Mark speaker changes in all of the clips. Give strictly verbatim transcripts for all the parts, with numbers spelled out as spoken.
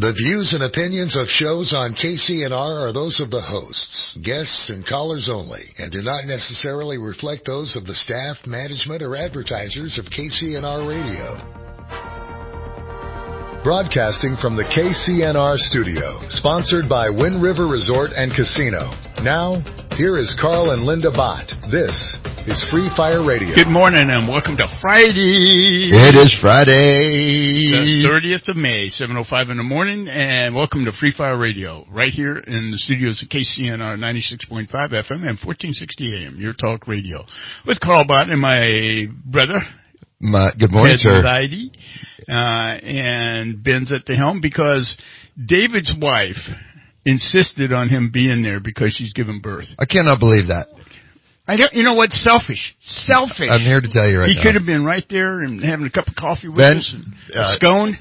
Speaker 1: The views and opinions of shows on K C N R are those of the hosts, guests, and callers only, and do not necessarily reflect those of the staff, management, or advertisers of K C N R Radio. Broadcasting from the K C N R studio, sponsored by Wind River Resort and Casino. Now, here is Carl and Linda Bott. This is Free Fire Radio.
Speaker 2: Good morning and welcome to Friday.
Speaker 3: It is Friday.
Speaker 2: The thirtieth of May, seven oh five in the morning, and welcome to Free Fire Radio, right here in the studios of K C N R ninety-six point five F M and fourteen sixty A M, your talk radio. With Carl Bott and my brother.
Speaker 3: My, good morning,
Speaker 2: Ted
Speaker 3: sir.
Speaker 2: Lady, uh, and Ben's at the helm because David's wife insisted on him being there because she's giving birth.
Speaker 3: I cannot believe that.
Speaker 2: I don't, you know what? Selfish. Selfish.
Speaker 3: I'm here to tell you right
Speaker 2: he
Speaker 3: now.
Speaker 2: He could have been right there and having a cup of coffee with
Speaker 3: Ben,
Speaker 2: us and
Speaker 3: uh,
Speaker 2: a scone.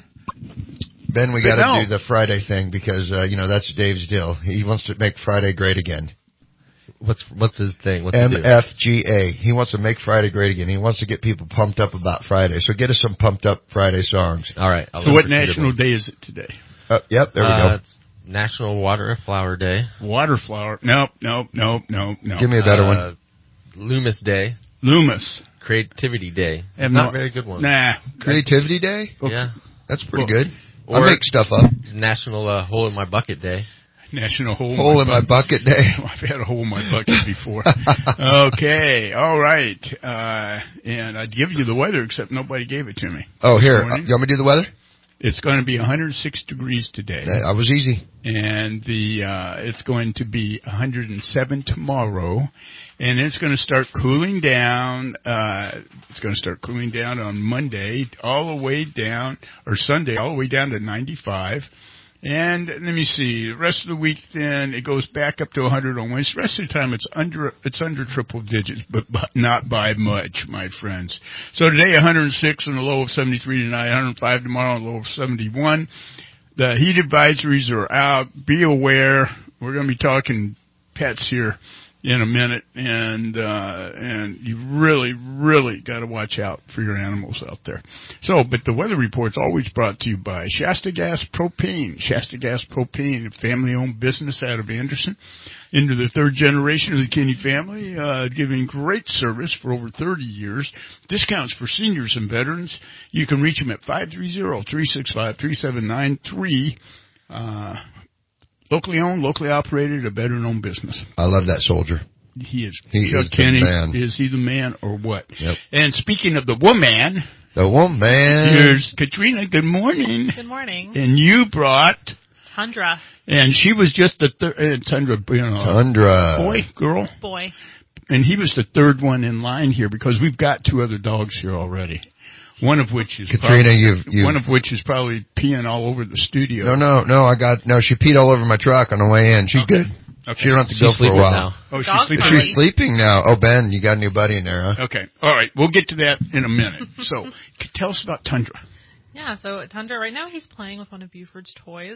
Speaker 3: Ben, we got to
Speaker 2: no.
Speaker 3: do the Friday thing because, uh, you know, that's Dave's deal. He wants to make Friday great again.
Speaker 4: What's what's his thing? What's
Speaker 3: M F G A. He wants to make Friday great again. He wants to get people pumped up about Friday. So get us some pumped up Friday songs.
Speaker 4: All right. I'll
Speaker 2: so what national day is it today?
Speaker 3: Uh, yep, there we
Speaker 4: uh,
Speaker 3: go.
Speaker 4: It's National Water Flower Day.
Speaker 2: Water flower. Nope, nope, nope, nope, nope.
Speaker 3: Give me a better
Speaker 4: uh,
Speaker 3: one.
Speaker 4: Loomis Day.
Speaker 2: Loomis.
Speaker 4: Creativity Day.
Speaker 2: Have
Speaker 4: Not
Speaker 2: no,
Speaker 4: very good one.
Speaker 2: Nah.
Speaker 3: Creativity Day?
Speaker 4: Yeah.
Speaker 3: That's pretty
Speaker 2: well,
Speaker 3: good.
Speaker 4: Or
Speaker 3: I make stuff up.
Speaker 4: National uh, Hole in My Bucket Day.
Speaker 2: National Hole,
Speaker 3: hole in
Speaker 2: my
Speaker 3: my bucket day.
Speaker 2: I've had a hole in my bucket before. Okay, all right. Uh, and I'd give you the weather, except nobody gave it to me.
Speaker 3: Oh, here. Uh, you want me to do the weather?
Speaker 2: It's going to be one hundred six degrees today.
Speaker 3: I was easy.
Speaker 2: And the uh, it's going to be one hundred seven tomorrow. And it's going to start cooling down. Uh, it's going to start cooling down on Monday all the way down, or Sunday all the way down to ninety-five. And let me see, the rest of the week then it goes back up to one hundred on Wednesday. The rest of the time it's under it's under triple digits, but, but not by much, my friends. So today one hundred six and a low of seventy-three tonight, one hundred five tomorrow and a low of seventy-one. The heat advisories are out. Be aware. We're going to be talking pets here in a minute, and uh and you really, really got to watch out for your animals out there. So, but the weather report's always brought to you by Shasta Gas Propane. Shasta Gas Propane, a family-owned business out of Anderson, into the third generation of the Kinney family, uh giving great service for over thirty years. Discounts for seniors and veterans. You can reach them at five three zero, three six five, three seven nine three. Uh Locally owned, locally operated, a veteran-owned business.
Speaker 3: I love that soldier.
Speaker 2: He is.
Speaker 3: He
Speaker 2: Chuck
Speaker 3: is
Speaker 2: Kenny,
Speaker 3: the man.
Speaker 2: Is he the man or what?
Speaker 3: Yep.
Speaker 2: And speaking of the woman,
Speaker 3: the woman.
Speaker 2: Here's Katrina. Good morning.
Speaker 5: Good morning.
Speaker 2: And you brought
Speaker 5: Tundra.
Speaker 2: And she was just the third. Uh, Tundra, you know,
Speaker 3: Tundra.
Speaker 2: Boy, girl,
Speaker 5: boy.
Speaker 2: And he was the third one in line here because we've got two other dogs here already. One of which is
Speaker 3: Katrina,
Speaker 2: probably,
Speaker 3: you've, you've
Speaker 2: one of which is probably peeing all over the studio.
Speaker 3: No, no, no. I got no. She peed all over my truck on the way in. She's
Speaker 2: okay.
Speaker 3: good.
Speaker 2: Okay.
Speaker 3: She don't have to
Speaker 4: she's
Speaker 3: go for a while.
Speaker 4: Now.
Speaker 2: Oh, she's
Speaker 5: Dog
Speaker 2: sleeping.
Speaker 3: She's sleeping now. Oh, Ben, you got a new buddy in there, huh?
Speaker 2: Okay. All right. We'll get to that in a minute. So, tell us about Tundra.
Speaker 5: Yeah. So Tundra, right now he's playing with one of Buford's toys.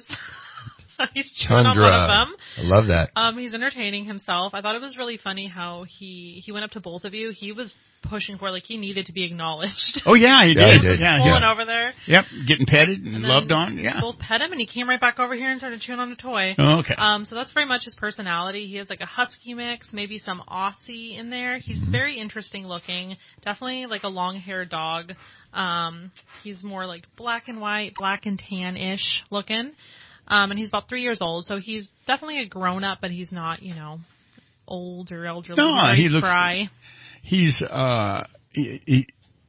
Speaker 5: So he's chewing on
Speaker 3: Tundra.
Speaker 5: one of them.
Speaker 3: I love that.
Speaker 5: Um, he's entertaining himself. I thought it was really funny how he he went up to both of you. He was pushing for, like, he needed to be acknowledged.
Speaker 2: Oh, yeah, he
Speaker 3: yeah,
Speaker 2: did.
Speaker 3: He did.
Speaker 2: Yeah,
Speaker 5: Pulling
Speaker 2: yeah.
Speaker 5: over there.
Speaker 2: Yep, getting petted and,
Speaker 5: and
Speaker 2: loved on. Yeah.
Speaker 5: Both pet him, and he came right back over here and started chewing on a toy.
Speaker 2: Oh, okay.
Speaker 5: Um, so that's very much his personality. He has, like, a husky mix, maybe some Aussie in there. He's
Speaker 3: Mm-hmm.
Speaker 5: very interesting looking. Definitely, like, a long-haired dog. Um, he's more, like, black and white, black and tan-ish looking. Um, and he's about three years old, so he's definitely a grown-up, but he's not, you know, old or elderly.
Speaker 2: No, he looks.
Speaker 5: Spry.
Speaker 2: He's uh, he, he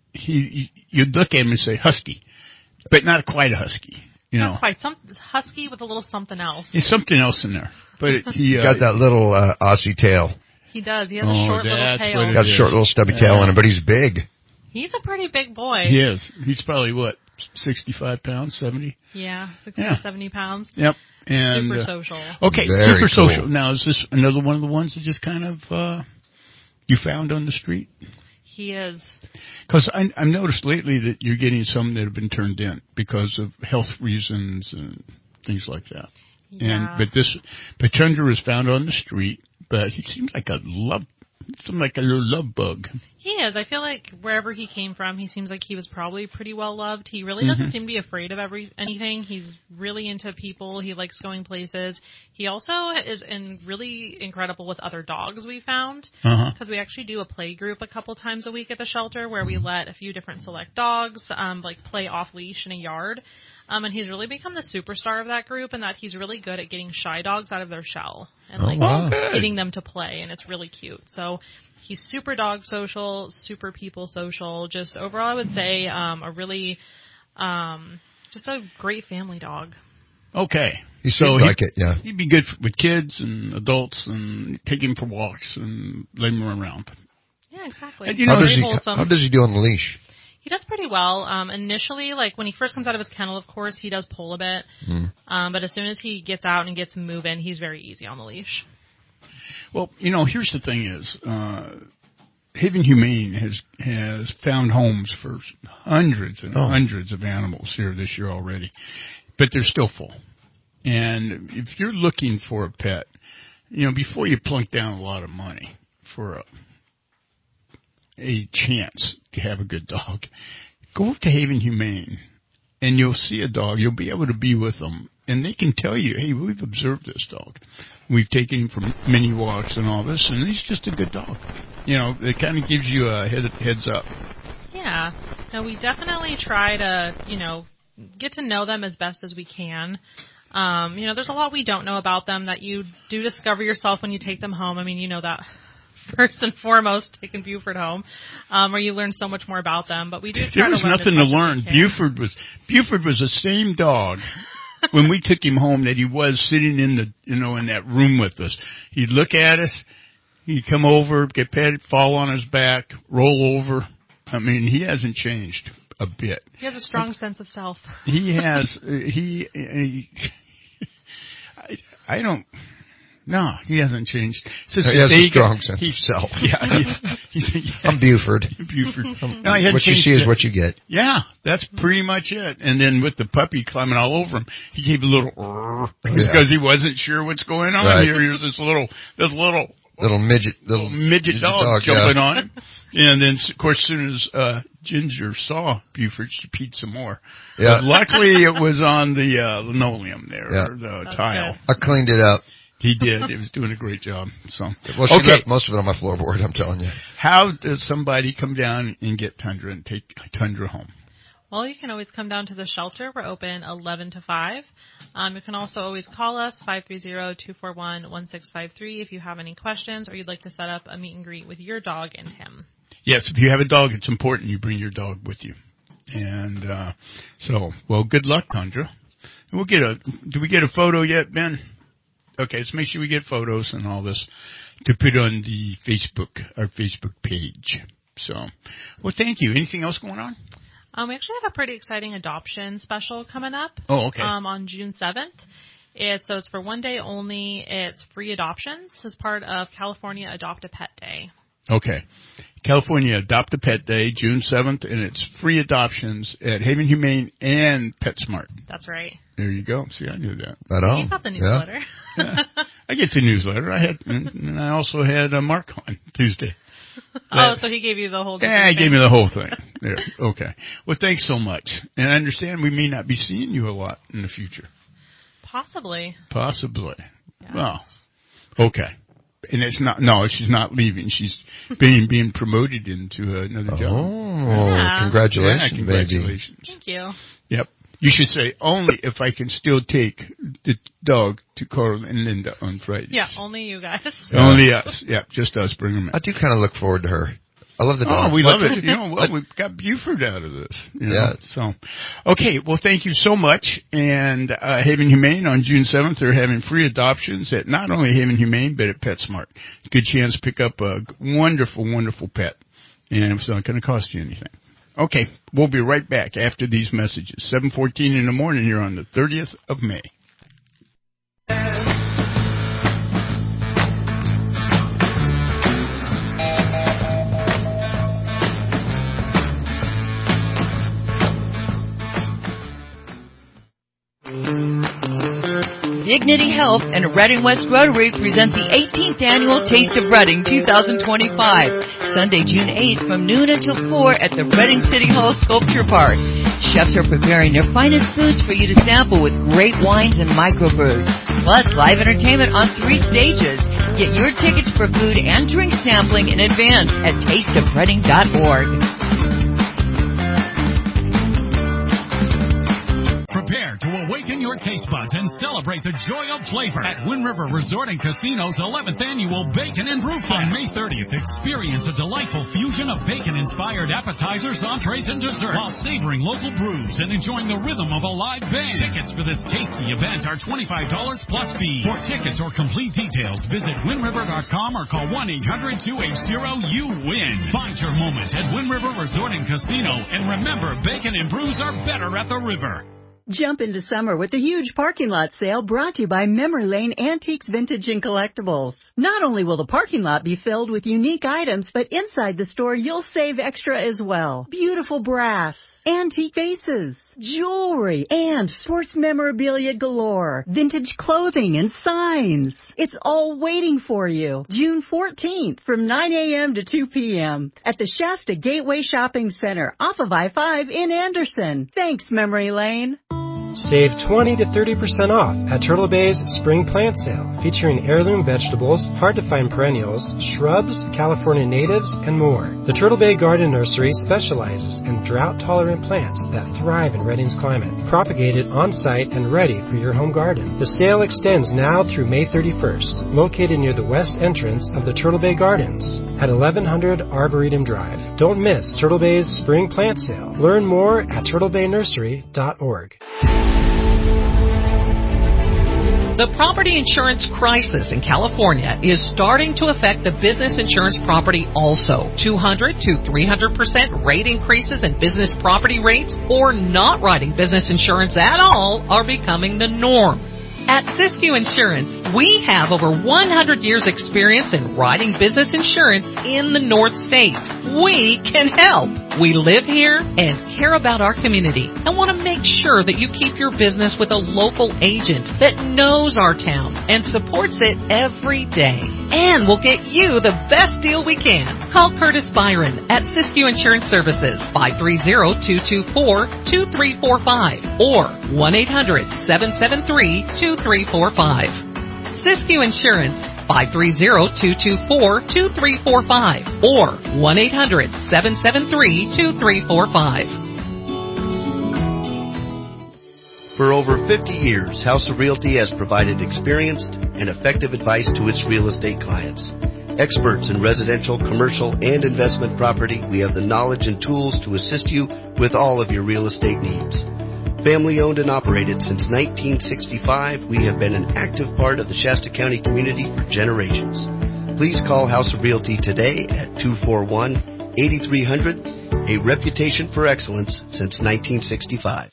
Speaker 2: he you'd look at him and say husky, but not quite a husky. You
Speaker 5: Not
Speaker 2: know,
Speaker 5: quite. Some husky with a little something else.
Speaker 2: there's something else in there. But it, he uh,
Speaker 3: got that little uh, Aussie tail.
Speaker 5: He does. He has
Speaker 2: Oh,
Speaker 5: a short little
Speaker 2: that's
Speaker 5: tail.
Speaker 2: what it
Speaker 3: Got a
Speaker 2: is.
Speaker 3: short little stubby
Speaker 2: Yeah.
Speaker 3: tail on him, but he's big.
Speaker 5: He's a pretty big boy.
Speaker 2: He is. He's probably what, sixty-five pounds, seventy.
Speaker 5: Yeah, sixty
Speaker 2: Yeah.
Speaker 5: to seventy pounds.
Speaker 2: Yep. And
Speaker 5: Super
Speaker 2: uh,
Speaker 5: social.
Speaker 2: okay,
Speaker 3: Very
Speaker 2: super
Speaker 3: cool.
Speaker 2: social. Now, is this another one of the ones that just kind of uh, you found on the street?
Speaker 5: He is.
Speaker 2: Because I, I've noticed lately that you're getting some that have been turned in because of health reasons and things like that.
Speaker 5: Yeah.
Speaker 2: And but this Tundra is found on the street, but he seems like a love, seems like a little love bug.
Speaker 5: He is. I feel like wherever he came from, he seems like he was probably pretty well loved. He really doesn't mm-hmm. seem to be afraid of every anything. He's really into people. He likes going places. He also is in really incredible with other dogs we found, because uh-huh. we actually do a play group a couple times a week at the shelter where we let a few different select dogs um, like play off leash in a yard. Um, and he's really become the superstar of that group, and that he's really good at getting shy dogs out of their shell and like
Speaker 3: oh, wow.
Speaker 5: getting them to play, and it's really cute. So he's super dog social, super people social. Just overall, I would say um, a really um, just a great family dog.
Speaker 2: Okay,
Speaker 3: he
Speaker 2: so
Speaker 3: like it, yeah.
Speaker 2: He'd be good for, with kids and adults, and take him for walks and let him run around.
Speaker 5: Yeah, exactly.
Speaker 2: And, you know,
Speaker 3: how, does he,
Speaker 5: wholesome.
Speaker 3: how does he do on the leash?
Speaker 5: He does pretty well. Um, initially, like when he first comes out of his kennel, of course, he does pull a bit. Mm. Um, but as soon as he gets out and gets moving, he's very easy on the leash.
Speaker 2: Well, you know, here's the thing is, uh, Haven Humane has has found homes for hundreds and oh. hundreds of animals here this year already, but they're still full. And if you're looking for a pet, you know, before you plunk down a lot of money for a a chance to have a good dog, go up to Haven Humane and you'll see a dog. You'll be able to be with them, and they can tell you, hey, we've observed this dog. We've taken him for many walks and all this, and he's just a good dog. You know, it kind of gives you a head, heads up.
Speaker 5: Yeah. No, we definitely try to, you know, get to know them as best as we can. Um, you know, there's a lot we don't know about them that you do discover yourself when you take them home. I mean, you know that first and foremost, taking Buford home, um, where you learn so much more about them. But we do try
Speaker 2: there was
Speaker 5: to learn
Speaker 2: nothing to learn. Buford was Buford was the same dog when we took him home that he was sitting in the you know in that room with us. He'd look at us, he'd come over, get patted, fall on his back, roll over. I mean, he hasn't changed a bit.
Speaker 5: He has a strong but sense of self.
Speaker 2: He has. Uh, he. he I, I don't. No, he hasn't changed.
Speaker 3: Since he has a strong sense
Speaker 2: he,
Speaker 3: of self.
Speaker 2: Yeah, he's, he's, yeah.
Speaker 3: I'm Buford.
Speaker 2: Buford.
Speaker 3: No, what you see is what you get.
Speaker 2: Yeah, that's pretty much it. And then with the puppy climbing all over him, he gave a little yeah. because he wasn't sure what's going on right. here. Here's this little, this little.
Speaker 3: Little midget,
Speaker 2: little,
Speaker 3: little
Speaker 2: midget, midget dog, dog jumping yeah. on him. And then, of course, as soon as uh, Ginger saw Buford, she peed some more. Yeah. But luckily, it was on the uh, linoleum there,
Speaker 3: yeah.
Speaker 2: or the
Speaker 5: That's
Speaker 2: tile.
Speaker 5: Good.
Speaker 3: I cleaned it up.
Speaker 2: He did. He was doing a great job. So,
Speaker 3: well, she
Speaker 2: okay.
Speaker 3: left most of it on my floorboard, I'm telling you.
Speaker 2: How does somebody come down and get Tundra and take Tundra home?
Speaker 5: Well, you can always come down to the shelter. We're open eleven to five. Um, you can also always call us, five three zero, two four one, one six five three, if you have any questions or you'd like to set up a meet and greet with your dog and him.
Speaker 2: Yes, if you have a dog, it's important you bring your dog with you. And uh, so, well, good luck, Tundra. And we'll get a, do we get a photo yet, Ben? Okay, so make sure we get photos and all this to put on the Facebook, our Facebook page. So, well, thank you. Anything else going on?
Speaker 5: Um, we actually have a pretty exciting adoption special coming up.
Speaker 2: Oh, okay.
Speaker 5: Um, on June seventh. It's, so it's for one day only. It's free adoptions as part of California Adopt a Pet Day.
Speaker 2: Okay. California Adopt a Pet Day, June seventh, and it's free adoptions at Haven Humane and PetSmart.
Speaker 5: That's right.
Speaker 2: There you go. See, I knew that.
Speaker 3: Right on.
Speaker 5: You got the newsletter.
Speaker 2: Yeah. Yeah. I get the newsletter. I had, and I also had uh, Mark on Tuesday.
Speaker 5: Oh, so he gave you the whole thing.
Speaker 2: Yeah, he gave me the whole thing. There. Okay. Well, thanks so much. And I understand we may not be seeing you a lot in the future.
Speaker 5: Possibly.
Speaker 2: Possibly.
Speaker 5: Yeah.
Speaker 2: Well, okay. And it's not, no, she's not leaving. She's being being promoted into another
Speaker 3: oh,
Speaker 2: job.
Speaker 3: Oh,
Speaker 5: yeah.
Speaker 3: congratulations,
Speaker 2: yeah, congratulations.
Speaker 3: baby.
Speaker 5: Thank you.
Speaker 2: Yep. You should say, only if I can still take the dog to Carl and Linda on Fridays.
Speaker 5: Yeah, only you guys.
Speaker 2: Yeah. Only us. Yeah, just us. Bring them in.
Speaker 3: I do kind of look forward to her. I love the dog.
Speaker 2: Oh, we love it. You know what? We've got Buford out of this. You know?
Speaker 3: Yeah.
Speaker 2: So, okay. Well, thank you so much. And uh, Haven Humane on June seventh, they're having free adoptions at not only Haven Humane, but at PetSmart. Good chance to pick up a wonderful, wonderful pet. And it's not going to cost you anything. Okay. We'll be right back after these messages. seven fourteen in the morning here on the thirtieth of May.
Speaker 6: Dignity Health and Reading West Rotary present the eighteenth Annual Taste of Reading twenty twenty-five, Sunday, June eighth from noon until four at the Reading City Hall Sculpture Park. Chefs are preparing their finest foods for you to sample with great wines and microbrews, plus live entertainment on three stages. Get your tickets for food and drink sampling in advance at taste of reading dot org.
Speaker 7: Prepare to awaken your taste buds and celebrate the joy of flavor at Wind River Resort and Casino's eleventh Annual Bacon and Brew Fest. On May thirtieth, experience a delightful fusion of bacon-inspired appetizers, entrees, and desserts while savoring local brews and enjoying the rhythm of a live band. Tickets for this tasty event are twenty-five dollars plus fee. For tickets or complete details, visit wind river dot com or call one eight hundred two eight zero you win. Find your moment at Wind River Resort and Casino, and remember, bacon and brews are better at the river.
Speaker 8: Jump into summer with the huge parking lot sale brought to you by Memory Lane Antiques, Vintage, and Collectibles. Not only will the parking lot be filled with unique items, but inside the store you'll save extra as well. Beautiful brass, antique vases, jewelry, and sports memorabilia galore, vintage clothing and signs. It's all waiting for you. June fourteenth from nine a.m. to two p.m. at the Shasta Gateway Shopping Center off of I five in Anderson. Thanks, Memory Lane.
Speaker 9: Save twenty to thirty percent off at Turtle Bay's Spring Plant Sale, featuring heirloom vegetables, hard-to-find perennials, shrubs, California natives, and more. The Turtle Bay Garden Nursery specializes in drought-tolerant plants that thrive in Reading's climate, propagated on-site and ready for your home garden. The sale extends now through May thirty-first, located near the west entrance of the Turtle Bay Gardens at eleven hundred Arboretum Drive. Don't miss Turtle Bay's Spring Plant Sale. Learn more at turtle bay nursery dot org.
Speaker 10: The property insurance crisis in California is starting to affect the business insurance property also. two hundred to three hundred percent rate increases in business property rates or not writing business insurance at all are becoming the norm. At Siskiyou Insurance, we have over one hundred years experience in writing business insurance in the North States. We can help. We live here and care about our community and want to make sure that you keep your business with a local agent that knows our town and supports it every day. And we'll get you the best deal we can. Call Curtis Byron at Siskiyou Insurance Services, five three zero, two two four, two three four five or one eight hundred, seven seven three, two three four five. Siskiyou Insurance, five three zero, two two four, two three four five or one eight hundred, seven seven three, two three four five.
Speaker 11: For over fifty years, House of Realty has provided experienced and effective advice to its real estate clients. Experts in residential, commercial, and investment property, we have the knowledge and tools to assist you with all of your real estate needs. Family owned and operated since nineteen sixty-five, we have been an active part of the Shasta County community for generations. Please call House of Realty today at two four one, eight three zero zero, a reputation for excellence since nineteen sixty-five.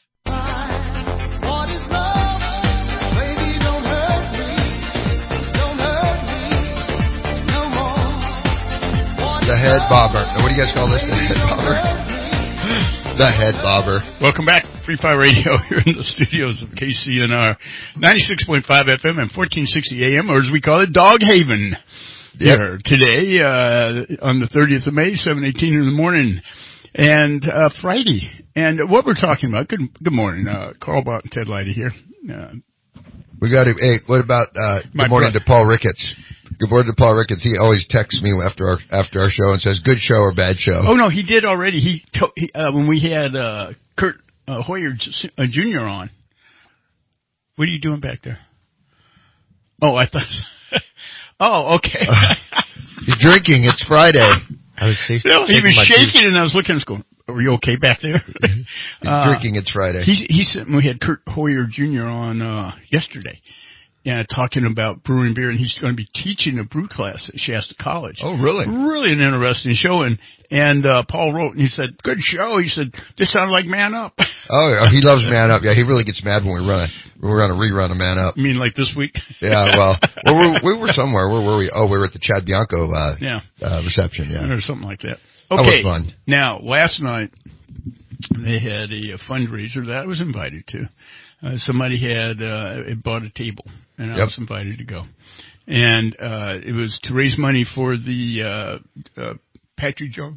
Speaker 3: The head bobber. What do you guys call this? The head bobber? The head bobber.
Speaker 2: Welcome back, Free Fire Radio, here in the studios of K C N R, ninety-six point five F M and fourteen sixty A M, or as we call it, Dog Haven.
Speaker 3: Yep.
Speaker 2: Here today, uh, on the thirtieth of May, seven eighteen in the morning, and uh, Friday. And what we're talking about, good good morning, uh, Carl Bott and Ted Leidy here. Uh,
Speaker 3: we got to, hey, what about, uh, good morning
Speaker 2: brother.
Speaker 3: to Paul Ricketts. Good morning to Paul Ricketts. He always texts me after our after our show and says, "Good show or bad show."
Speaker 2: Oh no, he did already. He, to, he uh, when we had uh, Kurt uh, Hoyer uh, Junior on. What are you doing back there? Oh, I thought. oh, okay.
Speaker 3: uh, he's drinking. It's Friday.
Speaker 4: I was shaking.
Speaker 2: No, he was shaking,
Speaker 4: juice.
Speaker 2: and I was looking. I was going, "Are you okay back there?"
Speaker 3: he's
Speaker 2: uh,
Speaker 3: drinking. It's Friday.
Speaker 2: He he said we had Kurt Hoyer Junior on uh, yesterday. Yeah, talking about brewing beer, and he's going to be teaching a brew class at Shasta College.
Speaker 3: Oh, really?
Speaker 2: Really an interesting show. And, and uh, Paul wrote, and he said, good show. He said, this sounded like Man Up.
Speaker 3: Oh, he loves Man Up. Yeah, he really gets mad when we run a, when we run a rerun of Man Up.
Speaker 2: You mean like this week?
Speaker 3: Yeah, well, well we, we were somewhere. Where were we? Oh, we were at the Chad Bianco uh,
Speaker 2: yeah.
Speaker 3: uh, reception, yeah.
Speaker 2: Or something like that.
Speaker 3: Okay. That was fun.
Speaker 2: Now, last night, they had a, a fundraiser that I was invited to. uh, somebody had uh, bought a table, and I
Speaker 3: Yep.
Speaker 2: was invited to go. And uh, it was to raise money for the uh, uh, Patrick Jones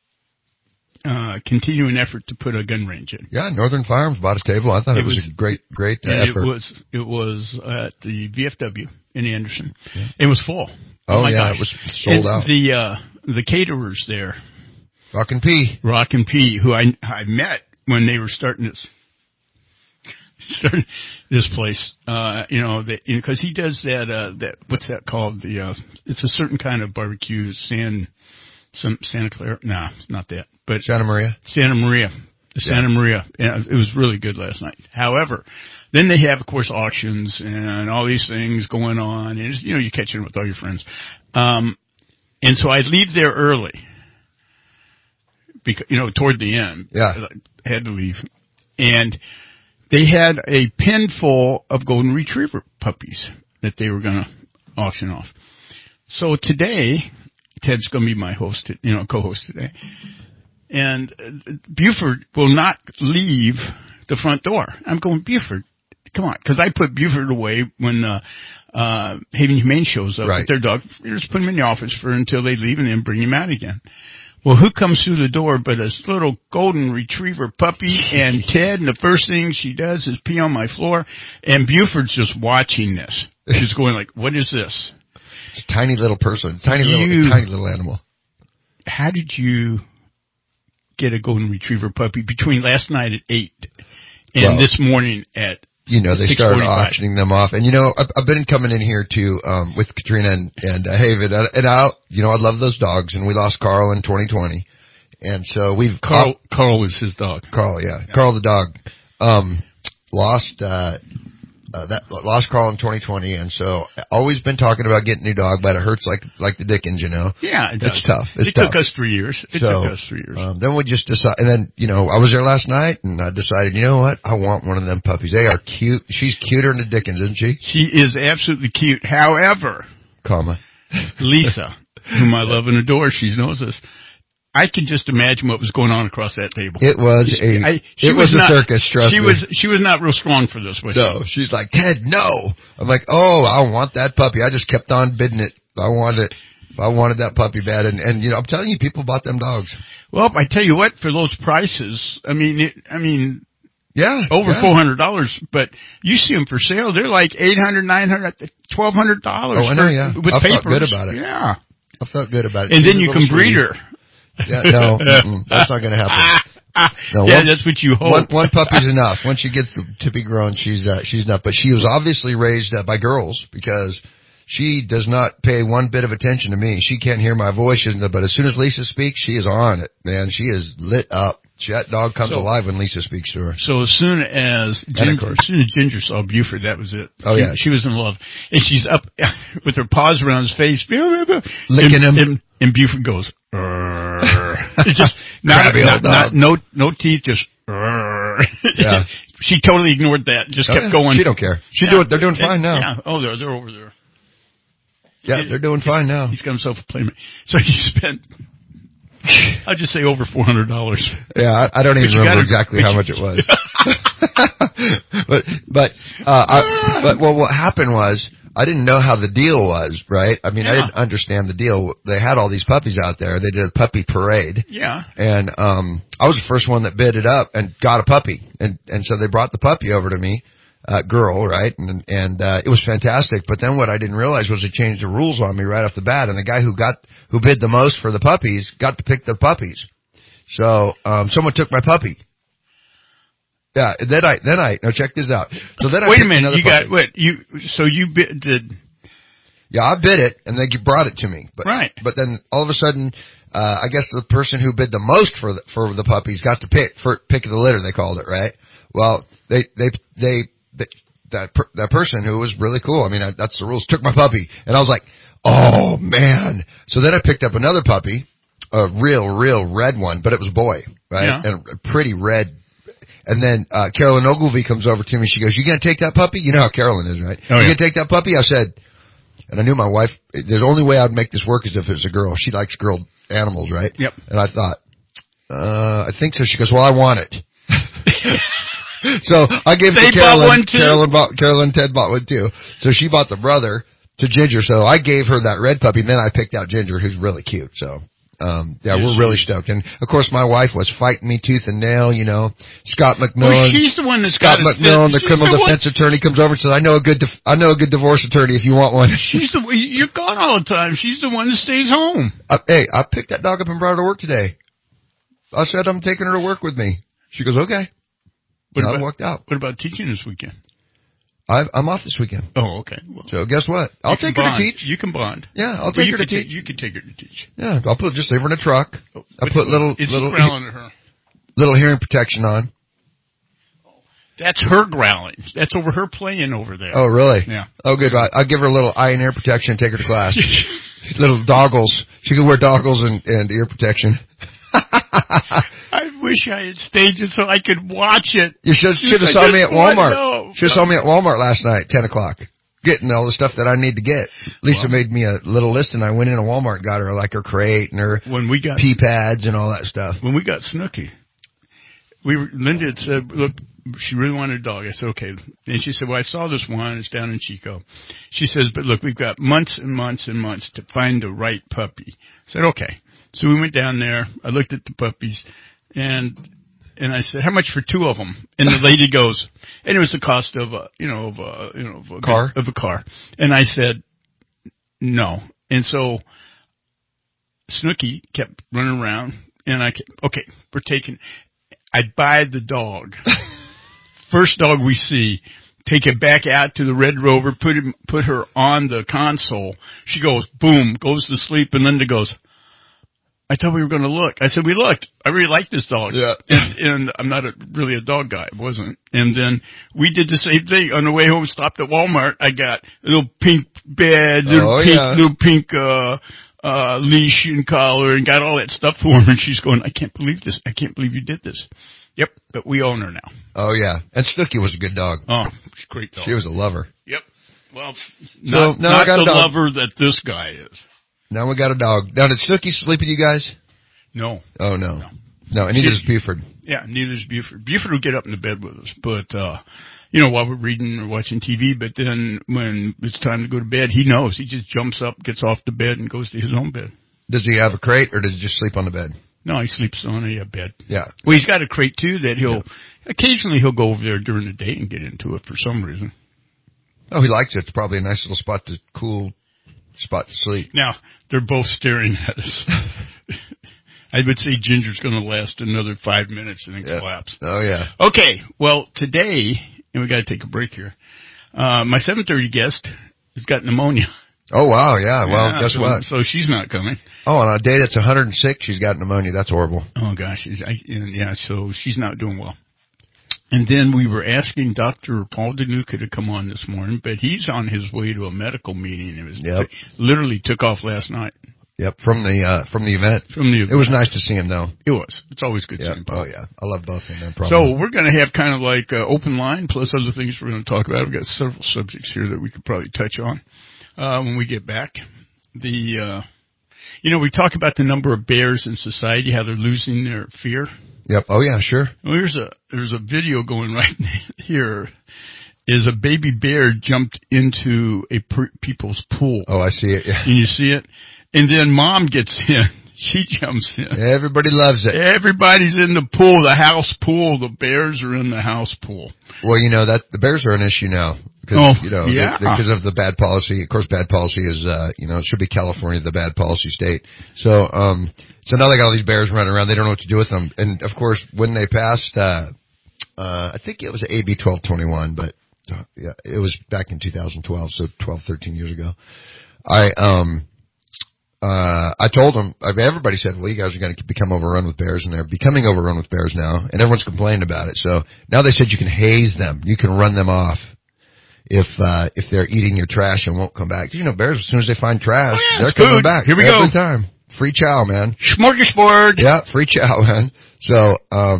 Speaker 2: uh, continuing effort to put a gun range in.
Speaker 3: Yeah, Northern Firearms bought a table. I thought it,
Speaker 2: It
Speaker 3: was,
Speaker 2: was-
Speaker 3: a great, great uh,
Speaker 2: And
Speaker 3: effort.
Speaker 2: it was it was at the V F W in Anderson. It was full.
Speaker 3: Oh,
Speaker 2: my
Speaker 3: yeah,
Speaker 2: gosh.
Speaker 3: it was sold
Speaker 2: And
Speaker 3: out.
Speaker 2: The uh, the caterers there,
Speaker 3: Rock and P.
Speaker 2: Rock and P, who I I met when they were starting this starting this place. Uh, you know, because he does that uh, that what's that called? The uh, it's a certain kind of barbecue, San some Santa Clara. Nah, it's not that, but
Speaker 3: Santa Maria.
Speaker 2: Santa Maria. The
Speaker 3: Yeah.
Speaker 2: Santa Maria. And it was really good last night. However, then they have, of course, auctions and all these things going on. And, it's, you know, you're catching with all your friends. Um, and so I'd leave there early. Because, you know, toward the end.
Speaker 3: Yeah.
Speaker 2: I had to leave. And they had a pen full of golden retriever puppies that they were going to auction off. So today, Ted's going to be my host, you know, co-host today. And uh, Buford will not leave the front door. I'm going, Buford, come on. Because I put Buford away when uh, uh, Haven Humane shows up
Speaker 3: Right.
Speaker 2: with their dog. You just put him in the office for until they leave and then bring him out again. Well, who comes through the door but a little golden retriever puppy and Ted, and the first thing she does is pee on my floor, and Buford's just watching this. She's going like, what is this?
Speaker 3: It's a tiny little person. Tiny
Speaker 2: You-
Speaker 3: little, tiny little animal.
Speaker 2: How did you get a golden retriever puppy between last night at eight and
Speaker 3: Well,
Speaker 2: this morning at
Speaker 3: You know, they
Speaker 2: six
Speaker 3: started
Speaker 2: forty-five?
Speaker 3: auctioning them off. And, you know, I've, I've been coming in here to, um, with Katrina and, and uh, Haven. And, and I, you know, I love those dogs. And we lost Carl in twenty twenty. And so we've,
Speaker 2: Carl, Carl was his dog.
Speaker 3: Carl, yeah. Carl the dog, um, lost, uh, uh, that, lost Carl in twenty twenty. And so always been talking about getting a new dog, but it hurts like, like the Dickens, you know.
Speaker 2: Yeah, it does.
Speaker 3: It's tough. It's
Speaker 2: it
Speaker 3: tough.
Speaker 2: took us three years. It
Speaker 3: so,
Speaker 2: took us three years.
Speaker 3: Um, then we just decided, and then, you know, I was there last night and I decided, you know what? I want one of them puppies. They are cute. She's cuter than the Dickens, isn't she?
Speaker 2: She is absolutely cute. However,
Speaker 3: Comma.
Speaker 2: Lisa, whom I love and adore, she knows this. I can just imagine what was going on across that table.
Speaker 3: It was a,
Speaker 2: I, she
Speaker 3: it was, a
Speaker 2: not,
Speaker 3: circus, trust
Speaker 2: she
Speaker 3: me.
Speaker 2: was, she was not real strong for this, was
Speaker 3: No,
Speaker 2: she?
Speaker 3: she's like, Ted, no. I'm like, oh, I want that puppy. I just kept on bidding it. I wanted it. I wanted that puppy bad. And, and, you know, I'm telling you, people bought them dogs.
Speaker 2: Well, I tell you what, for those prices, I mean, it, I mean,
Speaker 3: Yeah.
Speaker 2: over
Speaker 3: yeah.
Speaker 2: four hundred dollars, but you see them for sale, they're like eight hundred, nine hundred, twelve hundred dollars.
Speaker 3: Oh, I know, yeah.
Speaker 2: With
Speaker 3: I
Speaker 2: papers.
Speaker 3: felt good about it.
Speaker 2: Yeah.
Speaker 3: I felt good about it.
Speaker 2: And
Speaker 3: She's
Speaker 2: then
Speaker 3: a
Speaker 2: you
Speaker 3: little
Speaker 2: can breed
Speaker 3: sweetie.
Speaker 2: her.
Speaker 3: Yeah, no, mm-mm, that's not going to happen. No,
Speaker 2: yeah,
Speaker 3: one,
Speaker 2: that's what you hope.
Speaker 3: One, one puppy's enough. Once she gets to be grown, she's uh, she's enough. But she was obviously raised uh, by girls because she does not pay one bit of attention to me. She can't hear my voice, but as soon as Lisa speaks, she is on it, man. She is lit up. She, that dog comes
Speaker 2: So-
Speaker 3: alive when Lisa speaks to her.
Speaker 2: So as soon as
Speaker 3: And of
Speaker 2: Ginger,
Speaker 3: course-
Speaker 2: as soon as Ginger saw Buford, that was it.
Speaker 3: Oh,
Speaker 2: she,
Speaker 3: yeah.
Speaker 2: she was in love, and she's up with her paws around his face,
Speaker 3: Licking
Speaker 2: and,
Speaker 3: him.
Speaker 2: and, and Buford goes, "Arr." It's just not,
Speaker 3: Crabby
Speaker 2: not,
Speaker 3: old
Speaker 2: not
Speaker 3: dog.
Speaker 2: no no teeth, just. "Arr."
Speaker 3: Yeah.
Speaker 2: She totally ignored that. Just
Speaker 3: Oh,
Speaker 2: kept
Speaker 3: yeah.
Speaker 2: going.
Speaker 3: She don't care. She
Speaker 2: Yeah.
Speaker 3: doing. They're doing
Speaker 2: And-
Speaker 3: fine now.
Speaker 2: Yeah. Oh, they're they're over there.
Speaker 3: Yeah, they're doing fine now.
Speaker 2: He's got himself a playmate. So he spent, I'll just say over four hundred dollars.
Speaker 3: Yeah, I, I don't even
Speaker 2: But you
Speaker 3: remember
Speaker 2: gotta-
Speaker 3: exactly
Speaker 2: but
Speaker 3: how
Speaker 2: you-
Speaker 3: much it was. but but uh, I, but well, what happened was I didn't know how the deal was, right? I mean, I
Speaker 2: Yeah.
Speaker 3: didn't understand the deal. They had all these puppies out there. They did a puppy parade.
Speaker 2: Yeah.
Speaker 3: And um I was the first one that bid it up and got a puppy. And and so they brought the puppy over to me, uh girl, right? And and uh it was fantastic. But then what I didn't realize was they changed the rules on me right off the bat, and the guy who got who bid the most for the puppies got to pick the puppies. So um someone took my puppy. Yeah, then I then I now check this out. So then I
Speaker 2: Wait a
Speaker 3: picked
Speaker 2: minute,
Speaker 3: another
Speaker 2: you
Speaker 3: puppy.
Speaker 2: got what you? So you bid, did
Speaker 3: Yeah, I bid it, and they brought it to me. But,
Speaker 2: Right.
Speaker 3: But then all of a sudden, uh, I guess the person who bid the most for the, for the puppies got to pick for pick of the litter. They called it, right? Well, they they they, they that per, that person who was really cool. I mean, I, that's the rules. Took my puppy, and I was like, oh man. So then I picked up another puppy, a real real red one, but it was a boy, right?
Speaker 2: Yeah.
Speaker 3: And a pretty red. And then uh Carolyn Ogilvie comes over to me. She goes, "You gonna take that puppy?" You know how Carolyn is, right?
Speaker 2: Oh,
Speaker 3: you
Speaker 2: yeah.
Speaker 3: gonna take that puppy? I said. And I knew my wife, the only way I'd make this work is if it's a girl. She likes girl animals, right?
Speaker 2: Yep.
Speaker 3: And I thought, uh, I think so. She goes, well, I want it. So I gave
Speaker 2: They
Speaker 3: it to
Speaker 2: bought
Speaker 3: Carolyn.
Speaker 2: one too?
Speaker 3: Carolyn bought, Carolyn and Ted bought one too. So she bought the brother to Ginger. So I gave her that red puppy. And then I picked out Ginger, who's really cute. So, um, yeah,
Speaker 2: Yes,
Speaker 3: we're really
Speaker 2: she-
Speaker 3: stoked. And of course, my wife was fighting me tooth and nail. You know, Scott
Speaker 2: Well,
Speaker 3: McMillan.
Speaker 2: she's the one that's
Speaker 3: Scott
Speaker 2: got us-
Speaker 3: McMillan, the
Speaker 2: she's
Speaker 3: criminal
Speaker 2: the one-
Speaker 3: defense attorney, comes over and says, "I know a good, dif- I know a good divorce attorney if you want one."
Speaker 2: She's the you're gone all the time. She's the one that stays home.
Speaker 3: Uh, hey, I picked that dog up and brought her to work today. I said I'm taking her to work with me. She goes, okay.
Speaker 2: What
Speaker 3: And I
Speaker 2: about,
Speaker 3: walked out.
Speaker 2: What about teaching this weekend?
Speaker 3: I've, I'm off this weekend.
Speaker 2: Oh, okay. Well,
Speaker 3: So guess what? I'll
Speaker 2: you can
Speaker 3: take her to
Speaker 2: bond.
Speaker 3: teach.
Speaker 2: You can bond.
Speaker 3: Yeah, I'll
Speaker 2: Well,
Speaker 3: take
Speaker 2: you
Speaker 3: her to
Speaker 2: could ta-
Speaker 3: teach.
Speaker 2: you could take her to teach.
Speaker 3: Yeah, I'll put just leave her in a truck.
Speaker 2: Oh,
Speaker 3: I
Speaker 2: what-
Speaker 3: put little
Speaker 2: Is
Speaker 3: little
Speaker 2: he growling at her?
Speaker 3: little hearing protection on.
Speaker 2: That's her growling. That's over her playing over there.
Speaker 3: Oh, really?
Speaker 2: Yeah.
Speaker 3: Oh, good. I, I'll give her a little eye and ear protection and take her to class. Little doggles. She can wear doggles and, and ear protection.
Speaker 2: I wish I had staged it so I could watch it.
Speaker 3: You should
Speaker 2: Just-
Speaker 3: should have
Speaker 2: I
Speaker 3: saw
Speaker 2: just
Speaker 3: me at
Speaker 2: wanna
Speaker 3: Walmart.
Speaker 2: know.
Speaker 3: Should have saw me at Walmart last night, ten o'clock, getting all the stuff that I need to get. Lisa
Speaker 2: Well-
Speaker 3: made me a little list, and I went in to Walmart, got her like her crate and her
Speaker 2: When we got
Speaker 3: pee pads and all that stuff.
Speaker 2: when we got Snooky, we were, Linda had said, look, she really wanted a dog. I said, okay. And she said, well, I saw this one. It's down in Chico. She says, but look, we've got months and months and months to find the right puppy. I said, okay. So we went down there. I looked at the puppies, and and I said, how much for two of them? And the lady goes, and it was the cost of a, you know, of a, you know, of a
Speaker 3: Car?
Speaker 2: of a car. And I said, no. And so Snooky kept running around, and I kept, okay, we're taking. I'd buy the dog. First dog we see, take it back out to the Red Rover, put him, put her on the console. She goes, boom, goes to sleep, and Linda goes, I thought we were going to look. I said, we looked. I really like this dog.
Speaker 3: Yeah.
Speaker 2: And, and I'm not a, really a dog guy. I wasn't. And then we did the same thing. On the way home, stopped at Walmart. I got a little pink bed, little
Speaker 3: Oh,
Speaker 2: pink,
Speaker 3: yeah.
Speaker 2: little pink, uh, uh, leash and collar, and got all that stuff for her. And she's going, I can't believe this. I can't believe you did this. Yep. But we own her now.
Speaker 3: Oh yeah, and Snooky was a good dog.
Speaker 2: Oh, she's a great dog.
Speaker 3: She was a lover.
Speaker 2: Yep. Well, not,
Speaker 3: now I
Speaker 2: not
Speaker 3: got a
Speaker 2: the
Speaker 3: dog.
Speaker 2: lover that this guy is.
Speaker 3: Now we got a dog. Now did Snooky sleep with you guys?
Speaker 2: No.
Speaker 3: Oh no,
Speaker 2: No.
Speaker 3: no, and neither does Buford.
Speaker 2: Yeah, neither is Buford. Buford will get up in the bed with us, but, uh, you know, while we're reading or watching T V, but then when it's time to go to bed, he knows. He just jumps up, gets off the bed, and goes to his own bed.
Speaker 3: Does he have a crate or does he just sleep on the bed?
Speaker 2: No, he sleeps on a bed.
Speaker 3: Yeah.
Speaker 2: Well, he's got a crate, too, that he'll, occasionally he'll go over there during the day and get into it for some reason.
Speaker 3: Oh, he likes it. It's probably a nice little spot to cool spot to sleep.
Speaker 2: Now, they're both staring at us. I would say Ginger's going to last another five minutes and then
Speaker 3: Yeah.
Speaker 2: collapse.
Speaker 3: Oh yeah.
Speaker 2: Okay, well, today, and we got to take a break here, uh, my seven thirty guest has got pneumonia.
Speaker 3: Oh wow, yeah. Well,
Speaker 2: Yeah,
Speaker 3: guess
Speaker 2: so,
Speaker 3: what?
Speaker 2: So she's not coming.
Speaker 3: Oh, on a day that's one hundred six, she's got pneumonia. That's horrible.
Speaker 2: Oh, gosh. I, yeah, so she's not doing well. And then we were asking Doctor Paul DeNuca to come on this morning, but he's on his way to a medical meeting. It was
Speaker 3: Yep.
Speaker 2: literally took off last night
Speaker 3: Yep, from the uh from the event.
Speaker 2: from the.
Speaker 3: It was nice to see him though.
Speaker 2: It was. It's always good
Speaker 3: Yeah.
Speaker 2: seeing Paul.
Speaker 3: Oh yeah. I love both of them.
Speaker 2: So
Speaker 3: Probably.
Speaker 2: we're going to have kind of like uh, open line plus other things we're going to talk about. We've got several subjects here that we could probably touch on uh, when we get back. The, uh, you know, we talk about the number of bears in society, how they're losing their fear.
Speaker 3: Yep. Oh yeah, sure.
Speaker 2: Well, there's a there's a video going right here. Is a baby bear jumped into a per- people's pool.
Speaker 3: Oh, I see it. Yeah.
Speaker 2: And you see it, and then mom gets in. She jumps in.
Speaker 3: Everybody loves it.
Speaker 2: Everybody's in the pool, the house pool. The bears are in the house pool.
Speaker 3: Well, you know that the bears are an issue now because
Speaker 2: Oh,
Speaker 3: you know
Speaker 2: yeah.
Speaker 3: because of the bad policy. Of course, bad policy is uh, you know it should be California, the bad policy state. So um, so now they got all these bears running around. They don't know what to do with them. And of course, when they passed, uh, uh, I think it was A B twelve twenty-one, but uh, yeah, it was back in two thousand twelve, so twelve, thirteen years ago. I um. Uh, I told them, I mean, everybody said, well, you guys are going to become overrun with bears, and they're becoming overrun with bears now, and everyone's complaining about it. So now they said you can haze them. You can run them off if, uh, if they're eating your trash and won't come back. 'Cause, you know, bears, as soon as they find trash,
Speaker 2: Oh, yeah,
Speaker 3: they're
Speaker 2: it's
Speaker 3: coming
Speaker 2: food.
Speaker 3: back.
Speaker 2: Here we
Speaker 3: every
Speaker 2: go.
Speaker 3: time. Free chow, man.
Speaker 2: Smorgasbord.
Speaker 3: Yeah, free chow, man. So, um,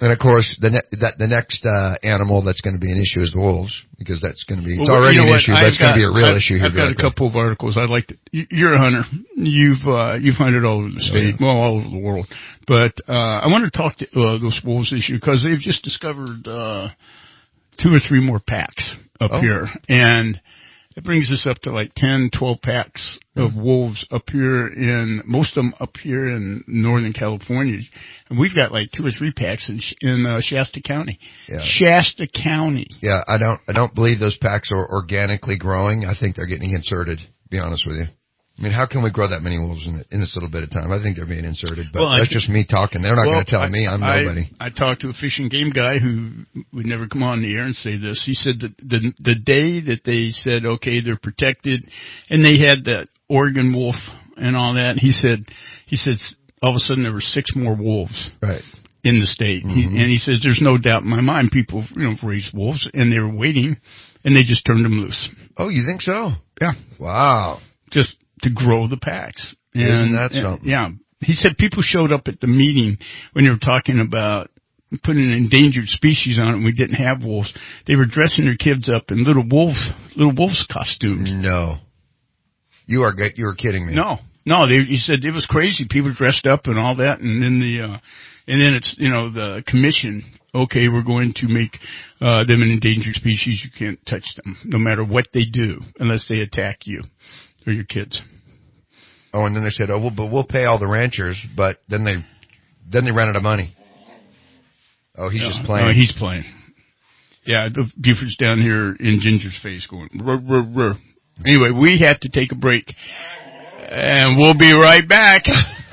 Speaker 3: And of course, the ne- that the next uh, animal that's going to be an issue is the wolves, because that's going to be it's
Speaker 2: well,
Speaker 3: already
Speaker 2: you know
Speaker 3: an
Speaker 2: what?
Speaker 3: issue, but
Speaker 2: I've
Speaker 3: it's going to be a real
Speaker 2: I've,
Speaker 3: issue here.
Speaker 2: I've got a couple of articles I'd like to. You're a hunter. You've uh, you've hunted all over the state, oh, yeah. well, all over the world. But uh, I want to talk to uh, this wolves issue because they've just discovered uh, two or three more packs up
Speaker 3: oh.
Speaker 2: here, and it brings us up to like ten, twelve packs of wolves up here in, most of them up here in Northern California. And we've got like two or three packs in, in uh, Shasta County.
Speaker 3: Yeah.
Speaker 2: Shasta County.
Speaker 3: Yeah, I don't, I don't believe those packs are organically growing. I think they're getting inserted, to be honest with you. I mean, how can we grow that many wolves in, in this little bit of time? I think they're being inserted, but
Speaker 2: well,
Speaker 3: that's
Speaker 2: can,
Speaker 3: just me talking. They're not
Speaker 2: well,
Speaker 3: going to tell
Speaker 2: I,
Speaker 3: me. I'm
Speaker 2: I,
Speaker 3: nobody.
Speaker 2: I talked to a fish and game guy who would never come on the air and say this. He said that the the day that they said, okay, they're protected, and they had that Oregon wolf and all that, he said, he said all of a sudden there were six more wolves.
Speaker 3: Right.
Speaker 2: In the state.
Speaker 3: Mm-hmm.
Speaker 2: He, and he says there's no doubt in my mind people, you know, raised wolves, and they were waiting, and they just turned them loose.
Speaker 3: Oh, you think so?
Speaker 2: Yeah.
Speaker 3: Wow.
Speaker 2: Just to grow the packs. And,
Speaker 3: Isn't that something?
Speaker 2: And, yeah. He said people showed up at the meeting when they were talking about putting an endangered species on it, and we didn't have wolves. They were dressing their kids up in little wolf, little wolves costumes.
Speaker 3: No. You are you are kidding me.
Speaker 2: No. No, they, he said it was crazy. People dressed up and all that, and then the, uh, and then it's, you know, the commission, okay, we're going to make, uh, them an endangered species. You can't touch them, no matter what they do, unless they attack you or your kids.
Speaker 3: Oh, and then they said, oh, well, but we'll pay all the ranchers, but then they, then they ran out of money. Oh, he's
Speaker 2: no,
Speaker 3: just playing.
Speaker 2: No, he's playing. Yeah, the Buford's down here in Ginger's face going, ruh, ruh, ruh. Anyway, we have to take a break. And we'll be right back.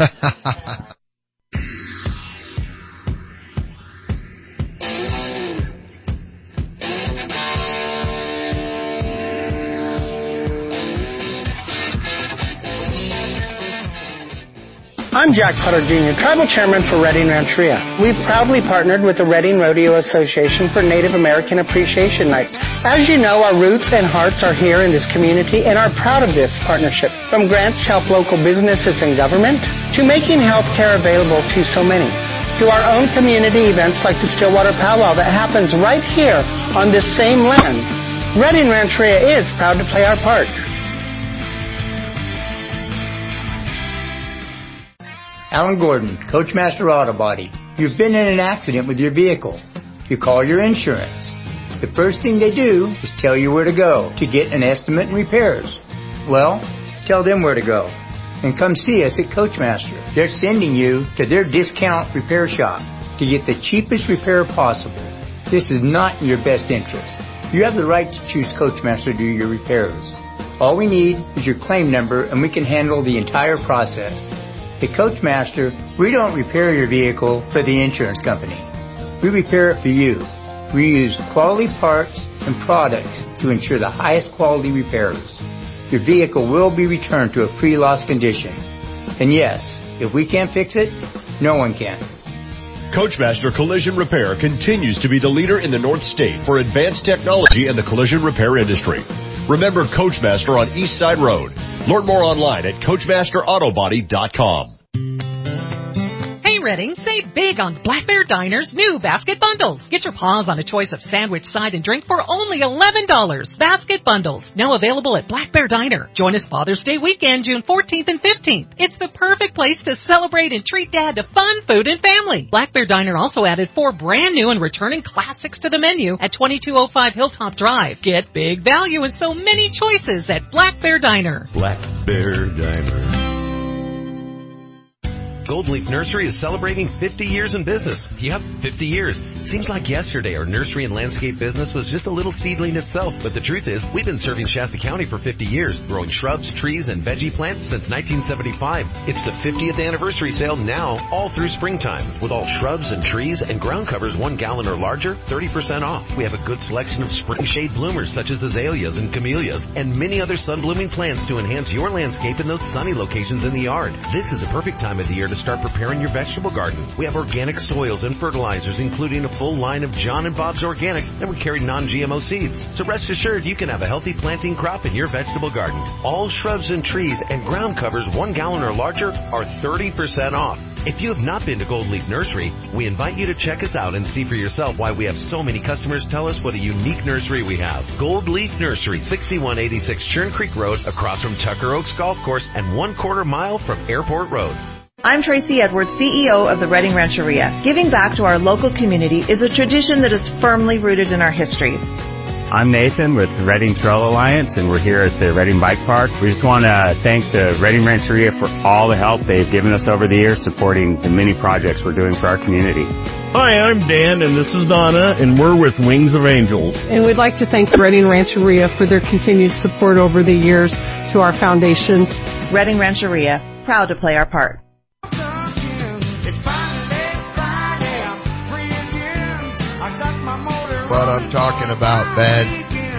Speaker 12: I'm Jack Potter Junior, Tribal Chairman for Redding Rancheria. We've proudly partnered with the Redding Rodeo Association for Native American Appreciation Night. As you know, our roots and hearts are here in this community and are proud of this partnership. From grants to help local businesses and government, to making health care available to so many, to our own community events like the Stillwater Powwow that happens right here on this same land. Redding Rancheria is proud to play our part.
Speaker 13: Alan Gordon, Coachmaster Auto Body. You've been in an accident with your vehicle. You call your insurance. The first thing they do is tell you where to go to get an estimate and repairs. Well, tell them where to go. And come see us at Coachmaster. They're sending you to their discount repair shop to get the cheapest repair possible. This is not in your best interest. You have the right to choose Coachmaster to do your repairs. All we need is your claim number and we can handle the entire process. At Coachmaster, we don't repair your vehicle for the insurance company. We repair it for you. We use quality parts and products to ensure the highest quality repairs. Your vehicle will be returned to a pre-loss condition. And yes, if we can't fix it, no one can.
Speaker 14: Coachmaster Collision Repair continues to be the leader in the North State for advanced technology in the collision repair industry. Remember Coachmaster on East Side Road. Learn more online at coachmaster auto body dot com.
Speaker 10: Hey Redding, save big on Black Bear Diner's new basket bundles. Get your paws on a choice of sandwich, side, and drink for only eleven dollars. Basket bundles, now available at Black Bear Diner. Join us Father's Day weekend, June fourteenth and fifteenth. It's the perfect place to celebrate and treat Dad to fun food and family. Black Bear Diner also added four brand new and returning classics to the menu at twenty-two oh five Hilltop Drive. Get big value and so many choices at Black Bear Diner.
Speaker 14: Black Bear Diner.
Speaker 15: Gold Leaf Nursery is celebrating fifty years in business. Yep, fifty years. Seems like yesterday our nursery and landscape business was just a little seedling itself, but the truth is we've been serving Shasta County for fifty years, growing shrubs, trees, and veggie plants since nineteen seventy-five. It's the fiftieth anniversary sale now, all through springtime, with all shrubs and trees and ground covers one gallon or larger, thirty percent off. We have a good selection of spring shade bloomers such as azaleas and camellias, and many other sun blooming plants to enhance your landscape in those sunny locations in the yard. This is a perfect time of the year to to start preparing your vegetable garden. We have organic soils and fertilizers, including a full line of John and Bob's Organics, and we carry non-G M O seeds. So rest assured you can have a healthy planting crop in your vegetable garden. All shrubs and trees and ground covers one gallon or larger are thirty percent off. If you have not been to Gold Leaf Nursery, we invite you to check us out and see for yourself why we have so many customers tell us what a unique nursery we have. Gold Leaf Nursery, sixty-one eighty-six Churn Creek Road, across from Tucker Oaks Golf Course and one quarter mile from Airport Road.
Speaker 16: I'm Tracy Edwards, C E O of the Redding Rancheria. Giving back to our local community is a tradition that is firmly rooted in our history.
Speaker 17: I'm Nathan with Redding Trail Alliance, and we're here at the Redding Bike Park. We just want to thank the Redding Rancheria for all the help they've given us over the years supporting the many projects we're doing for our community.
Speaker 18: Hi, I'm Dan, and this is Donna, and we're with Wings of Angels.
Speaker 19: And we'd like to thank the Redding Rancheria for their continued support over the years to our foundation.
Speaker 16: Redding Rancheria, proud to play our part.
Speaker 3: What I'm talking about, Ben.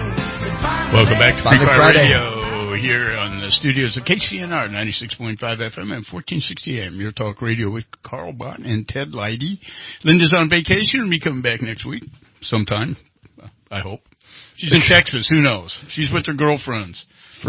Speaker 2: Welcome back to
Speaker 3: Monday,
Speaker 2: Free Fire
Speaker 3: Friday.
Speaker 2: Radio here on the studios of K C N R ninety-six point five F M and fourteen sixty A M. Your talk radio with Carl Bott and Ted Leidy. Linda's on vacation and be coming back next week sometime, I hope. She's in Texas. Who knows? She's with her girlfriends.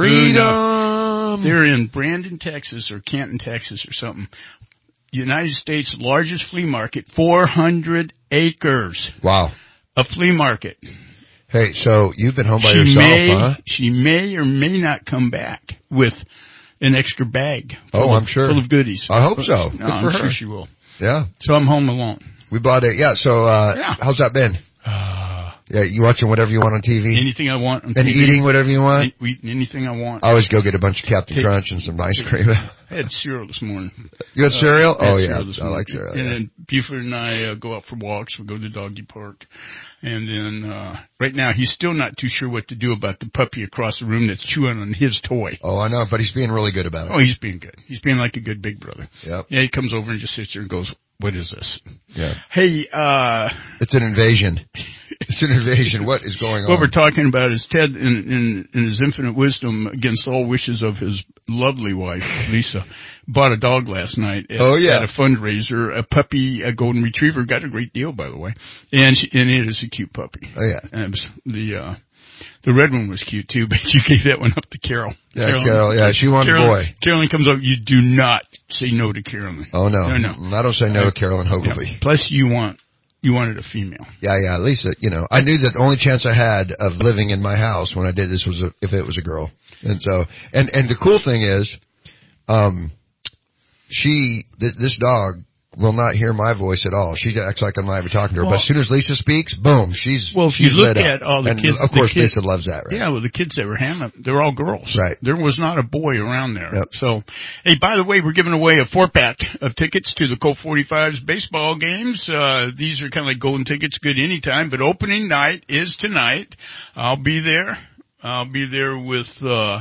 Speaker 3: Freedom.
Speaker 2: They're in Brandon, Texas, or Canton, Texas, or something. United States' largest flea market, four hundred acres.
Speaker 3: Wow.
Speaker 2: A flea market.
Speaker 3: Hey, so you've been home by
Speaker 2: she
Speaker 3: yourself,
Speaker 2: may,
Speaker 3: huh?
Speaker 2: She may or may not come back with an extra bag.
Speaker 3: Oh,
Speaker 2: of,
Speaker 3: I'm sure.
Speaker 2: Full of goodies.
Speaker 3: I hope so.
Speaker 2: No,
Speaker 3: Good
Speaker 2: I'm
Speaker 3: for
Speaker 2: sure
Speaker 3: her.
Speaker 2: she will.
Speaker 3: Yeah.
Speaker 2: So I'm home alone.
Speaker 3: We bought it. Yeah, so uh,
Speaker 2: Yeah.
Speaker 3: how's that been? Yeah, you watching whatever you want on T V?
Speaker 2: Anything I want on
Speaker 3: And
Speaker 2: T V.
Speaker 3: eating whatever you want?
Speaker 2: Any- we- Anything I want.
Speaker 3: I always go get a bunch of Captain
Speaker 2: Take-
Speaker 3: Crunch and some ice cream.
Speaker 2: I had cereal this morning.
Speaker 3: You had cereal?
Speaker 2: Uh, I had
Speaker 3: Oh, yeah.
Speaker 2: cereal this
Speaker 3: I
Speaker 2: morning.
Speaker 3: like cereal,
Speaker 2: And
Speaker 3: yeah.
Speaker 2: then Buford and I uh, go out for walks. We go to the doggy park. And then, uh, right now, he's still not too sure what to do about the puppy across the room that's chewing on his toy.
Speaker 3: Oh, I know, but he's being really good about it.
Speaker 2: Oh, he's being good. He's being like a good big brother.
Speaker 3: Yep.
Speaker 2: Yeah, he comes over and just sits there and goes, what is this?
Speaker 3: Yeah.
Speaker 2: Hey, uh...
Speaker 3: It's an invasion. It's an invasion. What is going
Speaker 2: What
Speaker 3: on?
Speaker 2: we're talking about is Ted, in, in, in his infinite wisdom, against all wishes of his lovely wife, Lisa, bought a dog last night at,
Speaker 3: Oh, yeah.
Speaker 2: at a fundraiser, a puppy, a golden retriever, got a great deal, by the way. And she, and it is a cute puppy.
Speaker 3: Oh, yeah.
Speaker 2: And it was the, uh, the red one was cute too, but you gave that one up to Carol.
Speaker 3: Yeah, Carol, yeah, she wanted a
Speaker 2: Carolyn,
Speaker 3: boy.
Speaker 2: Carolyn comes up, you do not say no to Carolyn.
Speaker 3: Oh, no.
Speaker 2: No, no.
Speaker 3: I don't say no to Carolyn Hogleby.
Speaker 2: Yeah. Plus you want, you wanted a female.
Speaker 3: Yeah, yeah, Lisa, you know, I knew that the only chance I had of living in my house when I did this was a, if it was a girl. And so, and, and the cool thing is, um, she, th- this dog will not hear my voice at all. She acts like I'm not even talking to her.
Speaker 2: Well,
Speaker 3: but as soon as Lisa speaks, boom, she's,
Speaker 2: well, if
Speaker 3: she's
Speaker 2: you look
Speaker 3: lit
Speaker 2: at
Speaker 3: up.
Speaker 2: all the
Speaker 3: and
Speaker 2: kids,
Speaker 3: of course,
Speaker 2: the kids,
Speaker 3: Lisa loves that, right?
Speaker 2: Yeah, well, the kids that were Hannah, they're all girls.
Speaker 3: Right.
Speaker 2: There was not a boy around there.
Speaker 3: Yep.
Speaker 2: So, hey, by the way, we're giving away a four pack of tickets to the Colt forty-fives baseball games. Uh, these are kind of like golden tickets, good anytime, but opening night is tonight. I'll be there. I'll be there with, uh,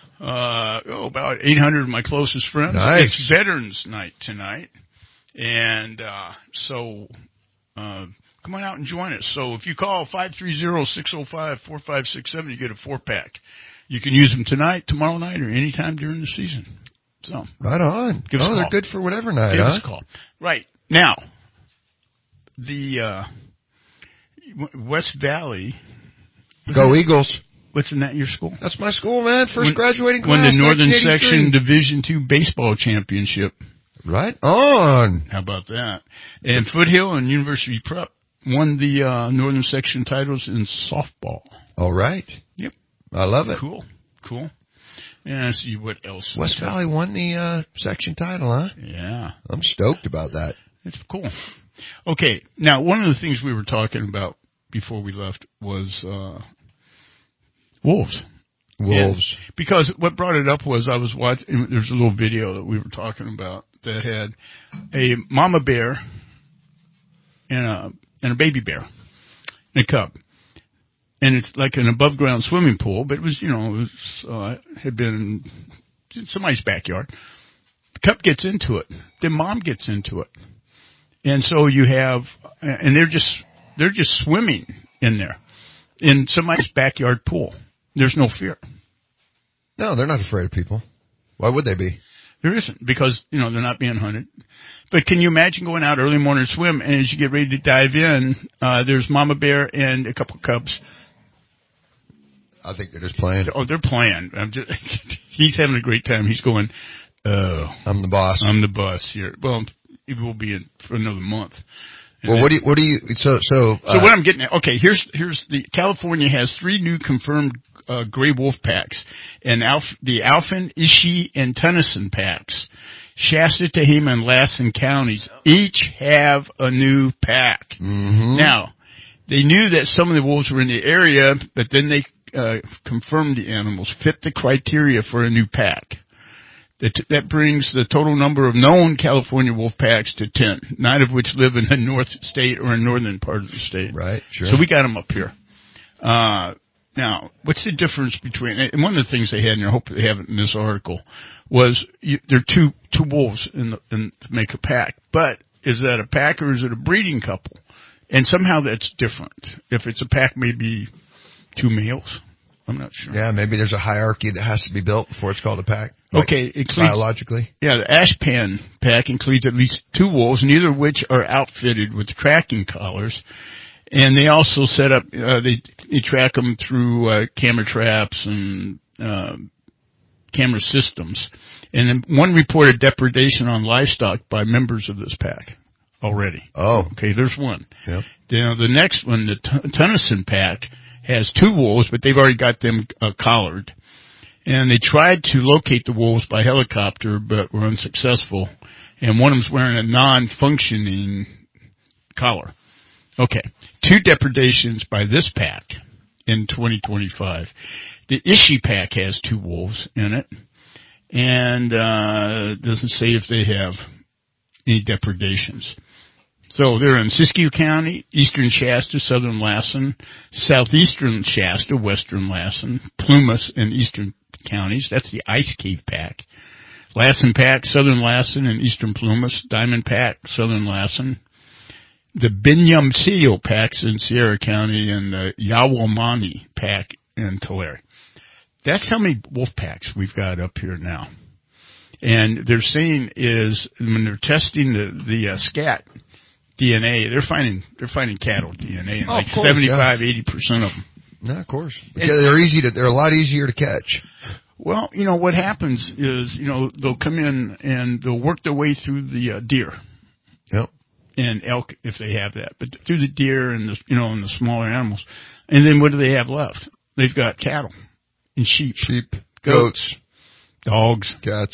Speaker 2: uh, oh, about eight hundred of my closest friends.
Speaker 3: Nice.
Speaker 2: It's Veterans Night tonight. And, uh, so, uh, come on out and join us. So if you call five three zero, six zero five, four five six seven, you get a four pack. You can use them tonight, tomorrow night, or any time during the season. So.
Speaker 3: Right on.
Speaker 2: Give us
Speaker 3: oh,
Speaker 2: a
Speaker 3: they're
Speaker 2: call.
Speaker 3: good for whatever night,
Speaker 2: Give
Speaker 3: huh?
Speaker 2: us a call. Right. Now, the, uh, West Valley.
Speaker 3: Go Eagles.
Speaker 2: What's in that your school?
Speaker 3: That's my school, man. First
Speaker 2: When-
Speaker 3: graduating class.
Speaker 2: Won the Northern
Speaker 3: nineteen eighty-three.
Speaker 2: Section Division two baseball championship.
Speaker 3: Right on.
Speaker 2: How about that? And Foothill and University Prep won the uh, Northern Section titles in softball.
Speaker 3: All right.
Speaker 2: Yep.
Speaker 3: I love it.
Speaker 2: Cool. Cool. And let's see what else.
Speaker 3: West Valley won the uh, section title, huh?
Speaker 2: Yeah.
Speaker 3: I'm stoked about that.
Speaker 2: It's cool. Okay. Now, one of the things we were talking about before we left was uh, wolves.
Speaker 3: Wolves.
Speaker 2: And because what brought it up was I was watching, there's a little video that we were talking about that had a mama bear and a, and a baby bear and a cub. And it's like an above ground swimming pool, but it was, you know, it was, uh, had been in somebody's backyard. The cub gets into it. The mom gets into it. And so you have, and they're just, they're just swimming in there in somebody's backyard pool. There's no fear.
Speaker 3: No, they're not afraid of people. Why would they be?
Speaker 2: There isn't, because, you know, they're not being hunted. But can you imagine going out early morning swim, and as you get ready to dive in, uh, there's mama bear and a couple cubs.
Speaker 3: I think they're just playing.
Speaker 2: Oh, they're playing. I'm just, he's having a great time. He's going, oh.
Speaker 3: I'm the boss.
Speaker 2: I'm the boss here. Well, it will be in for another month. And
Speaker 3: well,
Speaker 2: then,
Speaker 3: what do you, what do you, so, so, uh,
Speaker 2: so what I'm getting at, okay, here's, here's the, California has three new confirmed, uh, gray wolf packs, and Alf, the Alphen, Ishi, and Tennyson packs. Shasta, Tehama, and Lassen counties each have a new pack.
Speaker 3: Mm-hmm.
Speaker 2: Now, they knew that some of the wolves were in the area, but then they, uh, confirmed the animals fit the criteria for a new pack. That, that brings the total number of known California wolf packs to ten, nine of which live in the north state or in northern part of the state.
Speaker 3: Right, sure.
Speaker 2: So we got them up here. Uh, now, what's the difference between, and one of the things they had, and I hope they have it in this article, was you, there are two, two wolves in, the, in to make a pack. But is that a pack or is it a breeding couple? And somehow that's different. If it's a pack, maybe two males. I'm not sure.
Speaker 3: Yeah, maybe there's a hierarchy that has to be built before it's called a pack. Like
Speaker 2: okay, it includes,
Speaker 3: biologically.
Speaker 2: Yeah, the Ashpan pack includes at least two wolves, neither of which are outfitted with tracking collars. And they also set up, uh, they, they track them through, uh, camera traps and, uh, camera systems. And then one reported depredation on livestock by members of this pack already.
Speaker 3: Oh.
Speaker 2: Okay, there's one.
Speaker 3: Yep.
Speaker 2: Now, the next one, the T- Tennyson pack, has two wolves, but they've already got them uh, collared. And they tried to locate the wolves by helicopter, but were unsuccessful. And one of them's wearing a non-functioning collar. Okay. Two depredations by this pack in twenty twenty-five. The Ishi pack has two wolves in it. And, uh, it doesn't say if they have any depredations. So they're in Siskiyou County, Eastern Shasta, Southern Lassen, Southeastern Shasta, Western Lassen, Plumas, and Eastern counties. That's the Ice Cave Pack. Lassen Pack, Southern Lassen, and Eastern Plumas. Diamond Pack, Southern Lassen. The Binyamsillo Packs in Sierra County, and the Yawamani Pack in Tulare. That's how many wolf packs we've got up here now. And they're saying is when they're testing the the uh, scat D N A, they're finding they're finding cattle D N A, and
Speaker 3: oh,
Speaker 2: like
Speaker 3: course,
Speaker 2: seventy-five,
Speaker 3: yeah.
Speaker 2: eighty percent of them.
Speaker 3: No, of course. Because they're easy to, they're a lot easier to catch.
Speaker 2: Well, you know what happens is, you know, they'll come in and they'll work their way through the uh, deer.
Speaker 3: Yep.
Speaker 2: And elk if they have that, but through the deer and the you know and the smaller animals, and then what do they have left? They've got cattle and sheep,
Speaker 3: sheep,
Speaker 2: goats,
Speaker 3: goats
Speaker 2: dogs,
Speaker 3: cats.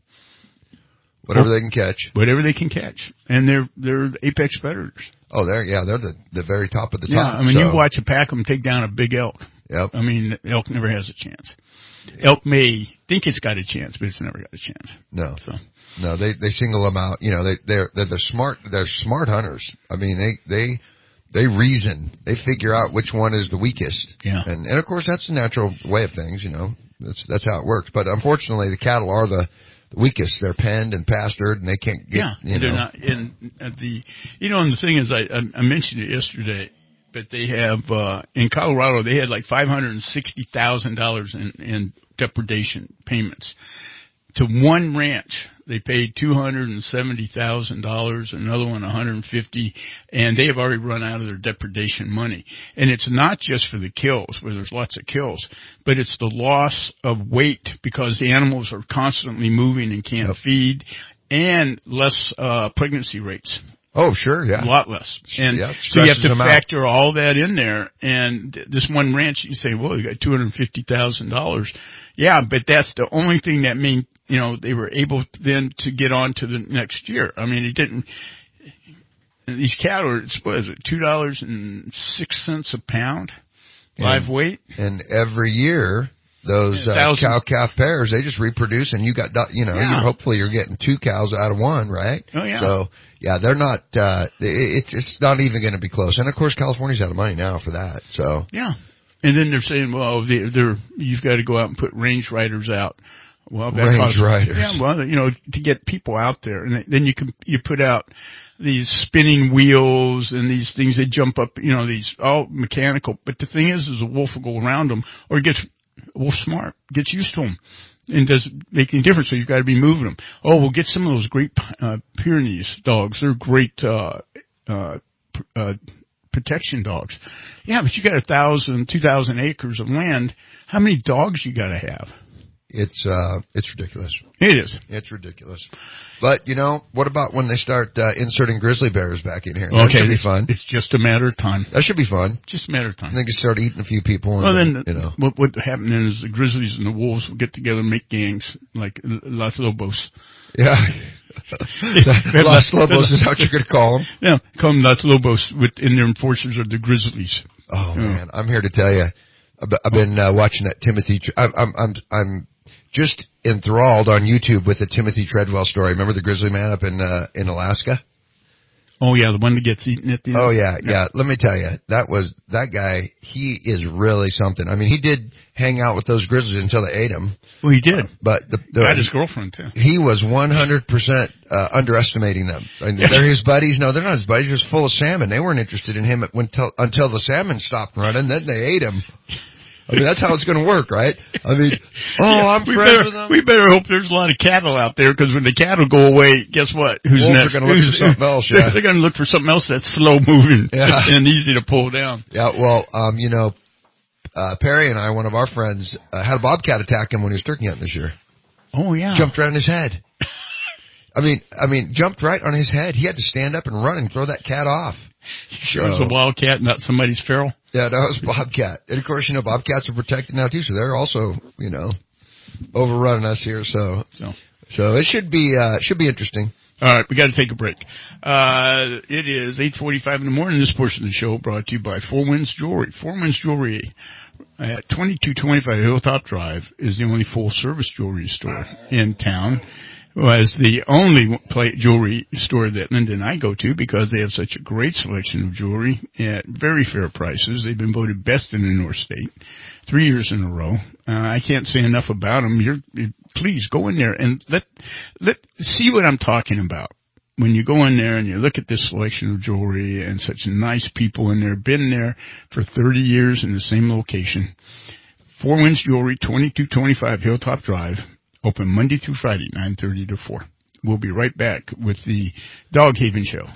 Speaker 3: Whatever well, they can catch.
Speaker 2: Whatever they can catch. And they're, they're apex predators.
Speaker 3: Oh, they're, yeah, they're the, the very top of the
Speaker 2: yeah,
Speaker 3: top.
Speaker 2: I mean,
Speaker 3: so.
Speaker 2: you watch a pack of them take down a big elk.
Speaker 3: Yep.
Speaker 2: I mean, elk never has a chance. Elk may think it's got a chance, but it's never got a chance.
Speaker 3: No.
Speaker 2: So.
Speaker 3: No, they, they single them out. You know, they, they're, they're the smart, they're smart hunters. I mean, they, they, they reason. They figure out which one is the weakest.
Speaker 2: Yeah.
Speaker 3: And, and of course, that's the natural way of things, you know. That's, that's how it works. But unfortunately, the cattle are the, weakest. They're penned and pastured, and they can't get.
Speaker 2: Yeah,
Speaker 3: you
Speaker 2: they're
Speaker 3: know.
Speaker 2: not. And uh, the, you know, and the thing is, I, I mentioned it yesterday, but they have uh in Colorado they had like five hundred and sixty thousand dollars in in depredation payments to one ranch. They paid two hundred and seventy thousand dollars, another one one hundred and fifty, and they have already run out of their depredation money. And it's not just for the kills, where there's lots of kills, but it's the loss of weight because the animals are constantly moving and can't yep. feed, and less uh pregnancy rates.
Speaker 3: Oh, sure, yeah.
Speaker 2: A lot less. And
Speaker 3: yeah,
Speaker 2: so you have to factor
Speaker 3: out.
Speaker 2: all that in there. And this one ranch, you say, well, you got two hundred fifty thousand dollars. Yeah, but that's the only thing that mean, you know, they were able then to get on to the next year. I mean, it didn't, these cattle are, what is it, two dollars and six cents a pound, live
Speaker 3: and,
Speaker 2: weight.
Speaker 3: And every year, those uh, cow-calf pairs, they just reproduce, and you got, you know,
Speaker 2: yeah.
Speaker 3: you hopefully you're getting two cows out of one, right?
Speaker 2: Oh, yeah.
Speaker 3: So, yeah, they're not, uh, it, it's not even going to be close. And, of course, California's out of money now for that, so.
Speaker 2: Yeah. And then they're saying, well, they're, they're you've got to go out and put range riders out. Well, that
Speaker 3: range
Speaker 2: costs,
Speaker 3: riders.
Speaker 2: Yeah, well, you know, to get people out there. And then you can, you put out these spinning wheels and these things that jump up, you know, these all mechanical. But the thing is, is a wolf will go around them or gets, wolf smart, gets used to them. and doesn't make any difference. So you've got to be moving them. Oh, we'll get some of those great uh, Pyrenees dogs. They're great uh, uh, uh, protection dogs. Yeah, but you got a thousand, two thousand acres of land. How many dogs you got to have?
Speaker 3: It's uh, it's ridiculous.
Speaker 2: It is.
Speaker 3: It's ridiculous. But you know, what about when they start uh, inserting grizzly bears back in here? That
Speaker 2: Okay,
Speaker 3: should be
Speaker 2: it's,
Speaker 3: fun.
Speaker 2: it's just a matter of time.
Speaker 3: That should be fun.
Speaker 2: Just a matter of time.
Speaker 3: They can start eating a few people. And
Speaker 2: Well, then,
Speaker 3: you know,
Speaker 2: what what happened then is the grizzlies and the wolves will get together and make gangs like Los Lobos.
Speaker 3: yeah. Los Lobos is what you're going to call them.
Speaker 2: Yeah, call them Los Lobos, with, and their enforcers are the grizzlies.
Speaker 3: Oh
Speaker 2: Yeah.
Speaker 3: man, I'm here to tell you, I've I've been uh, watching that Timothy. Tr- I'm I'm I'm I'm just enthralled on YouTube with the Timothy Treadwell story. Remember the grizzly man up in uh, in Alaska?
Speaker 2: Oh yeah, the one that gets eaten at the end.
Speaker 3: Oh yeah, yeah. Let me tell you, that was that guy. He is really something. I mean, he did hang out with those grizzlies until they ate him.
Speaker 2: Well, he did.
Speaker 3: Uh, but the, the
Speaker 2: Got his girlfriend too.
Speaker 3: He was one hundred percent uh, underestimating them. And they're his buddies. No, they're not his buddies. They're just full of salmon. They weren't interested in him at, when, till, until the salmon stopped running. Then they ate him. I mean, that's how it's going to work, right? I mean, oh,
Speaker 2: Yeah,
Speaker 3: I'm
Speaker 2: we
Speaker 3: friends
Speaker 2: better,
Speaker 3: with them.
Speaker 2: We better hope there's a lot of cattle out there, because when the cattle go away, guess what? Who's
Speaker 3: Wolves are
Speaker 2: next?
Speaker 3: gonna look
Speaker 2: Who's-
Speaker 3: for something else, yeah.
Speaker 2: They're going to look for something else that's slow moving
Speaker 3: Yeah.
Speaker 2: and easy to pull down.
Speaker 3: Yeah, well, um, you know, uh, Perry and I, one of our friends, uh, had a bobcat attack him when he was turkey hunting this year.
Speaker 2: Oh yeah.
Speaker 3: Jumped right on his head. I mean, I mean, jumped right on his head. He had to stand up and run and throw that cat off.
Speaker 2: Sure, it's a wildcat, not somebody's feral.
Speaker 3: Yeah, that was bobcat. And of course, you know, bobcats are protected now too, so they're also, you know, overrunning us here. So,
Speaker 2: so,
Speaker 3: so it should be, uh, should be interesting.
Speaker 2: All right, we got to take a break. Uh, it is eight forty-five in the morning. This portion of the show brought to you by Four Winds Jewelry. Four Winds Jewelry at twenty-two twenty-five Hilltop Drive is the only full-service jewelry store in town. Was the only play, jewelry store that Linda and I go to, because they have such a great selection of jewelry at very fair prices. They've been voted best in the North State three years in a row. Uh, I can't say enough about them. You're, you, please go in there and let let see what I'm talking about. When you go in there and you look at this selection of jewelry and such nice people in there, been there for thirty years in the same location. Four Winds Jewelry, twenty-two twenty-five Hilltop Drive. Open Monday through Friday, nine thirty to four. We'll be right back with the Dog Haven Show.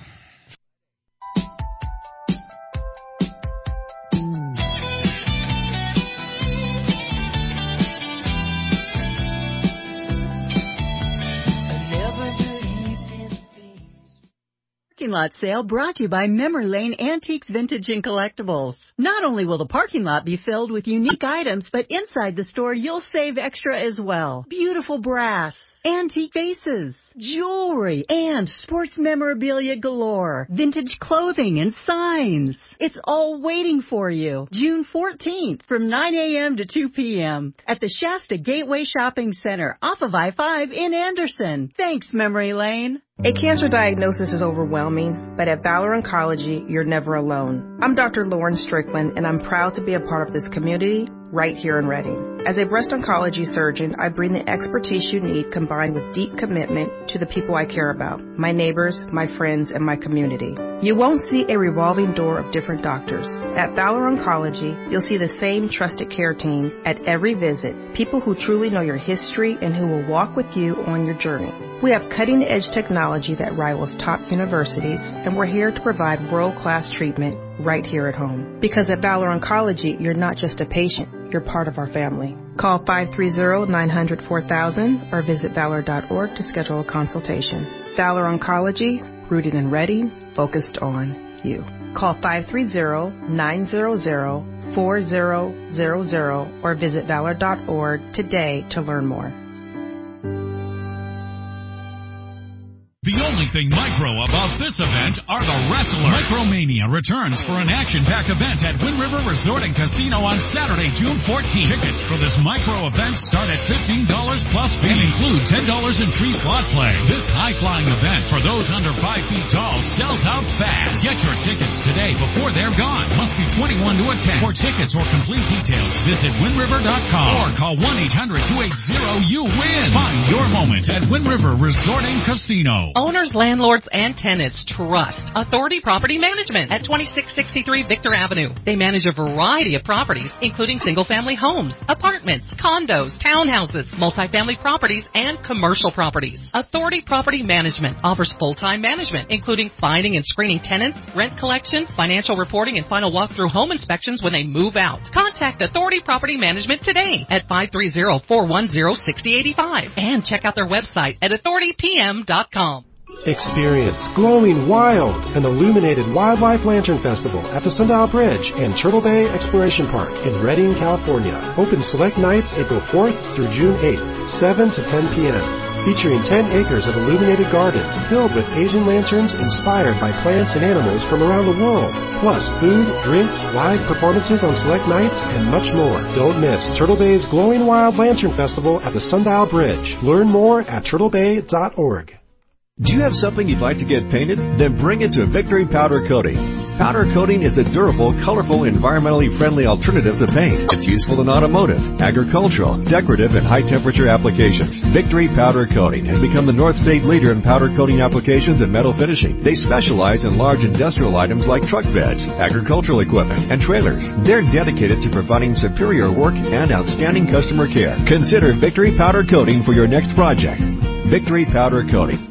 Speaker 8: Parking lot sale brought to you by Memory Lane Antiques, Vintage, and Collectibles. Not only will the parking lot be filled with unique items, but inside the store you'll save extra as well. Beautiful brass, antique vases, jewelry, and sports memorabilia galore. Vintage clothing and signs. It's all waiting for you. June fourteenth from nine a.m. to two p.m. at the Shasta Gateway Shopping Center off of I five in Anderson. Thanks, Memory Lane.
Speaker 20: A cancer diagnosis is overwhelming, but at Valor Oncology, you're never alone. I'm Doctor Lauren Strickland, and I'm proud to be a part of this community right here in Reading. As a breast oncology surgeon, I bring the expertise you need combined with deep commitment to the people I care about, my neighbors, my friends, and my community. You won't see a revolving door of different doctors. At Valor Oncology, you'll see the same trusted care team at every visit, people who truly know your history and who will walk with you on your journey. We have cutting-edge technology that rivals top universities, and we're here to provide world-class treatment right here at home. Because at Valor Oncology, you're not just a patient, you're part of our family. Call five three zero, nine zero zero, four thousand or visit valor dot org to schedule a consultation. Valor Oncology, rooted in Reading, focused on you. Call five three zero, nine zero zero, four zero zero zero or visit valor dot org today to learn more.
Speaker 7: The only thing micro about this event are the wrestlers. Micromania returns for an action-packed event at Wind River Resort and Casino on Saturday, June fourteenth. Tickets for this micro event start at fifteen dollars plus fee and include ten dollars in free slot play. This high-flying event for those under five feet tall sells out fast. Get your tickets today before they're gone. Must be twenty-one to attend. For tickets or complete details, visit wind river dot com or call one eight hundred, two eight zero, you win. Find your moment at Wind River Resort and Casino.
Speaker 10: Owner Owners, landlords, and tenants trust Authority Property Management at twenty-six sixty-three Victor Avenue. They manage a variety of properties, including single-family homes, apartments, condos, townhouses, multifamily properties, and commercial properties. Authority Property Management offers full-time management, including finding and screening tenants, rent collection, financial reporting, and final walkthrough home inspections when they move out. Contact Authority Property Management today at five three zero, four one zero, six zero eight five and check out their website at authority p m dot com.
Speaker 9: Experience Glowing Wild, an illuminated wildlife lantern festival at the Sundial Bridge and Turtle Bay Exploration Park in Redding, California. Open select nights April fourth through June eighth, seven to ten p.m. Featuring ten acres of illuminated gardens filled with Asian lanterns inspired by plants and animals from around the world. Plus food, drinks, live performances on select nights, and much more. Don't miss Turtle Bay's Glowing Wild Lantern Festival at the Sundial Bridge. Learn more at turtle bay dot org.
Speaker 14: Do you have something you'd like to get painted? Then bring it to Victory Powder Coating. Powder coating is a durable, colorful, environmentally friendly alternative to paint. It's useful in automotive, agricultural, decorative, and high-temperature applications. Victory Powder Coating has become the North State leader in powder coating applications and metal finishing. They specialize in large industrial items like truck beds, agricultural equipment, and trailers. They're dedicated to providing superior work and outstanding customer care. Consider Victory Powder Coating for your next project. Victory Powder Coating.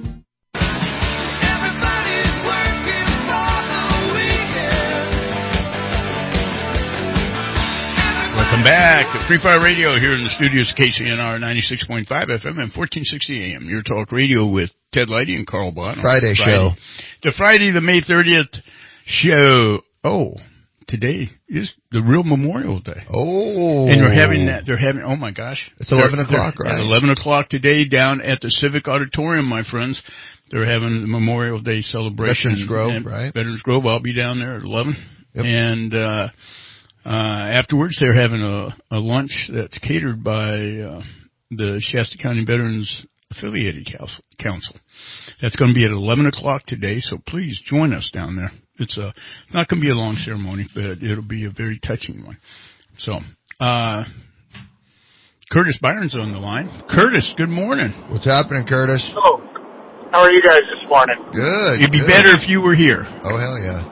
Speaker 2: Welcome back to Free Fire Radio here in the studios of K C N R ninety-six point five F M and fourteen sixty A M. Your talk radio with Ted Lighty and Carl Bott.
Speaker 3: Friday, Friday show.
Speaker 2: The Friday, the May thirtieth show. Oh, today is the real Memorial Day.
Speaker 3: Oh.
Speaker 2: And they're having that. They're having, oh my gosh.
Speaker 3: It's eleven o'clock, right?
Speaker 2: At eleven o'clock today down at the Civic Auditorium, my friends. They're having the Memorial Day celebration.
Speaker 3: Veterans Grove, right?
Speaker 2: Veterans Grove. I'll be down there at eleven.
Speaker 3: Yep.
Speaker 2: And, uh, Uh, afterwards, they're having a, a lunch that's catered by uh, the Shasta County Veterans Affiliated Council. That's going to be at eleven o'clock today, so please join us down there. It's a, not going to be a long ceremony, but it'll be a very touching one. So, uh, Curtis Byron's on the line. Curtis, good morning.
Speaker 3: What's happening, Curtis?
Speaker 21: Hello. How are you guys this morning?
Speaker 3: Good.
Speaker 2: It'd be
Speaker 3: good.
Speaker 2: better if you were here.
Speaker 3: Oh, hell yeah.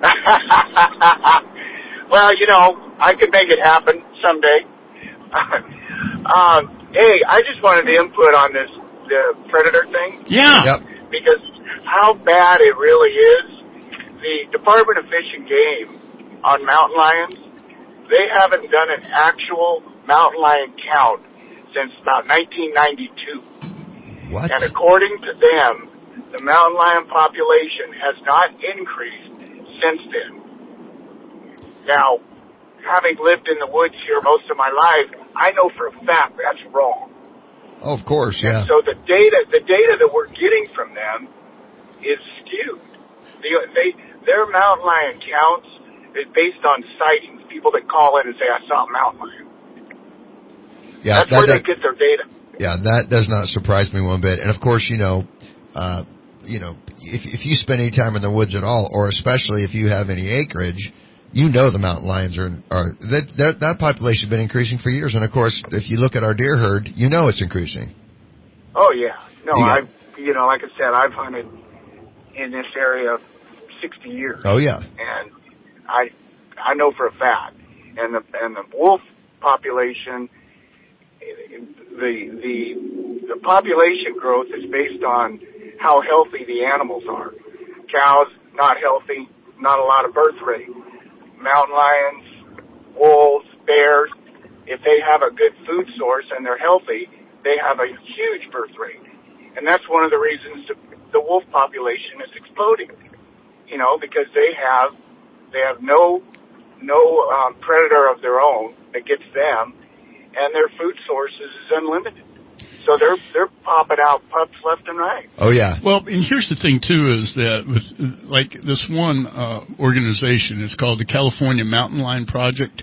Speaker 21: Well, you know, I could make it happen someday. um, hey, I just wanted to input on this the predator thing.
Speaker 2: Yeah.
Speaker 3: Yep.
Speaker 21: Because how bad it really is. The Department of Fish and Game on mountain lions, they haven't done an actual mountain lion count since about nineteen ninety-two.
Speaker 3: What?
Speaker 21: And according to them, the mountain lion population has not increased since then. Now, having lived in the woods here most of my life, I know for a fact that's wrong.
Speaker 3: Oh, of course, yeah.
Speaker 21: And so the data, the data that we're getting from them is skewed. The, they, their mountain lion counts is based on sightings. People that call in and say, "I saw a mountain lion."
Speaker 3: Yeah,
Speaker 21: that's
Speaker 3: that,
Speaker 21: where
Speaker 3: that,
Speaker 21: they get their data.
Speaker 3: Yeah, that does not surprise me one bit. And of course, you know, uh, you know, if if you spend any time in the woods at all, or especially if you have any acreage, you know the mountain lions are, are that, that that population has been increasing for years. And of course, if you look at our deer herd, you know it's increasing.
Speaker 21: Oh yeah, no,
Speaker 3: you
Speaker 21: I, you know, like I said, I've hunted in this area sixty years.
Speaker 3: Oh yeah,
Speaker 21: and I, I know for a fact, and the and the wolf population, the the the population growth is based on how healthy the animals are. Cows not healthy, not a lot of birth rate. Mountain lions, wolves, bears, if they have a good food source and they're healthy, they have a huge birth rate. And that's one of the reasons the wolf population is exploding. You know, because they have, they have no, no um, predator of their own that gets them, and their food source is unlimited. So they're they're popping out pups left and right.
Speaker 3: Oh yeah.
Speaker 2: Well, and here's the thing too: is that with like this one uh, organization, it's called the California Mountain Lion Project.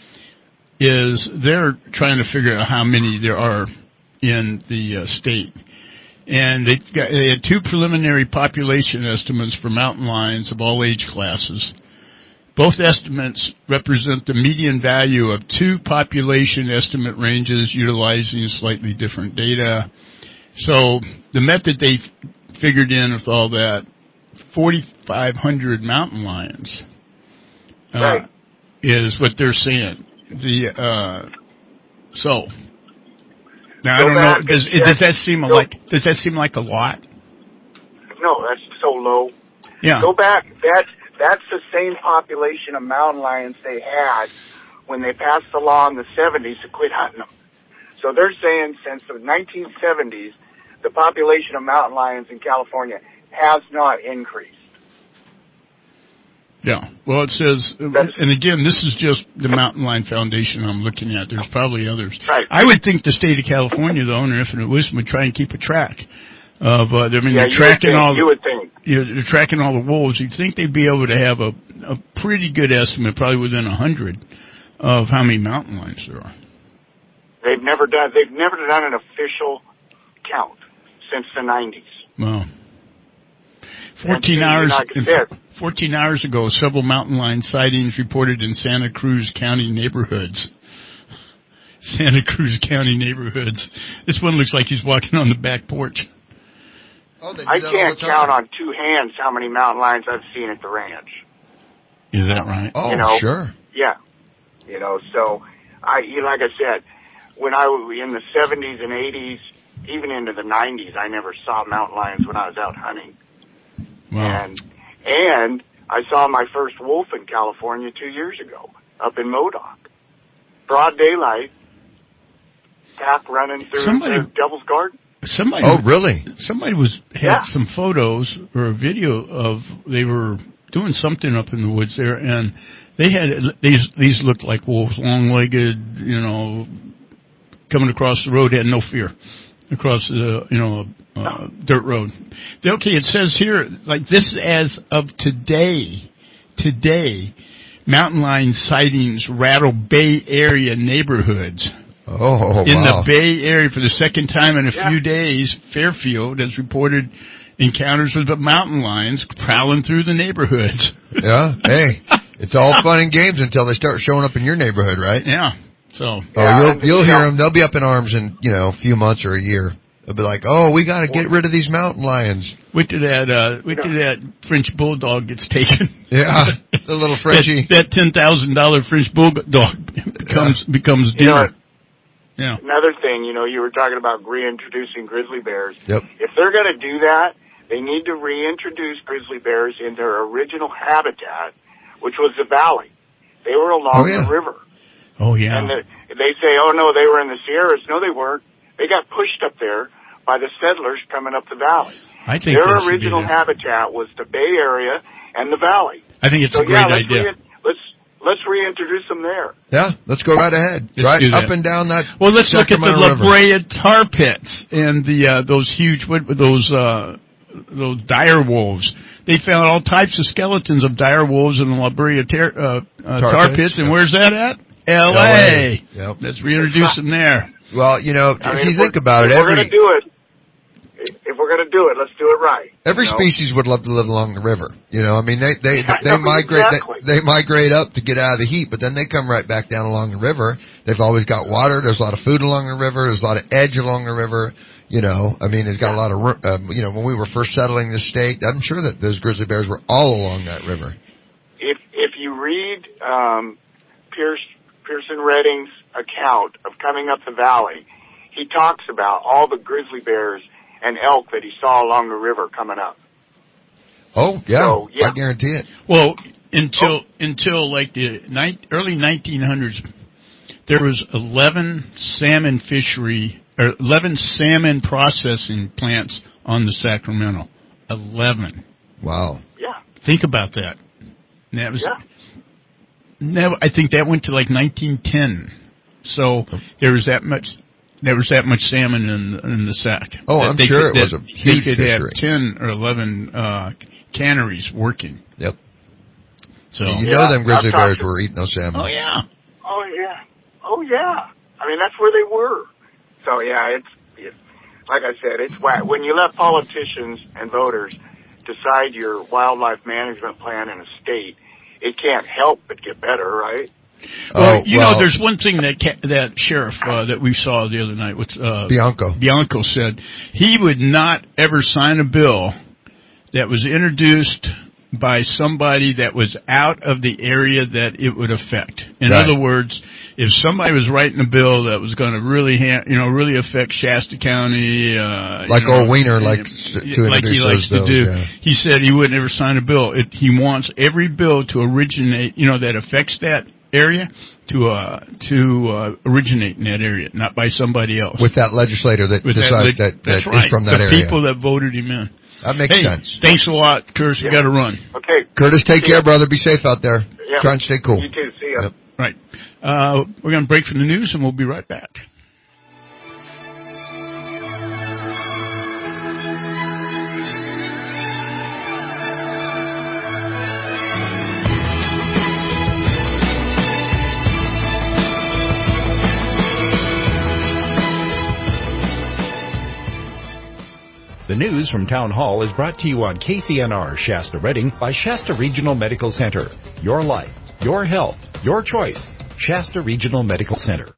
Speaker 2: Is they're trying to figure out how many there are in the uh, state, and they got they had two preliminary population estimates for mountain lions of all age classes. Both estimates represent the median value of two population estimate ranges utilizing slightly different data. So the method they figured in with all that, forty-five hundred mountain lions uh,
Speaker 21: Right.
Speaker 2: is what they're saying. The uh, so now I
Speaker 21: Go
Speaker 2: don't know.
Speaker 21: back
Speaker 2: Does
Speaker 21: and
Speaker 2: does
Speaker 21: check.
Speaker 2: that seem
Speaker 21: Go-
Speaker 2: like does that seem like a lot?
Speaker 21: No, that's so low.
Speaker 2: Yeah.
Speaker 21: Go back. That's that's the same population of mountain lions they had when they passed the law in the seventies to quit hunting them. So they're saying since the nineteen seventies, the population of mountain lions in California has not increased.
Speaker 2: Yeah. Well, it says, and again, this is just the Mountain Lion Foundation I'm looking at. There's probably others.
Speaker 21: Right.
Speaker 2: I would think the state of California, the owner, if it was, would try and keep a track of. Uh, I mean,
Speaker 21: Yeah,
Speaker 2: they're
Speaker 21: you
Speaker 2: tracking
Speaker 21: would think,
Speaker 2: all.
Speaker 21: you would think.
Speaker 2: You know, they're tracking all the wolves. You'd think they'd be able to have a a pretty good estimate, probably within a hundred, of how many mountain lions there are.
Speaker 21: They've never done. They've never done an official count since the nineties.
Speaker 2: Wow. Fourteen
Speaker 21: And,
Speaker 2: hours.
Speaker 21: like I said,
Speaker 2: Fourteen hours ago, several mountain lion sightings reported in Santa Cruz County neighborhoods. Santa Cruz County neighborhoods. This one looks like he's walking on the back porch.
Speaker 3: Oh, they do
Speaker 21: I
Speaker 3: that all
Speaker 21: can't
Speaker 3: the time.
Speaker 21: count on two hands how many mountain lions I've seen at the ranch.
Speaker 2: Is that right?
Speaker 3: Oh,
Speaker 21: you know,
Speaker 3: sure.
Speaker 21: Yeah. You know, so I, you know, like I said, when I was in the seventies and eighties, even into the nineties, I never saw mountain lions when I was out hunting.
Speaker 2: Wow.
Speaker 21: And and I saw my first wolf in California two years ago, up in Modoc. Broad daylight, pack running through
Speaker 2: Somebody-
Speaker 21: the Devil's Garden.
Speaker 2: Somebody.
Speaker 3: Oh, really?
Speaker 2: Somebody was had
Speaker 21: Yeah.
Speaker 2: some photos or a video of they were doing something up in the woods there, and they had these these looked like wolves, long-legged, you know, coming across the road, had no fear across the you know uh, dirt road. Okay, it says here like this as of today, today, mountain lion sightings rattle Bay Area neighborhoods.
Speaker 3: Oh,
Speaker 2: in
Speaker 3: wow.
Speaker 2: the Bay Area for the second time in a
Speaker 21: Yeah.
Speaker 2: few days, Fairfield has reported encounters with the mountain lions prowling through the neighborhoods.
Speaker 3: Yeah. Hey, it's all fun and games until they start showing up in your neighborhood, right?
Speaker 2: Yeah. So.
Speaker 3: Oh,
Speaker 21: Yeah,
Speaker 3: you'll
Speaker 21: and,
Speaker 3: you'll
Speaker 21: you
Speaker 3: hear
Speaker 21: know-
Speaker 3: them. They'll be up in arms in you know a few months or a year. They'll be like, "Oh, we got to get rid of these mountain lions."
Speaker 2: Wait till that. Uh, wait till that French bulldog gets taken.
Speaker 3: Yeah, the little Frenchie.
Speaker 2: that, that ten thousand dollar French bulldog becomes
Speaker 3: Yeah.
Speaker 2: becomes
Speaker 21: You know,
Speaker 2: dinner. Yeah.
Speaker 21: Another thing, you know, you were talking about reintroducing grizzly bears.
Speaker 3: Yep.
Speaker 21: If they're going to do that, they need to reintroduce grizzly bears in their original habitat, which was the valley. They were along
Speaker 3: Oh, yeah.
Speaker 21: the river.
Speaker 2: Oh yeah.
Speaker 21: And the, they say, oh, no, they were in the Sierras. No, they weren't. They got pushed up there by the settlers coming up the valley.
Speaker 2: I think
Speaker 21: Their
Speaker 2: that should be
Speaker 21: original
Speaker 2: the-
Speaker 21: habitat was the Bay Area and the valley.
Speaker 2: I think it's
Speaker 21: so,
Speaker 2: a great
Speaker 21: yeah, let's
Speaker 2: idea.
Speaker 21: Re- let's, let's reintroduce them there.
Speaker 3: Yeah, let's go right ahead.
Speaker 2: Let's
Speaker 3: right
Speaker 2: do that.
Speaker 3: up and down that.
Speaker 2: Well, let's look at the
Speaker 3: Sacramento
Speaker 2: La
Speaker 3: River.
Speaker 2: Brea tar pits and the uh, those huge what those uh, those dire wolves. They found all types of skeletons of dire wolves in the La Brea tar, uh, uh,
Speaker 3: Tar
Speaker 2: tar,
Speaker 3: pits,
Speaker 2: pits, and
Speaker 3: yeah.
Speaker 2: where's that at? L A.
Speaker 3: L A. Yep.
Speaker 2: Let's reintroduce them there.
Speaker 3: Well, you know,
Speaker 21: I
Speaker 3: if
Speaker 21: mean,
Speaker 3: you
Speaker 21: if
Speaker 3: think
Speaker 21: we're-
Speaker 3: about it,
Speaker 21: if we're
Speaker 3: every
Speaker 21: going to do it, if we're going to do it, let's do it right.
Speaker 3: every
Speaker 21: you know?
Speaker 3: species would love to live along the river. You know, I mean, they they
Speaker 21: Yeah,
Speaker 3: they
Speaker 21: no,
Speaker 3: migrate
Speaker 21: exactly.
Speaker 3: they, they migrate up to get out of the heat, but then they come right back down along the river. They've always got water. There's a lot of food along the river. There's a lot of edge along the river. You know, I mean, it's got a lot of ro- um, you know. When we were first settling the state, I'm sure that those grizzly bears were all along that river.
Speaker 21: If if you read um, Pierce Pearson Redding's account of coming up the valley, he talks about all the grizzly bears and elk that he saw along the river coming up.
Speaker 3: Oh yeah,
Speaker 21: So, yeah.
Speaker 3: I guarantee it.
Speaker 2: Well, until until like the ni- early nineteen hundreds, there was eleven salmon fishery or eleven salmon processing plants on the Sacramento. Eleven.
Speaker 3: Wow.
Speaker 21: Yeah.
Speaker 2: Think about that. And that was.
Speaker 21: Yeah.
Speaker 2: Never, I think that went to like nineteen ten. So there was that much. There was that much salmon in in the Sac.
Speaker 3: Oh,
Speaker 2: That
Speaker 3: I'm
Speaker 2: they
Speaker 3: sure
Speaker 2: could,
Speaker 3: it was
Speaker 2: that
Speaker 3: a huge
Speaker 2: They could
Speaker 3: fishery.
Speaker 2: have ten or eleven uh, canneries working.
Speaker 3: Yep.
Speaker 2: So
Speaker 3: You
Speaker 21: Yeah,
Speaker 3: know them grizzly
Speaker 21: I've talked
Speaker 3: bears
Speaker 21: to-
Speaker 3: were eating those salmon.
Speaker 2: Oh yeah.
Speaker 21: Oh yeah. Oh yeah. I mean, that's where they were. So yeah, it's, it's like I said, it's whack. When you let politicians and voters decide your wildlife management plan in a state, it can't help but get better, right?
Speaker 2: Well,
Speaker 3: oh,
Speaker 2: you
Speaker 3: well,
Speaker 2: know, there's one thing that ca- that sheriff uh, that we saw the other night with uh,
Speaker 3: Bianco.
Speaker 2: Bianco said he would not ever sign a bill that was introduced by somebody that was out of the area that it would affect. In
Speaker 3: Right.
Speaker 2: other words, if somebody was writing a bill that was going to really, ha- you know, really affect Shasta County, uh,
Speaker 3: like
Speaker 2: you know,
Speaker 3: old Wiener likes to introduce
Speaker 2: like he
Speaker 3: those
Speaker 2: likes
Speaker 3: bills,
Speaker 2: to do,
Speaker 3: yeah.
Speaker 2: he said he would never sign a bill. It, he wants every bill to originate, you know, that affects that area to uh to uh originate in that area, not by somebody else.
Speaker 3: With that legislator that
Speaker 2: With
Speaker 3: decides
Speaker 2: that,
Speaker 3: that,
Speaker 2: that's
Speaker 3: that
Speaker 2: right.
Speaker 3: is from that
Speaker 2: the
Speaker 3: area.
Speaker 2: people that voted him in.
Speaker 3: That makes
Speaker 2: hey,
Speaker 3: sense.
Speaker 2: Thanks a lot, Curtis. We got to run.
Speaker 21: Okay.
Speaker 3: Curtis, take
Speaker 21: See
Speaker 3: care,
Speaker 21: ya.
Speaker 3: brother. Be safe out there.
Speaker 21: Yeah.
Speaker 3: Try and stay cool.
Speaker 21: You too. See ya.
Speaker 3: Yep.
Speaker 2: Right. Uh, we're going to break for the news, and we'll be right back.
Speaker 1: The news from Town Hall is brought to you on K C N R Shasta Redding by Shasta Regional Medical Center. Your life, your health, your choice. Shasta Regional Medical Center.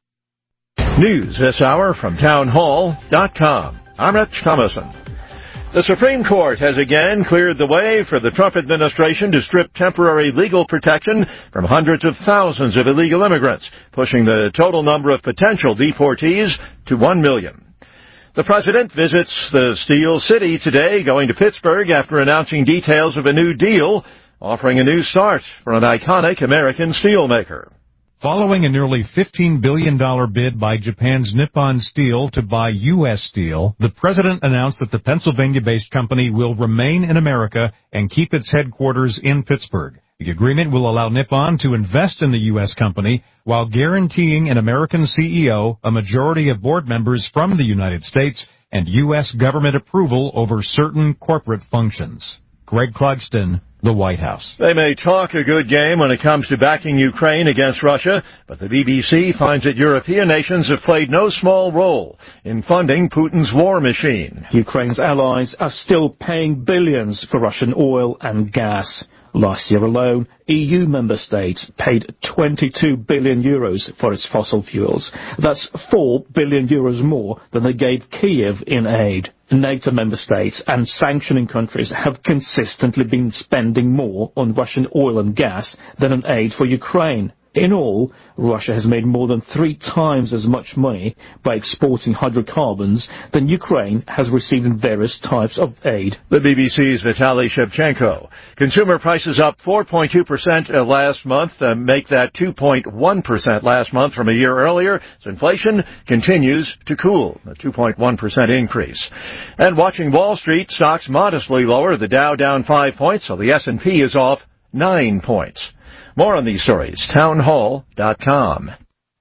Speaker 22: News this hour from town hall dot com. I'm Rich Thomason. The Supreme Court has again cleared the way for the Trump administration to strip temporary legal protection from hundreds of thousands of illegal immigrants, pushing the total number of potential deportees to one million. The president visits the Steel City today, going to Pittsburgh after announcing details of a new deal, offering a new start for an iconic American steelmaker.
Speaker 23: Following a nearly fifteen billion dollars bid by Japan's Nippon Steel to buy U S steel, the president announced that the Pennsylvania-based company will remain in America and keep its headquarters in Pittsburgh. The agreement will allow Nippon to invest in the U S company while guaranteeing an American C E O, a majority of board members from the United States, and U S government approval over certain corporate functions. Greg Clugston, the White House.
Speaker 22: They may talk a good game when it comes to backing Ukraine against Russia, but the B B C finds that European nations have played no small role in funding Putin's war machine.
Speaker 24: Ukraine's allies are still paying billions for Russian oil and gas. Last year alone, E U member states paid twenty-two billion euros for its fossil fuels. That's four billion euros more than they gave Kiev in aid. NATO member states and sanctioning countries have consistently been spending more on Russian oil and gas than on aid for Ukraine. In all, Russia has made more than three times as much money by exporting hydrocarbons than Ukraine has received in various types of aid.
Speaker 22: The B B C's Vitaly Shevchenko. Consumer prices up four point two percent last month, uh, make that two point one percent last month from a year earlier, as inflation continues to cool, a two point one percent increase. And watching Wall Street, stocks modestly lower, the Dow down five points, so the S and P is off nine points. More on these stories, town hall dot com.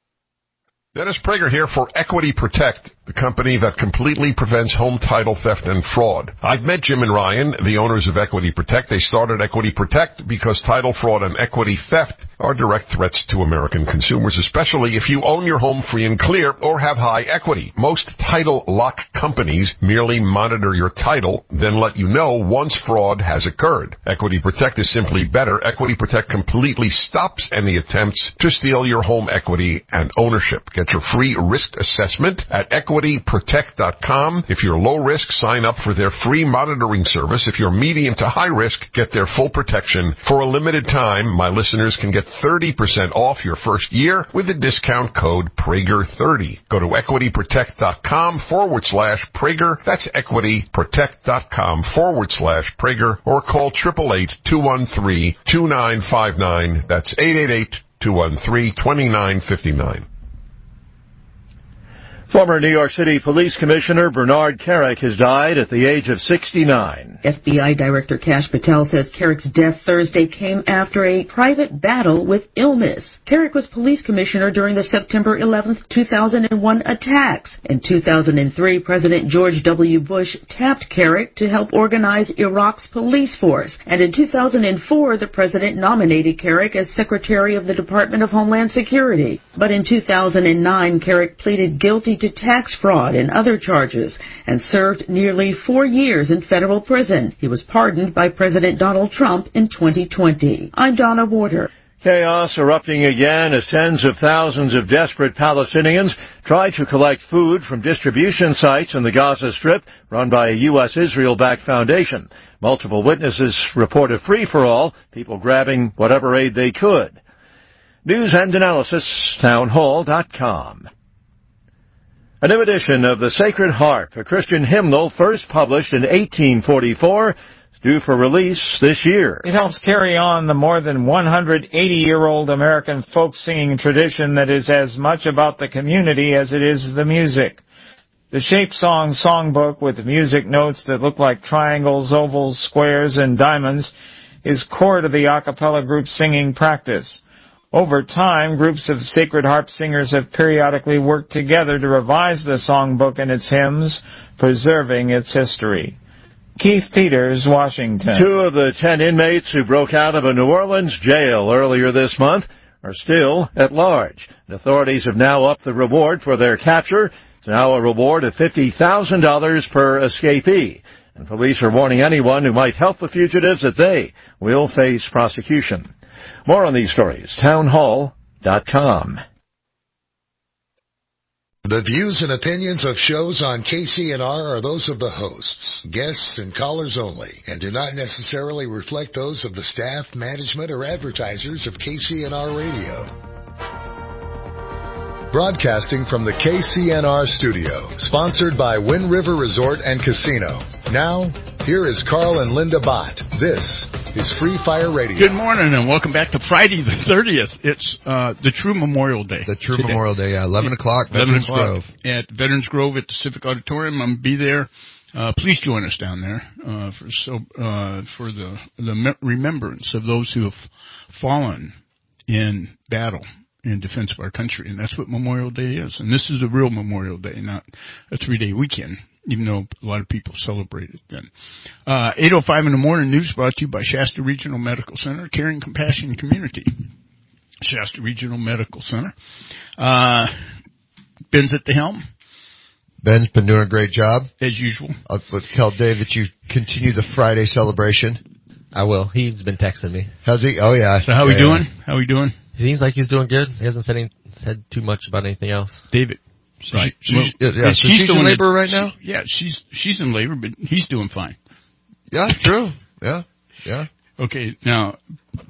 Speaker 25: Dennis Prager here for Equity Protect, the company that completely prevents home title theft and fraud. I've met Jim and Ryan, the owners of Equity Protect. They started Equity Protect because title fraud and equity theft are direct threats to American consumers, especially if you own your home free and clear or have high equity. Most title lock companies merely monitor your title, then let you know once fraud has occurred. Equity Protect is simply better. Equity Protect completely stops any attempts to steal your home equity and ownership. Get your free risk assessment at equity protect dot com. If you're low risk, sign up for their free monitoring service. If you're medium to high risk, get their full protection. For a limited time, my listeners can get thirty percent off your first year with the discount code Prager thirty. Go to equity protect dot com forward slash Prager. That's equity protect dot com forward slash Prager, or call eight eight eight, two one three, two nine five nine. That's eight eight eight, two one three, two nine five nine.
Speaker 22: Former New York City Police Commissioner Bernard Kerik has died at the age of sixty-nine.
Speaker 26: F B I Director Kash Patel says Kerik's death Thursday came after a private battle with illness. Kerik was police commissioner during the September eleventh, two thousand one attacks. In two thousand three, President George W. Bush tapped Kerik to help organize Iraq's police force. And in two thousand four, the president nominated Kerik as Secretary of the Department of Homeland Security. But in two thousand nine, Kerik pleaded guilty to tax fraud and other charges and served nearly four years in federal prison. He was pardoned by President Donald Trump in twenty twenty. I'm Donna Warder.
Speaker 22: Chaos erupting again as tens of thousands of desperate Palestinians try to collect food from distribution sites in the Gaza Strip run by a U S Israel-backed foundation. Multiple witnesses report a free-for-all, people grabbing whatever aid they could. News and analysis, townhall dot com. A new edition of the Sacred Harp, a Christian hymnal first published in eighteen forty-four, due for release this year.
Speaker 4: It helps carry on the more than one hundred eighty-year-old American folk singing tradition that is as much about the community as it is the music. The Shape Song songbook with music notes that look like triangles, ovals, squares, and diamonds is core to the a cappella group singing practice. Over time, groups of Sacred Harp singers have periodically worked together to revise the songbook and its hymns, preserving its history. Keith Peters, Washington.
Speaker 22: Two of the ten inmates who broke out of a New Orleans jail earlier this month are still at large. The authorities have now upped the reward for their capture. It's now a reward of fifty thousand dollars per escapee. And police are warning anyone who might help the fugitives that they will face prosecution. More on these stories, townhall dot com.
Speaker 5: The views and opinions of shows on K C N R are those of the hosts, guests, and callers only, and do not necessarily reflect those of the staff, management, or advertisers of K C N R Radio. Broadcasting from the K C N R studio, sponsored by Wind River Resort and Casino. Now, here is Carl and Linda Bott. This is Free Fire Radio.
Speaker 2: Good morning and welcome back to Friday the thirtieth. It's uh, the True Memorial Day.
Speaker 3: The True
Speaker 2: today.
Speaker 3: Memorial Day, yeah, eleven o'clock, Veterans Grove.
Speaker 2: At Veterans Grove at the Civic Auditorium. I'm going to be there. Uh, please join us down there uh, for so uh, for the the me- remembrance of those who have fallen in battle in defense of our country, and that's what Memorial Day is. And this is a real Memorial Day, not a three-day weekend, even though a lot of people celebrate it then. Uh, eight oh five in the morning news brought to you by Shasta Regional Medical Center, Caring Compassion Community. Shasta Regional Medical Center. Uh, Ben's at the helm.
Speaker 3: Ben's been doing a great job.
Speaker 2: As usual.
Speaker 3: I'll tell Dave that you continue the Friday celebration.
Speaker 6: I will. He's been texting me.
Speaker 3: Has he? Oh, yeah.
Speaker 2: So how
Speaker 3: yeah,
Speaker 2: we doing?
Speaker 3: Yeah.
Speaker 2: How we doing?
Speaker 6: He seems like he's doing good. He hasn't said, any, said too much about anything else.
Speaker 2: David. Right.
Speaker 3: She, she, yeah, yeah. So she's, she's in labor right now?
Speaker 2: Yeah, she's she's in labor, but he's doing fine.
Speaker 3: Yeah, true. Yeah, yeah.
Speaker 2: Okay, now...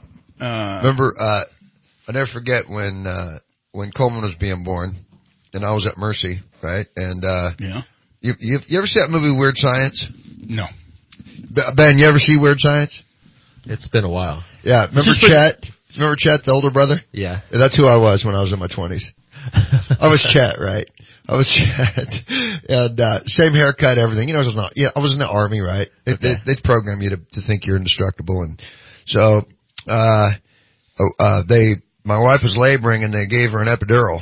Speaker 2: Uh,
Speaker 3: Remember, uh, I'll never forget when uh, when Coleman was being born, and I was at Mercy, right? And uh,
Speaker 2: yeah.
Speaker 3: You, you you ever see that movie Weird Science?
Speaker 2: No.
Speaker 3: Ben, you ever see Weird Science?
Speaker 6: It's been a while.
Speaker 3: Yeah, remember Chet? Remember Chet, the older brother?
Speaker 6: Yeah.
Speaker 3: That's who I was when I was in my twenties. I was Chet, right? I was Chet. And uh, same haircut, everything. You know, I was not, yeah, I was in the Army, right? They, okay. they, they'd program you to, to think you're indestructible. And so uh, uh, they, my wife was laboring, and they gave her an epidural.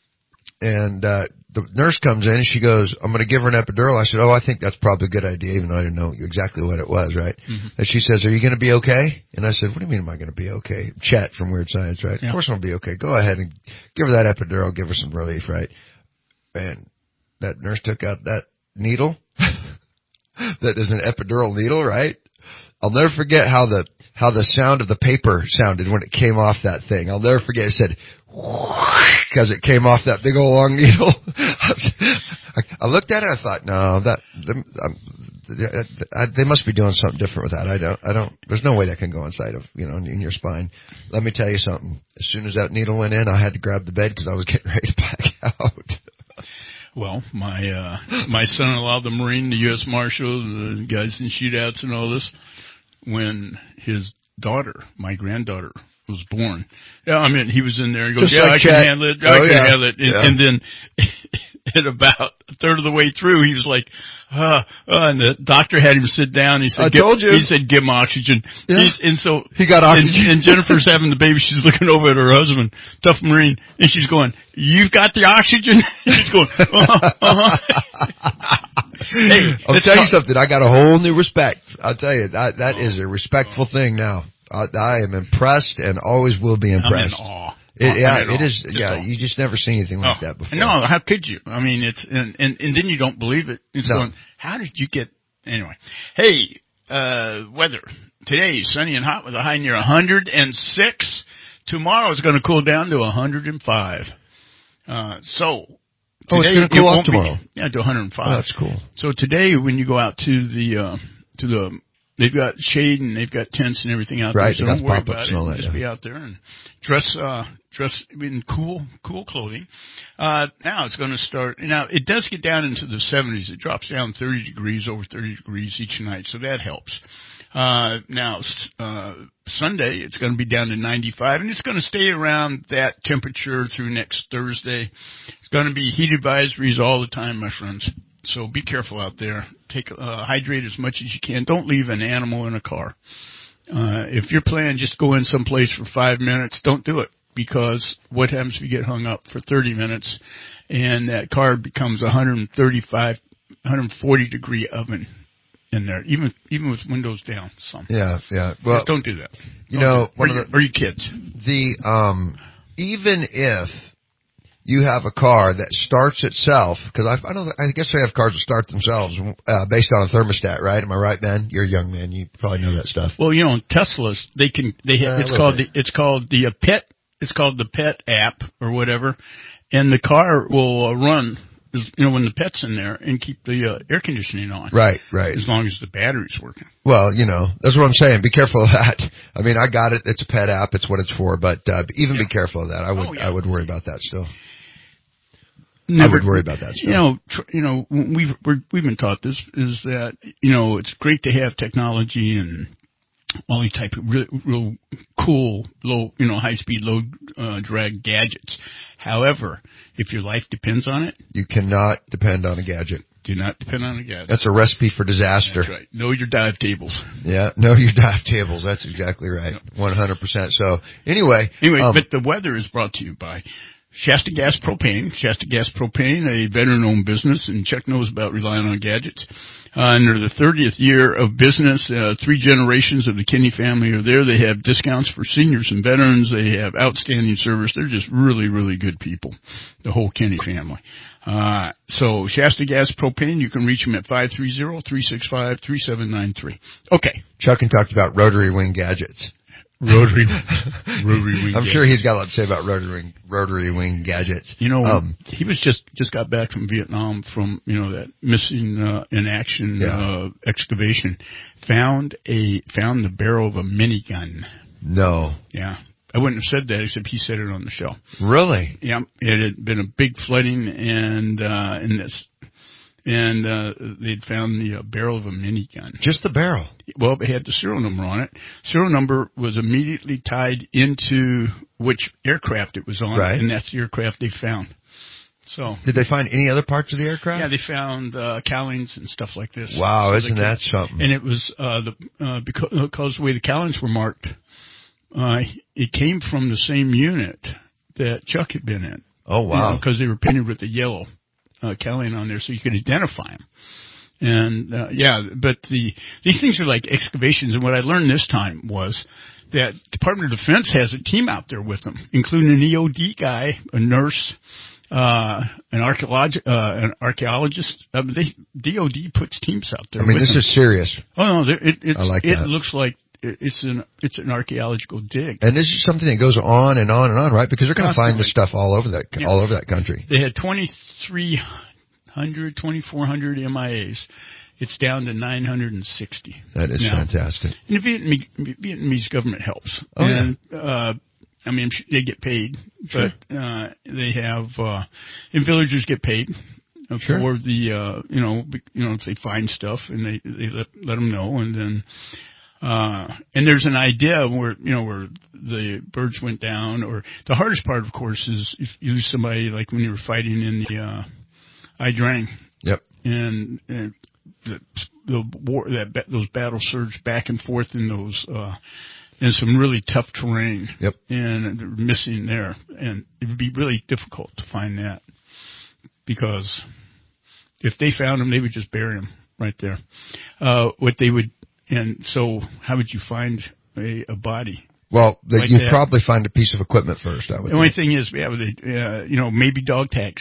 Speaker 3: And uh, the nurse comes in, and she goes, I'm going to give her an epidural. I said, oh, I think that's probably a good idea, even though I didn't know exactly what it was, right? Mm-hmm. And she says, are you going to be okay? And I said, what do you mean am I going to be okay? Chet from Weird Science, right? Yeah. Of course I'm going to be okay. Go ahead and give her that epidural, give her some relief, right? And that nurse took out that needle. That is an epidural needle, right? I'll never forget how the how the sound of the paper sounded when it came off that thing. I'll never forget. It said, because it came off that big old long needle. I looked at it. I thought, no, that they must be doing something different with that. I don't. I don't. There's no way that can go inside of you know in your spine. Let me tell you something. As soon as that needle went in, I had to grab the bed because I was getting ready to black out.
Speaker 2: Well, my uh, my son-in-law, the Marine, the U S Marshal, the guys in shootouts and all this, when his daughter, my granddaughter, was born. Yeah, I mean, he was in there and goes,
Speaker 3: Just
Speaker 2: yeah,
Speaker 3: like
Speaker 2: I can
Speaker 3: Chet.
Speaker 2: handle it. I
Speaker 3: oh,
Speaker 2: can
Speaker 3: yeah.
Speaker 2: handle it. And,
Speaker 3: yeah.
Speaker 2: and then at about a third of the way through, he was like, uh, uh, and the doctor had him sit down. He said,
Speaker 3: I told you.
Speaker 2: He said, give him oxygen.
Speaker 3: Yeah.
Speaker 2: He's, and so
Speaker 3: he got oxygen.
Speaker 2: And, and Jennifer's having the baby. She's looking over at her husband, tough Marine, and she's going, you've got the oxygen? She's going, uh-huh, uh-huh. Hey,
Speaker 3: I'll tell you something. I got a whole new respect. I'll tell you that that is a respectful thing now. I, I am impressed and always will be impressed.
Speaker 2: I'm in awe.
Speaker 3: It, yeah,
Speaker 2: it
Speaker 3: is. Yeah, you just never seen anything like
Speaker 2: oh,
Speaker 3: that before.
Speaker 2: No, how could you? I mean, it's and and, and then you don't believe it. It's
Speaker 3: no.
Speaker 2: going, how did you get? Anyway, hey, uh, weather today sunny and hot with a high near one hundred six. tomorrow it's going to cool down to one hundred five. Uh, so today,
Speaker 3: oh, it's going to cool off tomorrow.
Speaker 2: Be, yeah, to one hundred five.
Speaker 3: Oh, that's cool.
Speaker 2: So today, when you go out to the uh, to the they've got shade and they've got tents and everything out
Speaker 3: right,
Speaker 2: there. So don't worry
Speaker 3: about it.
Speaker 2: And all that, just
Speaker 3: yeah.
Speaker 2: be out there and dress uh, dress in cool cool clothing. Uh, now it's going to start. Now it does get down into the seventies. It drops down thirty degrees, over thirty degrees each night, so that helps. Uh, now, uh, Sunday, it's going to be down to ninety-five, and it's going to stay around that temperature through next Thursday. It's going to be heat advisories all the time, my friends. So be careful out there. Take, uh, hydrate as much as you can. Don't leave an animal in a car. Uh, if you're planning just go in someplace for five minutes, don't do it. Because what happens if you get hung up for thirty minutes and that car becomes a one hundred thirty-five, one hundred forty degree oven in there, even even with windows down. Some.
Speaker 3: Yeah, yeah. Well,
Speaker 2: just don't do that.
Speaker 3: You
Speaker 2: don't
Speaker 3: know, one
Speaker 2: or,
Speaker 3: of the,
Speaker 2: or your kids.
Speaker 3: The um, even if you have a car that starts itself, because I, I don't, I guess they have cars that start themselves uh, based on a thermostat, right? Am I right, Ben? You're a young man. You probably know that stuff.
Speaker 2: Well, you know, Teslas, they can. They have,
Speaker 3: uh,
Speaker 2: it's called bit. the it's called the uh, Pet. It's called the Pet app or whatever, and the car will uh, run. You know, when the pet's in there and keep the uh, air conditioning on.
Speaker 3: Right, right.
Speaker 2: As long as the battery's working.
Speaker 3: Well, you know, that's what I'm saying. Be careful of that. I mean, I got it. It's a pet app. It's what it's for. But uh, even yeah. be careful of that. I would oh, yeah. I would worry about that still. Never, I would worry about that still.
Speaker 2: You know, tr- you know, we've we're, we've been taught this is that you know it's great to have technology and all these type of real, real cool, low, you know, high-speed, low-drag uh, gadgets. However, if your life depends on it...
Speaker 3: You cannot depend on a gadget.
Speaker 2: Do not depend on a gadget.
Speaker 3: That's a recipe for disaster.
Speaker 2: That's right. Know your dive tables.
Speaker 3: Yeah, know your dive tables. That's exactly right. Yep. one hundred percent. So, anyway...
Speaker 2: Anyway,
Speaker 3: um,
Speaker 2: but the weather is brought to you by... Shasta Gas Propane. Shasta Gas Propane, a veteran-owned business, and Chuck knows about relying on gadgets. Uh, and they're the thirtieth year of business. Uh, three generations of the Kinney family are there. They have discounts for seniors and veterans. They have outstanding service. They're just really, really good people, the whole Kinney family. Uh, so Shasta Gas Propane, you can reach them at five three zero, three six five, three seven nine three. Okay.
Speaker 3: Chuck and talked about rotary wing gadgets.
Speaker 2: Rotary, rotary wing.
Speaker 3: I'm
Speaker 2: gadgets.
Speaker 3: sure he's got a lot to say about rotary wing, rotary wing gadgets.
Speaker 2: You know,
Speaker 3: um,
Speaker 2: he was just just got back from Vietnam from you know that missing uh, in action
Speaker 3: yeah.
Speaker 2: uh, excavation. Found a found the barrel of a minigun.
Speaker 3: No.
Speaker 2: Yeah. I wouldn't have said that except he said it on the show.
Speaker 3: Really?
Speaker 2: Yeah. It had been a big flooding and uh, in this. And uh they'd found the uh, barrel of a minigun.
Speaker 3: Just the barrel?
Speaker 2: Well, it had the serial number on it. Serial number was immediately tied into which aircraft it was on,
Speaker 3: right.
Speaker 2: and that's the aircraft they found. So,
Speaker 3: did they find any other parts of the aircraft?
Speaker 2: Yeah, they found uh, cowlings and stuff like this.
Speaker 3: Wow,
Speaker 2: so
Speaker 3: isn't
Speaker 2: could,
Speaker 3: that something?
Speaker 2: And it was uh, the uh, because, because the way the cowlings were marked, uh, it came from the same unit that Chuck had been in.
Speaker 3: Oh wow!
Speaker 2: Because you know, they were painted with the yellow. Uh, cowling on there so you could identify them. And, uh, yeah, but the, these things are like excavations. And what I learned this time was that Department of Defense has a team out there with them, including an E O D guy, a nurse, uh, an archaeologist, uh, an archaeologist. I mean, they, D O D puts teams out there.
Speaker 3: I mean,
Speaker 2: with
Speaker 3: this
Speaker 2: them.
Speaker 3: is serious.
Speaker 2: Oh, no, it, it's,
Speaker 3: I like
Speaker 2: it
Speaker 3: that.
Speaker 2: looks like it's an, it's an archaeological dig.
Speaker 3: And this is something that goes on and on and on, right? Because they're going to find this stuff all over that,
Speaker 2: yeah.
Speaker 3: all over that country.
Speaker 2: They had twenty-three hundred, twenty-four hundred M I As. It's down to nine hundred sixty.
Speaker 3: That is
Speaker 2: now.
Speaker 3: fantastic.
Speaker 2: And the Vietnamese, Vietnamese government helps.
Speaker 3: Oh,
Speaker 2: and, yeah. uh, I mean, they get paid,
Speaker 3: sure.
Speaker 2: but, uh, they have, uh, and villagers get paid.
Speaker 3: Sure.
Speaker 2: For the, uh, you know, you know, if they find stuff and they, they let, let them know and then, Uh, and there's an idea where, you know, where the birds went down, or the hardest part, of course, is if you lose somebody, like when you were fighting in the, uh, Ai Drang.
Speaker 3: Yep.
Speaker 2: And, and the, the war, that, those battles surged back and forth in those, uh, in some really tough terrain.
Speaker 3: Yep.
Speaker 2: And they're missing there. And it would be really difficult to find that because if they found them, they would just bury them right there. Uh, what they would, And so, how would you find a, a body?
Speaker 3: Well, the,
Speaker 2: like
Speaker 3: you'd
Speaker 2: that?
Speaker 3: probably find a piece of equipment first, I would
Speaker 2: The only
Speaker 3: think.
Speaker 2: thing is, yeah, they, uh, you know, maybe dog tags.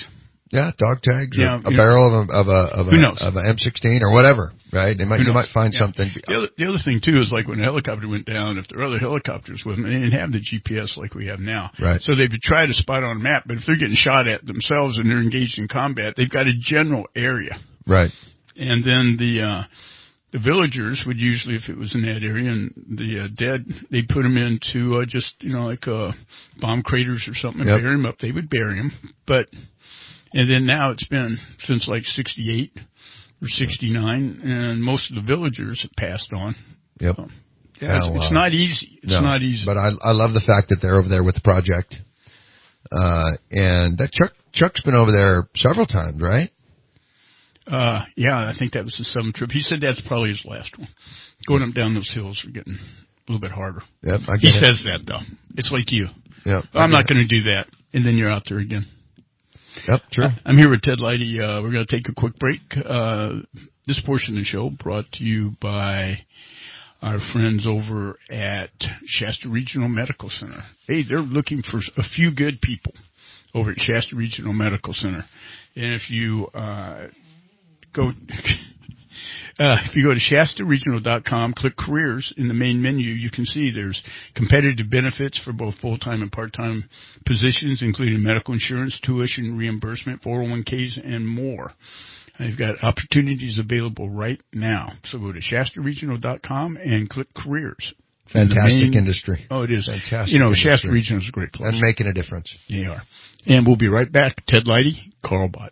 Speaker 3: Yeah, dog tags, or
Speaker 2: Yeah,
Speaker 3: a
Speaker 2: you
Speaker 3: barrel know, of a of a of
Speaker 2: who
Speaker 3: a,
Speaker 2: knows?
Speaker 3: of a M sixteen or whatever, right? They might
Speaker 2: Who
Speaker 3: you
Speaker 2: knows?
Speaker 3: might find
Speaker 2: Yeah.
Speaker 3: something.
Speaker 2: The other, the other thing too is like when a helicopter went down, if there are other helicopters with them, they didn't have the G P S like we have now.
Speaker 3: Right.
Speaker 2: So they would try to spot on a map, but if they're getting shot at themselves and they're engaged in combat, they've got a general area.
Speaker 3: Right.
Speaker 2: And then the uh the villagers would usually, if it was in that area, and the uh, dead, they'd put them into uh, just, you know, like uh, bomb craters or something and
Speaker 3: Yep.
Speaker 2: bury them up. They would bury them. But, and then now it's been since like sixty-eight or sixty-nine, and most of the villagers have passed on.
Speaker 3: Yep.
Speaker 2: So, yeah, it's,
Speaker 3: Well,
Speaker 2: it's
Speaker 3: uh,
Speaker 2: not easy. It's
Speaker 3: no,
Speaker 2: not easy.
Speaker 3: But I I love the fact that they're over there with the project. Uh, and that Chuck Chuck's been over there several times, right?
Speaker 2: Uh, yeah, I think that was the seventh trip. He said that's probably his last one. Going up down those hills are getting a little bit harder.
Speaker 3: Yep, I get
Speaker 2: he
Speaker 3: it.
Speaker 2: says that though. It's like you.
Speaker 3: Yep, I
Speaker 2: I'm
Speaker 3: get
Speaker 2: not
Speaker 3: it.
Speaker 2: going to do that, and then you're out there again.
Speaker 3: Yep, true.
Speaker 2: Uh, I'm here with Ted Leidy. Uh, we're going to take a quick break. Uh, this portion of the show brought to you by our friends over at Shasta Regional Medical Center. Hey, they're looking for a few good people over at Shasta Regional Medical Center. And if you uh, go... Uh, if you go to Shasta Regional dot com, click careers in the main menu, you can see there's competitive benefits for both full-time and part-time positions, including medical insurance, tuition reimbursement, four oh one k's, and more. And you've got opportunities available right now. So go to Shasta Regional dot com and click careers.
Speaker 3: Fantastic
Speaker 2: main,
Speaker 3: industry.
Speaker 2: Oh, it is.
Speaker 3: Fantastic.
Speaker 2: You know,
Speaker 3: industry.
Speaker 2: Shasta Regional is a great place.
Speaker 3: And making a difference.
Speaker 2: They are. And we'll be right back. Ted Leidy, Carl Bott.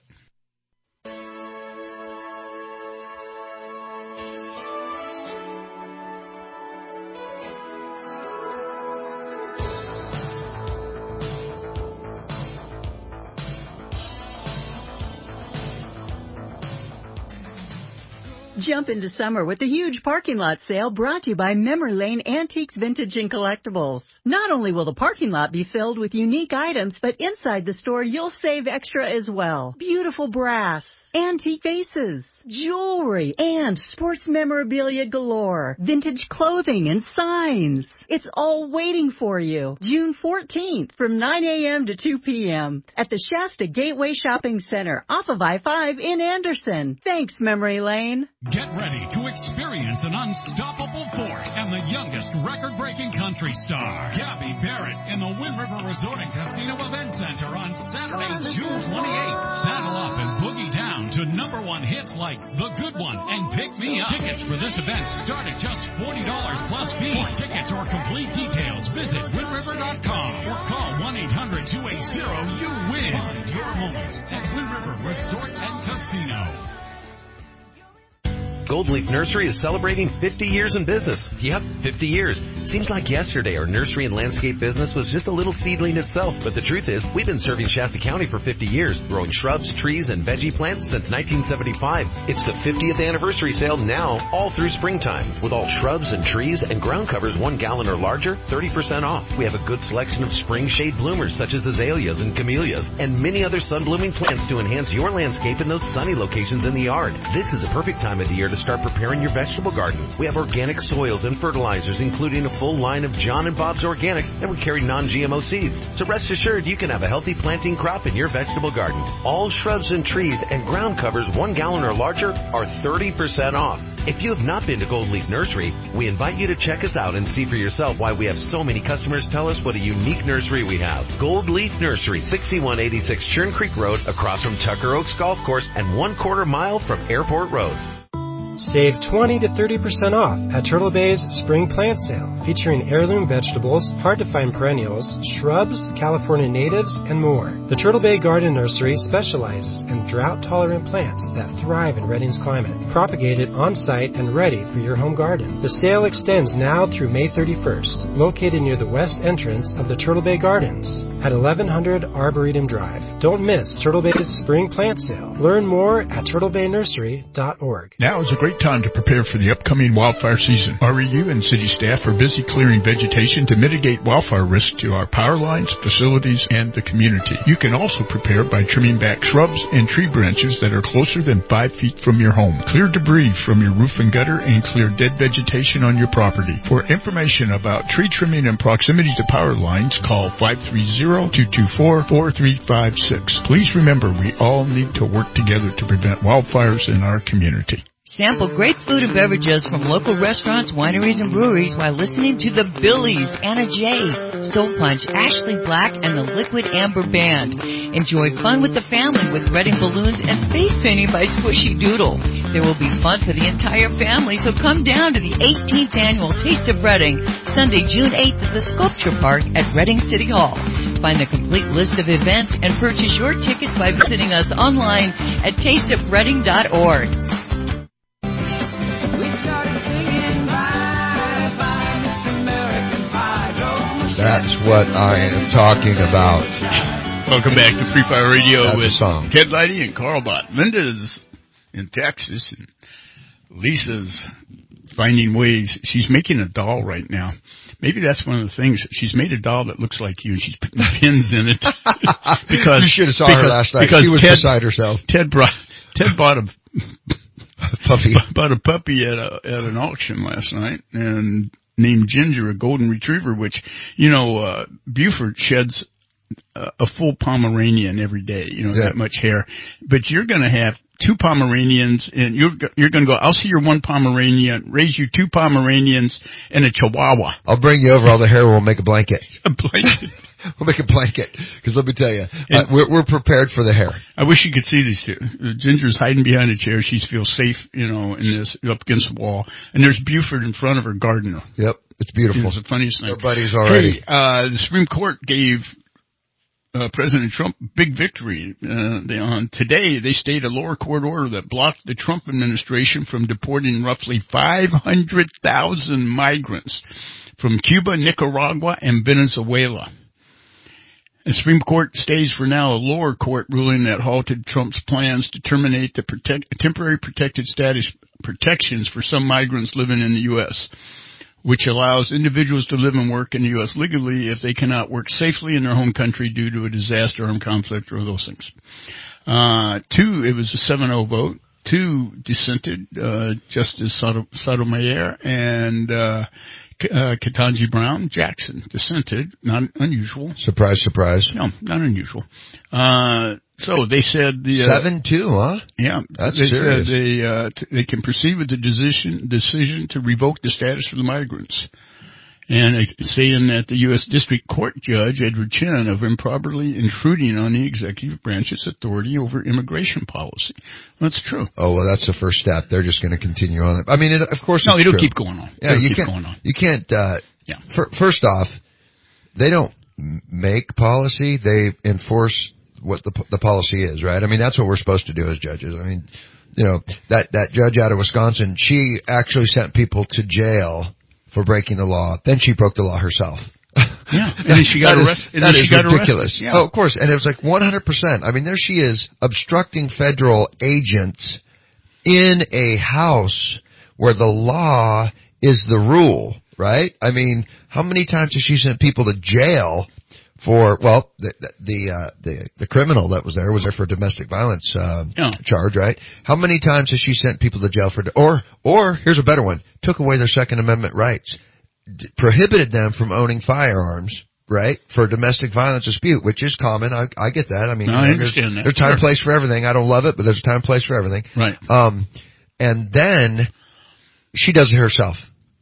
Speaker 8: Jump into summer with the huge parking lot sale brought to you by Memory Lane Antiques, Vintage, and Collectibles. Not only will the parking lot be filled with unique items, but inside the store you'll save extra as well. Beautiful brass, antique vases, jewelry, and sports memorabilia galore. Vintage clothing and signs. It's all waiting for you. June fourteenth from nine a.m. to two p.m. at the Shasta Gateway Shopping Center off of I five in Anderson. Thanks, Memory Lane.
Speaker 7: Get ready to experience an unstoppable force and the youngest record-breaking country star, Gabby Barrett, in the Wind River Resort and Casino Event Center on Saturday, June twenty-eighth. Saddle up and boogie down to number one hits like The Good One and Pick Me Up. Tickets for this event start at just forty dollars plus fee. For tickets or complete details, visit wind river dot com or call one eight hundred two eight zero you win. Find your moments at Wind River Resort and Casino.
Speaker 11: Gold Leaf Nursery is celebrating fifty years in business. Yep, fifty years. Seems like yesterday our nursery and landscape business was just a little seedling itself, but the truth is we've been serving Shasta County for fifty years, growing shrubs, trees, and veggie plants since nineteen seventy-five. It's the fiftieth anniversary sale now, all through springtime, with all shrubs and trees and ground covers one gallon or larger, thirty percent off. We have a good selection of spring shade bloomers such as azaleas and camellias, and many other sun-blooming plants to enhance your landscape in those sunny locations in the yard. This is a perfect time of the year to start preparing your vegetable garden. We have organic soils and fertilizers, including a full line of John and Bob's Organics, and we carry non-G M O seeds. So rest assured you can have a healthy planting crop in your vegetable garden. All shrubs and trees and ground covers one gallon or larger are thirty percent off. If you have not been to Gold Leaf Nursery, we invite you to check us out and see for yourself why we have so many customers tell us what a unique nursery we have. Gold Leaf Nursery, sixty-one eighty-six Churn Creek Road, across from Tucker Oaks Golf Course and one quarter mile from Airport Road.
Speaker 9: Save twenty to thirty percent off at Turtle Bay's Spring Plant Sale, featuring heirloom vegetables, hard-to-find perennials, shrubs, California natives, and more. The Turtle Bay Garden Nursery specializes in drought-tolerant plants that thrive in Redding's climate, propagated on-site and ready for your home garden. The sale extends now through May thirty-first, located near the west entrance of the Turtle Bay Gardens at eleven hundred Arboretum Drive. Don't miss Turtle Bay's Spring Plant Sale. Learn more at turtle bay nursery dot org.
Speaker 2: Now is a great time to prepare for the upcoming wildfire season. R E U and city staff are busy clearing vegetation to mitigate wildfire risk to our power lines, facilities, and the community. You can also prepare by trimming back shrubs and tree branches that are closer than five feet from your home. Clear debris from your roof and gutter and clear dead vegetation on your property. For information about tree trimming and proximity to power lines, call five three zero, zero, two two four, four three five six. Please remember, we all need to work together to prevent wildfires in our community.
Speaker 12: Sample great food and beverages from local restaurants, wineries, and breweries while listening to the Billies, Anna J, Soul Punch, Ashley Black, and the Liquid Amber Band. Enjoy fun with the family with Reading balloons and face painting by Squishy Doodle. There will be fun for the entire family, so come down to the eighteenth Annual Taste of Reading, Sunday, June eighth at the Sculpture Park at Reading City Hall. Find the complete list of events and purchase your tickets by visiting us online at taste of reading dot org.
Speaker 3: That's what I am talking about.
Speaker 2: Welcome back to Free Fire Radio
Speaker 3: That's
Speaker 2: with
Speaker 3: a song.
Speaker 2: Ted Lighty and Carl Bott. Linda's in Texas, and Lisa's finding ways. She's making a doll right now. Maybe that's one of the things. She's made a doll that looks like you, and she's putting pins in it. because
Speaker 3: you should have saw
Speaker 2: because,
Speaker 3: her last night.
Speaker 2: Because
Speaker 3: She was
Speaker 2: Ted,
Speaker 3: beside herself.
Speaker 2: Ted brought Ted bought a
Speaker 3: puppy.
Speaker 2: bought a puppy at a at an auction last night, and named Ginger, a golden retriever, which, you know, uh, Buford sheds uh, a full Pomeranian every day, you know,
Speaker 3: Yeah.
Speaker 2: that much hair. But you're going to have two Pomeranians, and you're you're going to go, I'll see your one Pomeranian, raise you two Pomeranians, and a Chihuahua.
Speaker 3: I'll bring you over all the hair. We'll make a blanket.
Speaker 2: A blanket.
Speaker 3: We'll make a blanket. Because let me tell you, uh, we're, we're prepared for the hair.
Speaker 2: I wish you could see these two. Uh, Ginger's hiding behind a chair. She feels safe, you know, in this, up against the wall. And there's Buford in front of her gardener.
Speaker 3: Yep. It's beautiful.
Speaker 2: It's the funniest thing.
Speaker 3: They're buddies already.
Speaker 2: Hey, uh, the Supreme Court gave uh, President Trump big victory. Uh, they, on today, they stayed a lower court order that blocked the Trump administration from deporting roughly five hundred thousand migrants from Cuba, Nicaragua, and Venezuela. The Supreme Court stays for now a lower court ruling that halted Trump's plans to terminate the protect, temporary protected status protections for some migrants living in the U S, which allows individuals to live and work in the U S legally if they cannot work safely in their home country due to a disaster, armed conflict, or those things. Uh, two, it was a seven oh vote. Two dissented, uh, Justice Sotomayor and, uh, Uh, Ketanji Brown Jackson dissented, not unusual.
Speaker 3: Surprise, surprise.
Speaker 2: No, not unusual. Uh, so they said the uh,
Speaker 3: seven two, huh?
Speaker 2: Yeah,
Speaker 3: that's
Speaker 2: they
Speaker 3: serious.
Speaker 2: Said they uh, t- they can proceed with the decision decision to revoke the status for the migrants, and uh, saying that the U S District Court Judge Edward Chin of improperly intruding on the executive branch's authority over immigration policy. Well, that's true.
Speaker 3: Oh well, that's the first step. They're just going to continue on. I mean, it, of course,
Speaker 2: no,
Speaker 3: it's
Speaker 2: it'll
Speaker 3: true.
Speaker 2: keep going on.
Speaker 3: Yeah,
Speaker 2: it'll
Speaker 3: you
Speaker 2: keep
Speaker 3: can't.
Speaker 2: Going on.
Speaker 3: You can't. Uh,
Speaker 2: yeah.
Speaker 3: For, first off, they don't make policy; they enforce what the the policy is. Right? I mean, that's what we're supposed to do as judges. I mean, you know, that that judge out of Wisconsin, she actually sent people to jail for breaking the law. Then she broke the law herself.
Speaker 2: Yeah, and then she got arrested.
Speaker 3: That is ridiculous.
Speaker 2: Yeah.
Speaker 3: Oh, of course, and it was like one hundred percent. I mean, there she is obstructing federal agents in a house where the law is the rule, right? I mean, how many times has she sent people to jail for, well, the the uh, the, the criminal that was there was there for a domestic violence uh,
Speaker 2: yeah.
Speaker 3: charge, right? How many times has she sent people to jail for, or or here's a better one, took away their Second Amendment rights, d- prohibited them from owning firearms, right, for a domestic violence dispute, which is common. I, I get that. I mean,
Speaker 2: no,
Speaker 3: you know,
Speaker 2: I
Speaker 3: there's,
Speaker 2: understand that.
Speaker 3: there's time,
Speaker 2: sure.
Speaker 3: place for everything. I don't love it, but there's a time, place for everything.
Speaker 2: Right.
Speaker 3: Um, and then she does it herself.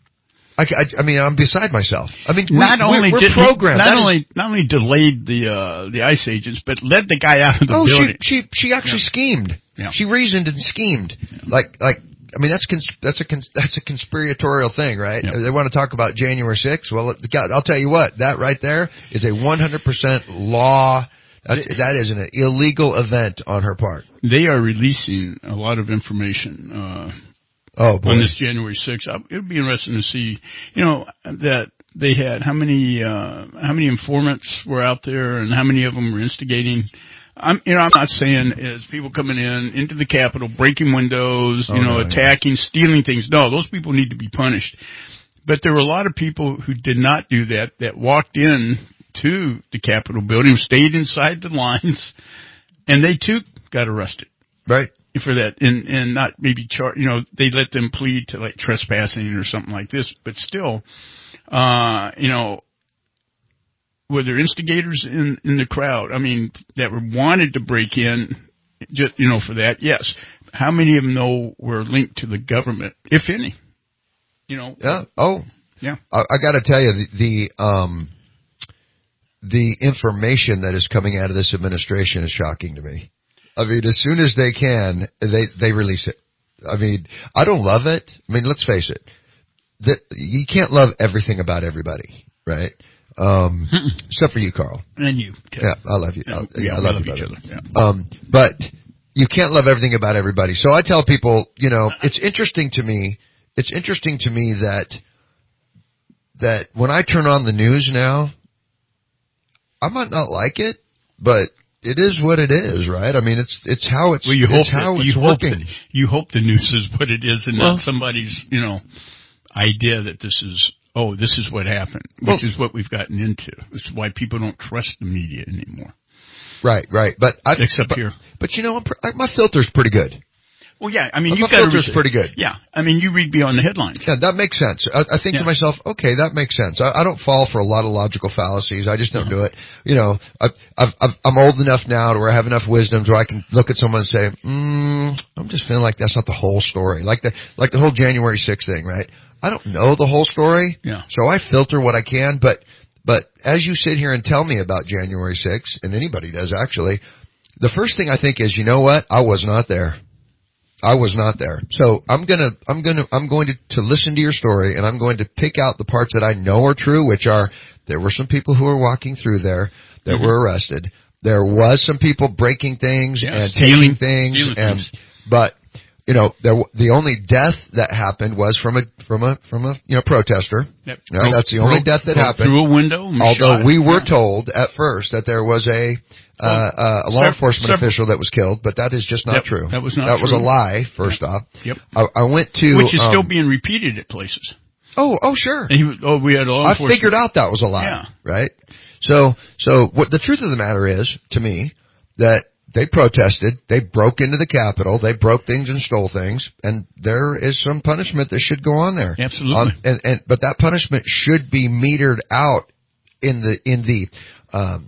Speaker 3: I, I, I mean, I'm beside myself. I mean,
Speaker 2: not
Speaker 3: we,
Speaker 2: only
Speaker 3: we're,
Speaker 2: did,
Speaker 3: we're programmed.
Speaker 2: Not
Speaker 3: That
Speaker 2: only
Speaker 3: is,
Speaker 2: not only delayed the uh, the ICE agents, but led the guy out of the
Speaker 3: oh,
Speaker 2: building.
Speaker 3: she she she actually yeah. schemed.
Speaker 2: Yeah.
Speaker 3: She reasoned and schemed. Yeah. Like like I mean, that's cons- that's a cons- that's a conspiratorial thing, right? Yeah. They want to talk about January sixth. Well, God, I'll tell you what. That right there is a one hundred percent law. That, that is an illegal event on her part.
Speaker 2: They are releasing a lot of information. Uh,
Speaker 3: Oh, boy.
Speaker 2: On this January sixth, it would be interesting to see, you know, that they had how many uh, how many informants were out there, and how many of them were instigating. I'm, you know, I'm not saying as people coming in into the Capitol, breaking windows, you oh, know, no, attacking, yeah. stealing things. No, those people need to be punished. But there were a lot of people who did not do that, that walked in to the Capitol building, stayed inside the lines, and they too got arrested.
Speaker 3: Right.
Speaker 2: For that, and, and not maybe char, you know, they let them plead to like trespassing or something like this, but still, uh, you know, were there instigators in, in the crowd? I mean, that were wanted to break in, just, you know, for that? Yes. How many of them, though, were linked to the government, if any? You know?
Speaker 3: Yeah. Oh.
Speaker 2: Yeah.
Speaker 3: I, I got to tell you, the, the um, the information that is coming out of this administration is shocking to me. I mean, as soon as they can, they they release it. I mean, I don't love it. I mean, let's face it. That you can't love everything about everybody, right? Um, except for you, Carl.
Speaker 2: And you. Too.
Speaker 3: Yeah, I love you.
Speaker 2: Yeah,
Speaker 3: I,
Speaker 2: yeah,
Speaker 3: yeah, I
Speaker 2: we
Speaker 3: love,
Speaker 2: love
Speaker 3: you,
Speaker 2: each
Speaker 3: brother.
Speaker 2: other. Yeah.
Speaker 3: Um, but you can't love everything about everybody. So I tell people, you know, it's interesting to me. It's interesting to me that that when I turn on the news now, I might not like it, but it is what it is, right? I mean, it's it's how it's,
Speaker 2: well, you
Speaker 3: it's
Speaker 2: hope
Speaker 3: how
Speaker 2: that,
Speaker 3: it's
Speaker 2: you
Speaker 3: working.
Speaker 2: Hope that, you hope the news is what it is and
Speaker 3: well,
Speaker 2: not somebody's, you know, idea that this is, oh, this is what happened, which well, is what we've gotten into. This is why people don't trust the media anymore.
Speaker 3: Right, right. But I,
Speaker 2: Except
Speaker 3: but,
Speaker 2: here.
Speaker 3: But, you know, I'm, my filter's pretty good.
Speaker 2: Well, yeah, I mean,
Speaker 3: my
Speaker 2: you've got
Speaker 3: filter's
Speaker 2: to
Speaker 3: pretty good.
Speaker 2: Yeah, I mean, you read beyond the headlines.
Speaker 3: Yeah, that makes sense. I, I think
Speaker 2: yeah.
Speaker 3: to myself, okay, that makes sense. I, I don't fall for a lot of logical fallacies. I just don't no. do it. You know, I've, I've, I've, I'm old enough now to where I have enough wisdom where I can look at someone and say, mm, I'm just feeling like that's not the whole story. Like the like the whole January sixth thing, right? I don't know the whole story,
Speaker 2: yeah.
Speaker 3: so I filter what I can. But but as you sit here and tell me about January sixth, and anybody does actually, the first thing I think is, you know what? I was not there. I was not there. So I'm gonna, I'm gonna, I'm going to, to listen to your story, and I'm going to pick out the parts that I know are true, which are there were some people who were walking through there that mm-hmm. were arrested. There was some people breaking things
Speaker 2: yes.
Speaker 3: and
Speaker 2: Stealing,
Speaker 3: taking things,
Speaker 2: stealing
Speaker 3: and
Speaker 2: things.
Speaker 3: but you know, there, the only death that happened was from a from a from a you know protester.
Speaker 2: Yep.
Speaker 3: Right? That's the only death that happened
Speaker 2: through a window.
Speaker 3: Although
Speaker 2: shot.
Speaker 3: we were
Speaker 2: yeah.
Speaker 3: told at first that there was a Uh, uh, a law
Speaker 2: Several,
Speaker 3: enforcement
Speaker 2: several.
Speaker 3: official that was killed, but that is just not
Speaker 2: yep,
Speaker 3: true.
Speaker 2: That was not
Speaker 3: That
Speaker 2: true.
Speaker 3: was a lie, first
Speaker 2: yep.
Speaker 3: off.
Speaker 2: Yep.
Speaker 3: I, I went to...
Speaker 2: Which is
Speaker 3: um,
Speaker 2: still being repeated at places.
Speaker 3: Oh, oh, sure.
Speaker 2: And he, oh, we had law
Speaker 3: I
Speaker 2: enforcement.
Speaker 3: figured out that was a lie,
Speaker 2: yeah.
Speaker 3: right? So, so what the truth of the matter is, to me, that they protested, they broke into the Capitol, they broke things and stole things, and there is some punishment that should go on there.
Speaker 2: Absolutely.
Speaker 3: Um, and, and, but that punishment should be metered out in the, in the, um,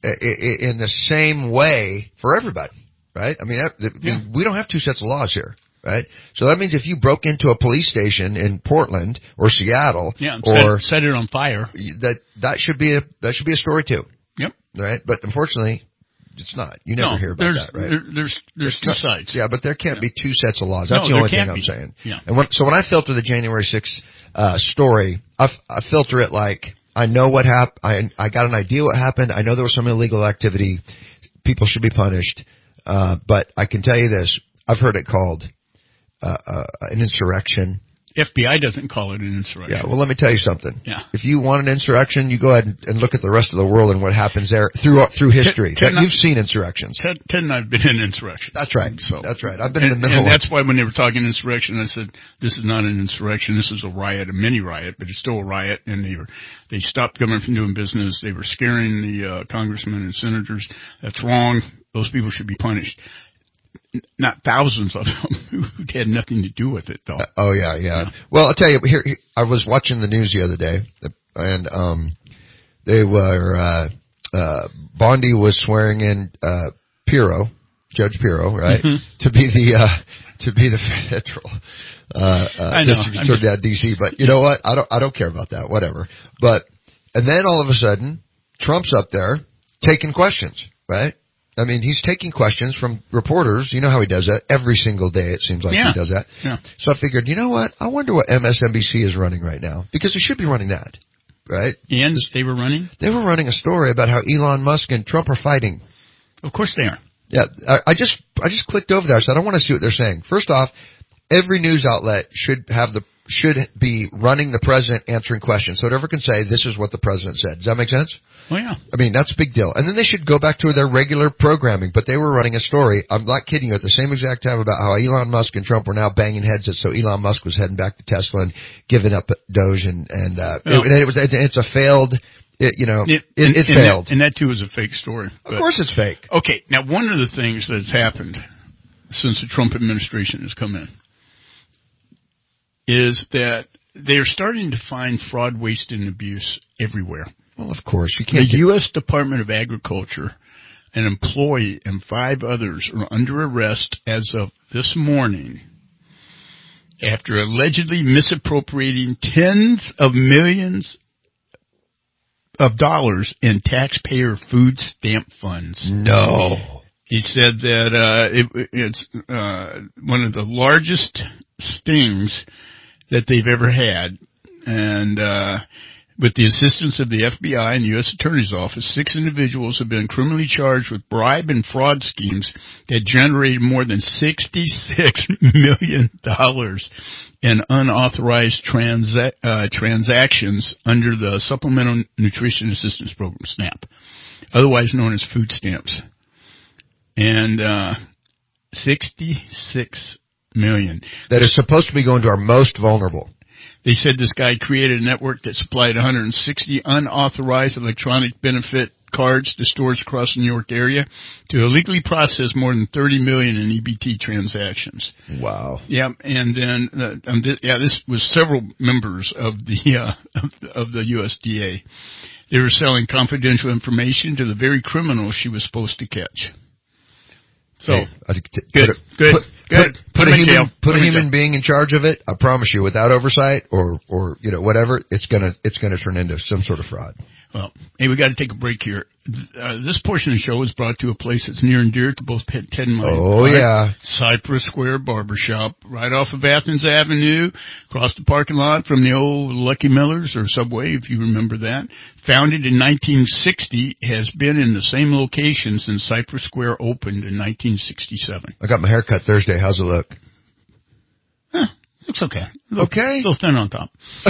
Speaker 3: in the same way for everybody, right? I mean,
Speaker 2: yeah.
Speaker 3: we don't have two sets of laws here, right? So that means if you broke into a police station in Portland or Seattle,
Speaker 2: yeah,
Speaker 3: or
Speaker 2: set, set it on fire,
Speaker 3: that that should be a that should be a story too.
Speaker 2: Yep.
Speaker 3: Right, but unfortunately, it's not. You never
Speaker 2: no,
Speaker 3: hear about that, right?
Speaker 2: There, there's there's two sides.
Speaker 3: Yeah, but there can't
Speaker 2: yeah.
Speaker 3: be two sets of laws. That's
Speaker 2: no,
Speaker 3: the only thing
Speaker 2: be.
Speaker 3: I'm saying.
Speaker 2: Yeah.
Speaker 3: And when, so when I filter the January sixth uh, story, I, I filter it like, I know what happened. I I got an idea what happened. I know there was some illegal activity. People should be punished. Uh, but I can tell you this: I've heard it called uh, uh, an insurrection.
Speaker 2: F B I doesn't call it an insurrection.
Speaker 3: Yeah. Well, let me tell you something.
Speaker 2: Yeah.
Speaker 3: If you want an insurrection, you go ahead and, and look at the rest of the world and what happens there through through history.
Speaker 2: Ted, Ted
Speaker 3: that, you've seen insurrections.
Speaker 2: Ted, Ted and I've been in insurrections.
Speaker 3: That's right.
Speaker 2: So
Speaker 3: that's right. I've been
Speaker 2: and,
Speaker 3: in the middle.
Speaker 2: And that's why when they were talking insurrection, I said, "This is not an insurrection. This is a riot, a mini riot, but it's still a riot." And they were they stopped government from doing business. They were scaring the uh, congressmen and senators. That's wrong. Those people should be punished. Not thousands of them who had nothing to do with it, though.
Speaker 3: Uh, oh yeah, yeah,
Speaker 2: yeah.
Speaker 3: Well, I'll tell you. Here, here, I was watching the news the other day, and um, they were uh, uh, Bondi was swearing in uh, Pirro, Judge Pirro, right,
Speaker 2: mm-hmm.
Speaker 3: to be the uh, to be the federal uh, uh, district attorney at D C. But you know what? I don't I don't care about that. Whatever. But and then all of a sudden, Trump's up there taking questions, right? I mean, he's taking questions from reporters. You know how he does that every single day. It seems like
Speaker 2: yeah.
Speaker 3: he does that.
Speaker 2: Yeah.
Speaker 3: So I figured, you know what? I wonder what M S N B C is running right now, because it should be running that, right?
Speaker 2: And they were running.
Speaker 3: They were running a story about how Elon Musk and Trump are fighting.
Speaker 2: Of course they are.
Speaker 3: Yeah, I, I just I just clicked over there. I said I want to see what they're saying. First off, every news outlet should have the should be running the president answering questions, so it ever can say this is what the president said. Does that make sense?
Speaker 2: Oh yeah.
Speaker 3: I mean, that's a big deal. And then they should go back to their regular programming. But they were running a story, I'm not kidding you, at the same exact time about how Elon Musk and Trump were now banging heads. So Elon Musk was heading back to Tesla and giving up Doge, and and uh, well, it, and it was it, it's a failed. It, you know, it, it,
Speaker 2: and,
Speaker 3: it
Speaker 2: and
Speaker 3: failed.
Speaker 2: That, and that too is a fake story.
Speaker 3: Of but, course, it's fake.
Speaker 2: Okay, now one of the things that's happened since the Trump administration has come in is that they're starting to find fraud, waste, and abuse everywhere.
Speaker 3: Well, of course. You can't.
Speaker 2: The U S Department of Agriculture, an employee, and five others are under arrest as of this morning after allegedly misappropriating tens of millions of dollars in taxpayer food stamp funds.
Speaker 3: No.
Speaker 2: He said that uh, it, it's uh, one of the largest stings that they've ever had. And uh, with the assistance of the F B I and the U S Attorney's Office, six individuals have been criminally charged with bribe and fraud schemes that generated more than sixty-six million dollars in unauthorized transa- uh, transactions under the Supplemental Nutrition Assistance Program, SNAP, otherwise known as food stamps. And uh, sixty-six million dollars.
Speaker 3: That is supposed to be going to our most vulnerable.
Speaker 2: They said this guy created a network that supplied one hundred sixty unauthorized electronic benefit cards to stores across the New York area to illegally process more than thirty million dollars in E B T transactions.
Speaker 3: Wow.
Speaker 2: Yeah, and then uh, um, th- yeah, this was several members of the uh, of, of the U S D A. They were selling confidential information to the very criminals she was supposed to catch. So
Speaker 3: hey, I think t-
Speaker 2: good,
Speaker 3: put a,
Speaker 2: good,
Speaker 3: put,
Speaker 2: good.
Speaker 3: Put, put,
Speaker 2: put
Speaker 3: a human,
Speaker 2: jail.
Speaker 3: put
Speaker 2: put
Speaker 3: a human
Speaker 2: jail.
Speaker 3: being in charge of it. I promise you, without oversight or or you know whatever, it's gonna it's gonna turn into some sort of fraud.
Speaker 2: Well, hey, we got to take a break here. Uh, this portion of the show is brought to a place that's near and dear to both Ted and mine.
Speaker 3: Oh,
Speaker 2: right?
Speaker 3: yeah.
Speaker 2: Cypress Square Barbershop, right off of Athens Avenue, across the parking lot from the old Lucky Millers or Subway, if you remember that. Founded in nineteen sixty, has been in the same location since Cypress Square opened in nineteen sixty-seven.
Speaker 3: I got my hair cut Thursday. How's it look?
Speaker 2: Huh. Looks okay. Look,
Speaker 3: okay.
Speaker 2: A little thin on top.
Speaker 3: uh,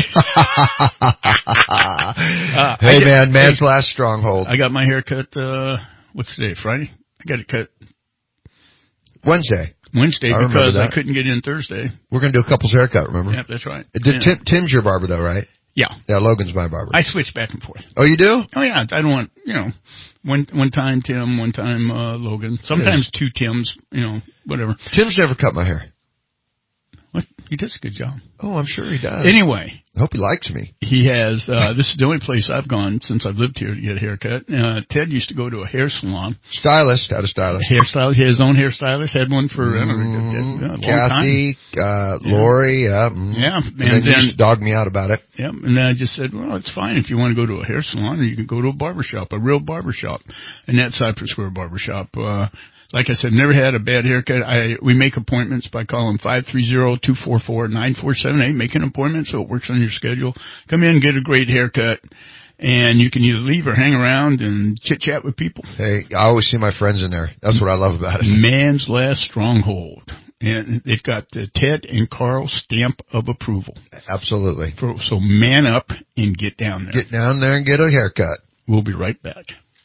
Speaker 3: hey,
Speaker 2: get,
Speaker 3: man, man's
Speaker 2: hey,
Speaker 3: last stronghold.
Speaker 2: I got my hair cut, uh, what's today, Friday? I got it cut
Speaker 3: Wednesday.
Speaker 2: Wednesday
Speaker 3: I
Speaker 2: because I couldn't get in Thursday.
Speaker 3: We're going to do a couple's haircut, remember?
Speaker 2: Yeah, that's right.
Speaker 3: Did
Speaker 2: yeah.
Speaker 3: Tim, Tim's your barber, though, right?
Speaker 2: Yeah.
Speaker 3: Yeah, Logan's my barber.
Speaker 2: I switch back and forth.
Speaker 3: Oh, you do?
Speaker 2: Oh, yeah. I don't want, you know, one one time Tim, one time uh, Logan. Sometimes two Tims, you know, whatever.
Speaker 3: Tim's never cut my hair.
Speaker 2: What? He does a good job.
Speaker 3: Oh, I'm sure he does.
Speaker 2: Anyway.
Speaker 3: I hope he likes me.
Speaker 2: He has, uh, this is the only place I've gone since I've lived here to get a haircut. Uh, Ted used to go to a hair salon.
Speaker 3: Stylist, had a stylist.
Speaker 2: A hairstylist, he had his own hairstylist, had one for, I don't know, a long
Speaker 3: Kathy,
Speaker 2: time.
Speaker 3: uh, Lori, yeah. Mm.
Speaker 2: Yeah.
Speaker 3: And,
Speaker 2: and
Speaker 3: then,
Speaker 2: then
Speaker 3: he used to dog me out about it.
Speaker 2: Yeah, and then I just said, well, it's fine if you want to go to a hair salon or you can go to a barbershop, a real barbershop. And that's Cypress Square Barbershop. Uh, Like I said, never had a bad haircut. I we make appointments by calling five three zero, two four four, nine four seven eight. Make an appointment so it works on your schedule. Come in, get a great haircut, and you can either leave or hang around and chit-chat with people.
Speaker 3: Hey, I always see my friends in there. That's what I love about it.
Speaker 2: Man's last stronghold. And they've got the Ted and Carl stamp of approval.
Speaker 3: Absolutely.
Speaker 2: For, so man up and get down there.
Speaker 3: Get down there and get a haircut.
Speaker 2: We'll be right back.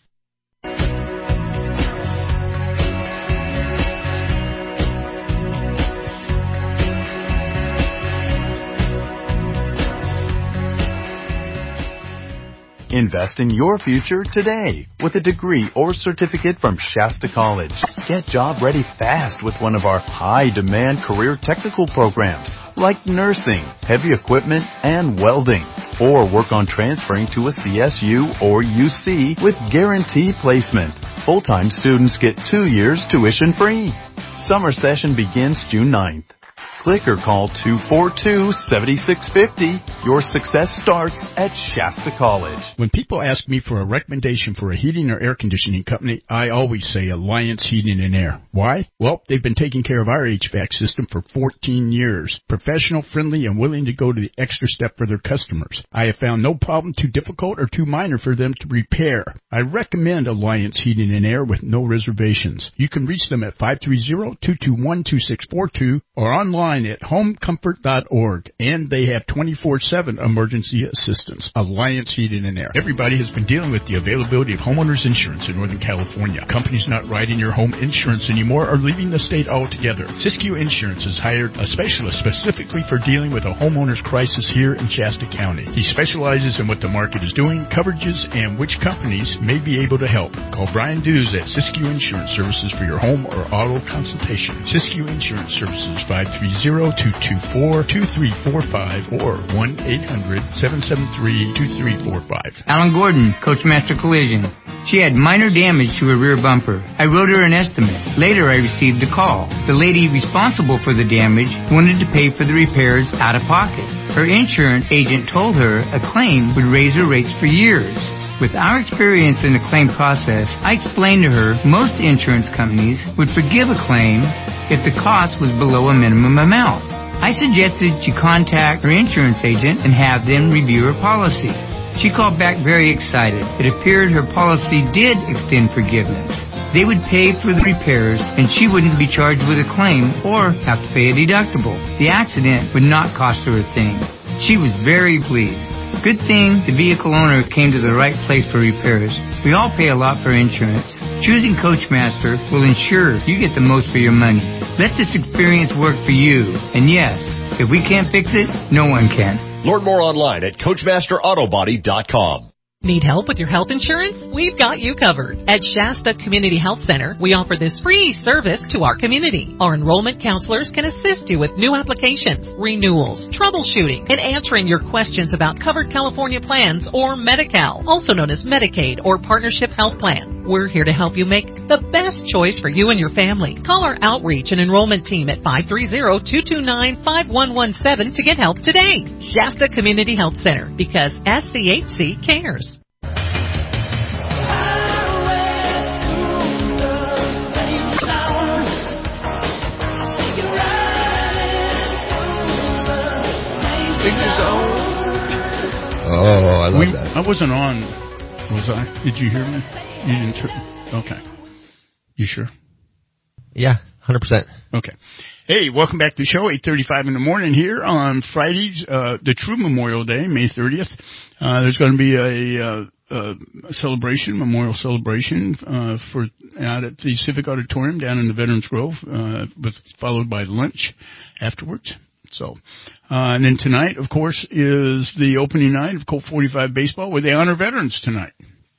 Speaker 13: Invest in your future today with a degree or certificate from Shasta College. Get job ready fast with one of our high-demand career technical programs like nursing, heavy equipment, and welding. Or work on transferring to a C S U or U C with guaranteed placement. Full-time students get two years tuition free. Summer session begins June ninth. Click or call two four two, seven six five zero. Your success starts at Shasta College.
Speaker 2: When people ask me for a recommendation for a heating or air conditioning company, I always say Alliance Heating and Air. Why? Well, they've been taking care of our H V A C system for fourteen years. Professional, friendly, and willing to go to the extra step for their customers. I have found no problem too difficult or too minor for them to repair. I recommend Alliance Heating and Air with no reservations. You can reach them at five three zero, two two one, two six four two or online at home comfort dot org, and they have twenty-four seven emergency assistance. Alliance Heating and Air. Everybody has been dealing with the availability of homeowners insurance in Northern California. Companies not writing your home insurance anymore are leaving the state altogether. Siskiyou Insurance has hired a specialist specifically for dealing with a homeowner's crisis here in Shasta County. He specializes in what the market is doing, coverages, and which companies may be able to help. Call Brian Dews at Siskiyou Insurance Services for your home or auto consultation. Siskiyou Insurance Services, five three zero, two two four, two three four five or one eight hundred, seven seven three, two three four five.
Speaker 15: Alan Gordon, Coachmaster Collision. She had minor damage to her rear bumper. I wrote her an estimate. Later, I received a call. The lady responsible for the damage wanted to pay for the repairs out of pocket. Her insurance agent told her a claim would raise her rates for years. With our experience in the claim process, I explained to her most insurance companies would forgive a claim if the cost was below a minimum amount. I suggested she contact her insurance agent and have them review her policy. She called back very excited. It appeared her policy did extend forgiveness. They would pay for the repairs, and she wouldn't be charged with a claim or have to pay a deductible. The accident would not cost her a thing. She was very pleased. Good thing the vehicle owner came to the right place for repairs. We all pay a lot for insurance. Choosing Coachmaster will ensure you get the most for your money. Let this experience work for you. And yes, if we can't fix it, no one can.
Speaker 14: Learn more online at Coachmaster Auto Body dot com.
Speaker 10: Need help with your health insurance? We've got you covered. At Shasta Community Health Center, we offer this free service to our community. Our enrollment counselors can assist you with new applications, renewals, troubleshooting, and answering your questions about covered California plans or Medi-Cal, also known as Medicaid or Partnership Health Plan. We're here to help you make the best choice for you and your family. Call our outreach and enrollment team at five three zero, two two nine, five one one seven to get help today. Shasta Community Health Center, because S C H C cares.
Speaker 3: Oh, I love
Speaker 2: we,
Speaker 3: that.
Speaker 2: I wasn't on, was I? Did you hear me? You didn't. Tur- okay. You sure?
Speaker 6: Yeah, one hundred percent.
Speaker 2: Okay. Hey, welcome back to the show, eight thirty-five in the morning here on Fridays, uh, the true Memorial Day, May thirtieth. Uh, there's going to be a, uh, a celebration, memorial celebration, uh, for, out at the Civic Auditorium down in the Veterans Grove, uh, with, followed by lunch afterwards. So, uh, and then tonight, of course, is the opening night of Colt forty-five baseball, where they honor veterans tonight.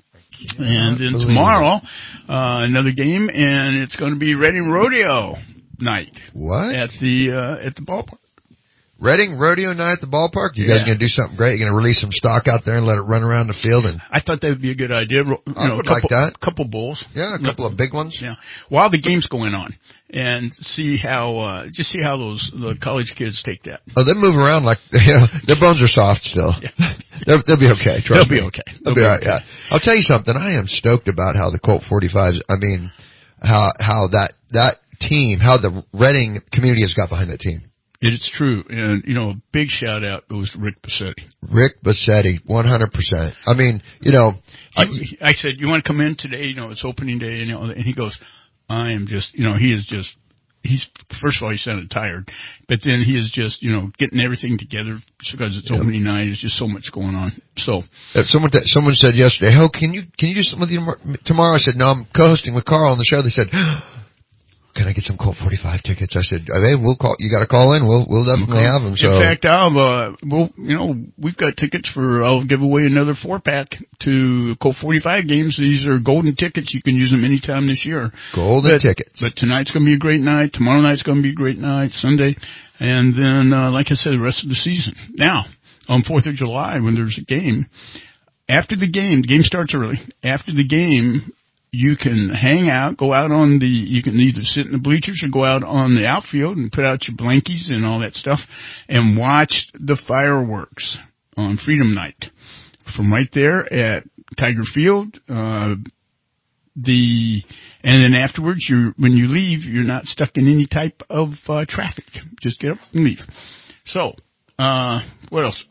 Speaker 2: And then tomorrow, uh, another game, and it's going to be Reading Rodeo night.
Speaker 3: What?
Speaker 2: At the, uh, at the ballpark.
Speaker 3: Reading Rodeo night at the ballpark? You guys
Speaker 2: Yeah.
Speaker 3: going to do something great? You're going to release some stock out there and let it run around the field? And
Speaker 2: I thought that would be a good idea. You
Speaker 3: I
Speaker 2: know,
Speaker 3: would
Speaker 2: a couple,
Speaker 3: like that.
Speaker 2: couple bulls.
Speaker 3: Yeah, a couple of big ones.
Speaker 2: Yeah. While the game's going on, and see how, uh, just see how those, the college kids take that.
Speaker 3: Oh, they move around like, you know, their bones are soft still.
Speaker 2: Yeah.
Speaker 3: they'll, they'll be okay. Trust
Speaker 2: They'll
Speaker 3: me.
Speaker 2: be okay.
Speaker 3: They'll,
Speaker 2: They'll
Speaker 3: be,
Speaker 2: be
Speaker 3: all right.
Speaker 2: okay.
Speaker 3: Yeah. I'll tell you something. I am stoked about how the Colt forty-fives, I mean, how, how that, that team, how the Reading community has got behind that team.
Speaker 2: It's true. And, you know, a big shout out goes to Rick Bassetti.
Speaker 3: Rick Bassetti, one hundred percent. I mean, you know.
Speaker 2: He, I said, you want to come in today? You know, it's opening day. And, you know, and he goes, I am just, you know, he is just, he's, first of all, he sounded tired. But then he is just, you know, getting everything together because it's yep. opening night. There's just so much going on. So.
Speaker 3: Uh, someone t- someone said yesterday, oh, can you, can you do something with you tomorrow? I said, no, I'm co-hosting with Carl on the show. They said, can I get some Colt forty-five tickets? I said, hey, we'll call, you got to call in. We'll, we'll definitely have them. So.
Speaker 2: In fact, I'll, uh, we'll, you know, we've got tickets for, I'll give away another four pack to Colt forty-five games. These are golden tickets. You can use them anytime this year.
Speaker 3: Golden
Speaker 2: but,
Speaker 3: tickets.
Speaker 2: But tonight's going to be a great night. Tomorrow night's going to be a great night. Sunday. And then, uh, like I said, the rest of the season. Now, on fourth of July, when there's a game, after the game, the game starts early. After the game, you can hang out, go out on the, you can either sit in the bleachers or go out on the outfield and put out your blankies and all that stuff and watch the fireworks on Freedom Night. From right there at Tiger Field, uh, the, and then afterwards, you're, when you leave, you're not stuck in any type of, uh, traffic. Just get up and leave. So, uh, what else?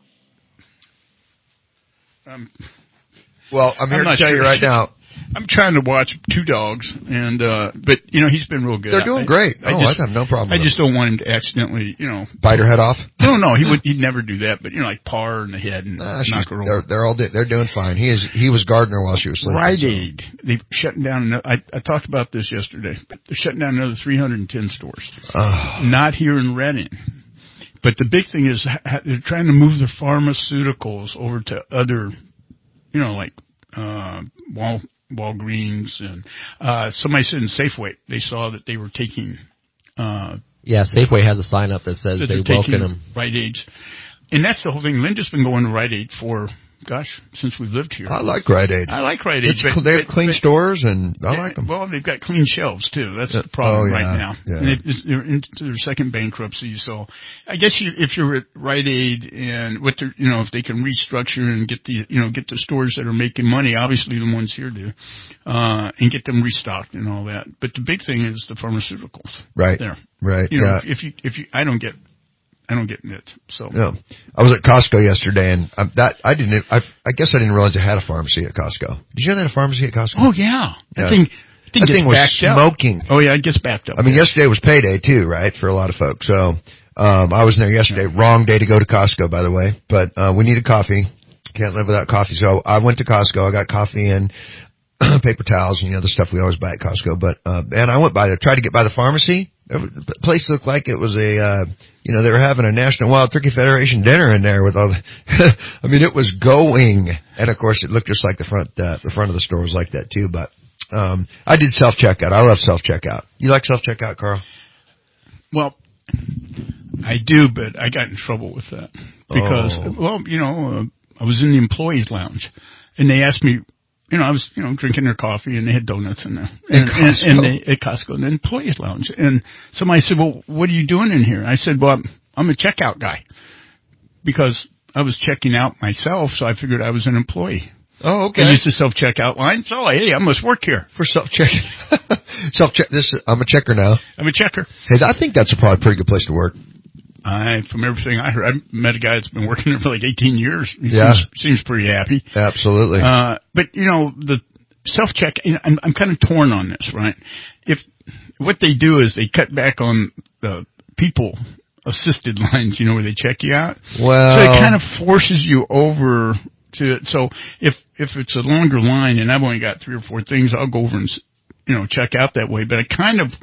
Speaker 2: Um,
Speaker 3: well, I'm here
Speaker 2: I'm
Speaker 3: to tell
Speaker 2: sure.
Speaker 3: you right now.
Speaker 2: I'm trying to watch Two Dogs, and uh but you know he's been real good.
Speaker 3: They're doing
Speaker 2: I,
Speaker 3: great.
Speaker 2: I,
Speaker 3: oh,
Speaker 2: I, just,
Speaker 3: I have no problem.
Speaker 2: I
Speaker 3: with
Speaker 2: just
Speaker 3: them.
Speaker 2: don't want him to accidentally, you know,
Speaker 3: bite her head off.
Speaker 2: No, no, he would. He'd never do that. But you know, like paw her in the head and
Speaker 3: nah,
Speaker 2: knock her over.
Speaker 3: They're, they're all they're doing fine. He is he was Gardner while she was sleeping.
Speaker 2: Rite
Speaker 3: so.
Speaker 2: Aid. They've shutting down. I I talked about this yesterday. But they're shutting down another three hundred ten stores.
Speaker 3: Oh.
Speaker 2: Not here in Reading. But the big thing is they're trying to move the pharmaceuticals over to other, you know, like uh, Wal. Walgreens and uh somebody said in Safeway they saw that they were taking uh
Speaker 6: Yeah, Safeway has a sign up that says
Speaker 2: that
Speaker 6: they
Speaker 2: they're
Speaker 6: welcome
Speaker 2: taking
Speaker 6: them.
Speaker 2: Rite Aids. And that's the whole thing. Linda's been going to Rite Aid for, gosh, since we've lived here.
Speaker 3: I like Rite Aid.
Speaker 2: I like Rite Aid.
Speaker 3: It's,
Speaker 2: but,
Speaker 3: they have
Speaker 2: but,
Speaker 3: clean
Speaker 2: but,
Speaker 3: stores, and I like them.
Speaker 2: Well, they've got clean shelves, too. That's
Speaker 3: Uh,
Speaker 2: the problem
Speaker 3: oh, yeah,
Speaker 2: right now.
Speaker 3: yeah.
Speaker 2: And it, it's, they're into their second bankruptcy. So I guess you, if you're at Rite Aid and what they're, you know, if they can restructure and get the, you know, get the stores that are making money, obviously the ones here do, uh, and get them restocked and all that. But the big thing is the pharmaceuticals.
Speaker 3: Right.
Speaker 2: There.
Speaker 3: Right.
Speaker 2: You know,
Speaker 3: yeah.
Speaker 2: if you, if you, I don't get, I don't get it. So.
Speaker 3: No. I was at Costco yesterday, and um, that I didn't. I, I guess I didn't realize they had a pharmacy at Costco. Did you know they had a pharmacy at Costco?
Speaker 2: Oh yeah, that
Speaker 3: yeah.
Speaker 2: thing. That thing,
Speaker 3: that thing was
Speaker 2: backed
Speaker 3: smoking.
Speaker 2: Up. Oh yeah, it gets backed up.
Speaker 3: I mean, yesterday was payday too, right, for a lot of folks. So um, I was in there yesterday. Wrong day to go to Costco, by the way. But uh, we needed coffee. Can't live without coffee. So I went to Costco. I got coffee and paper towels and the other stuff we always buy at Costco. But uh, and I went by there, tried to get by the pharmacy. The place looked like it was a, uh, you know, they were having a National Wild Turkey Federation dinner in there with all the, I mean, it was going. And of course it looked just like the front, uh, the front of the store was like that too. But, um, I did self-checkout. I love self-checkout. You like self-checkout, Carl?
Speaker 2: Well, I do, but I got in trouble with that because,
Speaker 3: oh.
Speaker 2: well, you know, uh, I was in the employees lounge and they asked me, you know, I was, you know, drinking their coffee and they had donuts in there. And, and, and they, at Costco, in the employees lounge. And somebody said, well, what are you doing in here? I said, well, I'm, I'm a checkout guy because I was checking out myself. So I figured I was an employee.
Speaker 3: Oh, okay.
Speaker 2: And it's a self-checkout line. So, hey, I must work here.
Speaker 3: For self-check. Self-check. This, I'm a checker now.
Speaker 2: I'm a checker.
Speaker 3: Hey, I think that's a probably pretty good place to work.
Speaker 2: I, from everything I heard, I met a guy that's been working there for like eighteen years. He
Speaker 3: yeah.
Speaker 2: seems, seems pretty happy.
Speaker 3: Absolutely.
Speaker 2: Uh, but you know, the self-check, you know, I'm, I'm kind of torn on this, right? If, what they do is they cut back on the people assisted lines, you know, where they check you out.
Speaker 3: Well.
Speaker 2: So it kind of forces you over to it. So if, if it's a longer line and I've only got three or four things, I'll go over and, you know, check out that way. But I kind of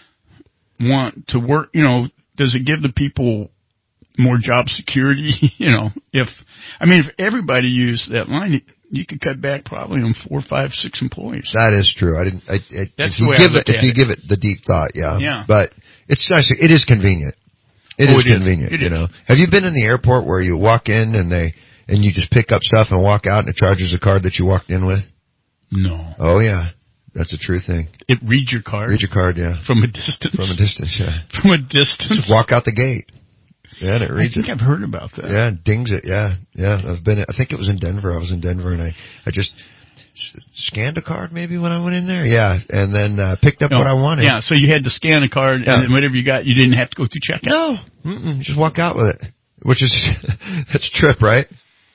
Speaker 2: want to work, you know, does it give the people more job security? You know, if, I mean, if everybody used that line, you could cut back probably on four, five, six employees.
Speaker 3: That is true. I didn't, I, I,
Speaker 2: That's
Speaker 3: if
Speaker 2: the
Speaker 3: you
Speaker 2: way
Speaker 3: give
Speaker 2: I look
Speaker 3: it, if
Speaker 2: at
Speaker 3: you
Speaker 2: it.
Speaker 3: give it the deep thought, yeah.
Speaker 2: Yeah.
Speaker 3: But it's nice. It is convenient. It
Speaker 2: Oh,
Speaker 3: is
Speaker 2: it is.
Speaker 3: convenient,
Speaker 2: It
Speaker 3: you
Speaker 2: is.
Speaker 3: know. Have you been in the airport where you walk in and they, and you just pick up stuff and walk out and it charges a card that you walked in with?
Speaker 2: No.
Speaker 3: Oh yeah. That's a true thing.
Speaker 2: It reads your card?
Speaker 3: Read your card, yeah.
Speaker 2: From a distance?
Speaker 3: From a distance, yeah.
Speaker 2: From a distance?
Speaker 3: Just walk out the gate. Yeah, and it reads
Speaker 2: I think
Speaker 3: it.
Speaker 2: I've heard about that.
Speaker 3: Yeah, it dings it, yeah. Yeah, I've been, I think it was in Denver. I was in Denver and I, I just s- scanned a card maybe when I went in there. Yeah, and then uh, picked up
Speaker 2: No,
Speaker 3: what I wanted.
Speaker 2: Yeah, so you had to scan a card
Speaker 3: Yeah.
Speaker 2: and then whatever you got, you didn't have to go through checkout.
Speaker 3: No, mm-mm, just walk out with it, which is, that's a trip, right?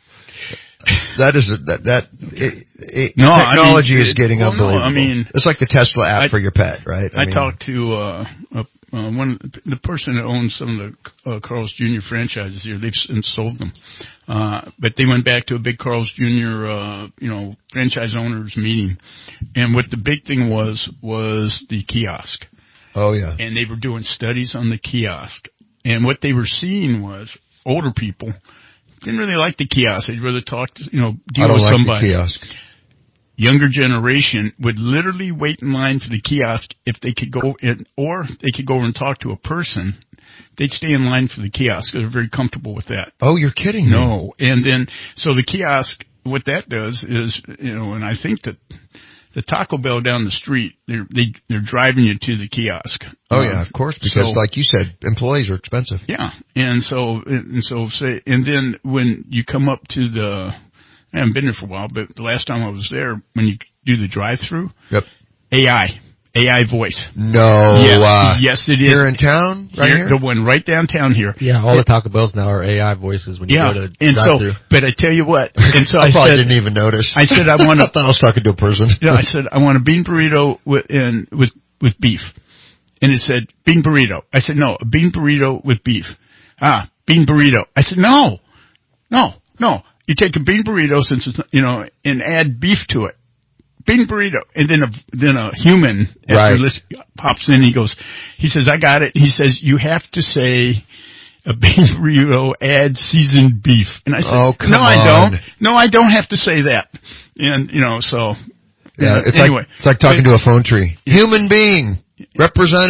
Speaker 3: That is a, that that it, it,
Speaker 2: No,
Speaker 3: technology
Speaker 2: I mean,
Speaker 3: is getting
Speaker 2: well, no,
Speaker 3: unbelievable.
Speaker 2: I mean,
Speaker 3: it's like the Tesla app
Speaker 2: I,
Speaker 3: for your pet, right?
Speaker 2: I,
Speaker 3: mean,
Speaker 2: talked to uh, uh, uh, one the person that owns some of the uh, Carl's Junior franchises here. They've since sold them, uh, but they went back to a big Carl's Junior Uh, you know franchise owners meeting, and what the big thing was was the kiosk.
Speaker 3: Oh yeah,
Speaker 2: and they were doing studies on the kiosk, and what they were seeing was older people didn't really like the kiosk. They'd rather talk to, you know, deal
Speaker 3: I don't
Speaker 2: with
Speaker 3: like
Speaker 2: somebody.
Speaker 3: the kiosk.
Speaker 2: Younger generation would literally wait in line for the kiosk if they could go in, or they could go over and talk to a person. They'd stay in line for the kiosk. They're very comfortable with that.
Speaker 3: Oh, you're kidding me.
Speaker 2: No. And then, so the kiosk, what that does is, you know, and I think that the Taco Bell down the street, they're, they, they're driving you to the kiosk.
Speaker 3: Oh
Speaker 2: um,
Speaker 3: yeah, of course, because
Speaker 2: so,
Speaker 3: like you said, employees are expensive.
Speaker 2: Yeah. And so, and so say, and then when you come up to the, I haven't been there for a while, but the last time I was there, when you do the drive-through,
Speaker 3: yep,
Speaker 2: A I, A I voice.
Speaker 3: No,
Speaker 2: yes,
Speaker 3: uh,
Speaker 2: yes, it is.
Speaker 3: Here in town, right here,
Speaker 2: the one right downtown here.
Speaker 6: Yeah, all the Taco Bells now are A I voices when you
Speaker 2: yeah,
Speaker 6: go to
Speaker 2: and so,
Speaker 6: drive-through.
Speaker 2: but I tell you what, and so
Speaker 3: I,
Speaker 2: I,
Speaker 3: probably
Speaker 2: said,
Speaker 3: didn't even notice.
Speaker 2: I said I want
Speaker 3: I thought I was talking to a person.
Speaker 2: Yeah, I said I want a bean burrito with and with with beef, and it said bean burrito. I said no, a bean burrito with beef. Ah, bean burrito. I said no, no, no. You take a bean burrito, since it's, you know, and add beef to it. Bean burrito. And then a, then a human after
Speaker 3: Right.
Speaker 2: list pops in, he goes, he says, I got it. He says, you have to say a bean burrito, add seasoned beef. And I said,
Speaker 3: Oh, come
Speaker 2: no, I
Speaker 3: on.
Speaker 2: don't. No, I don't have to say that. And, you know, so.
Speaker 3: Yeah, it's
Speaker 2: anyway.
Speaker 3: like it's like talking to a phone tree. Human being, representative.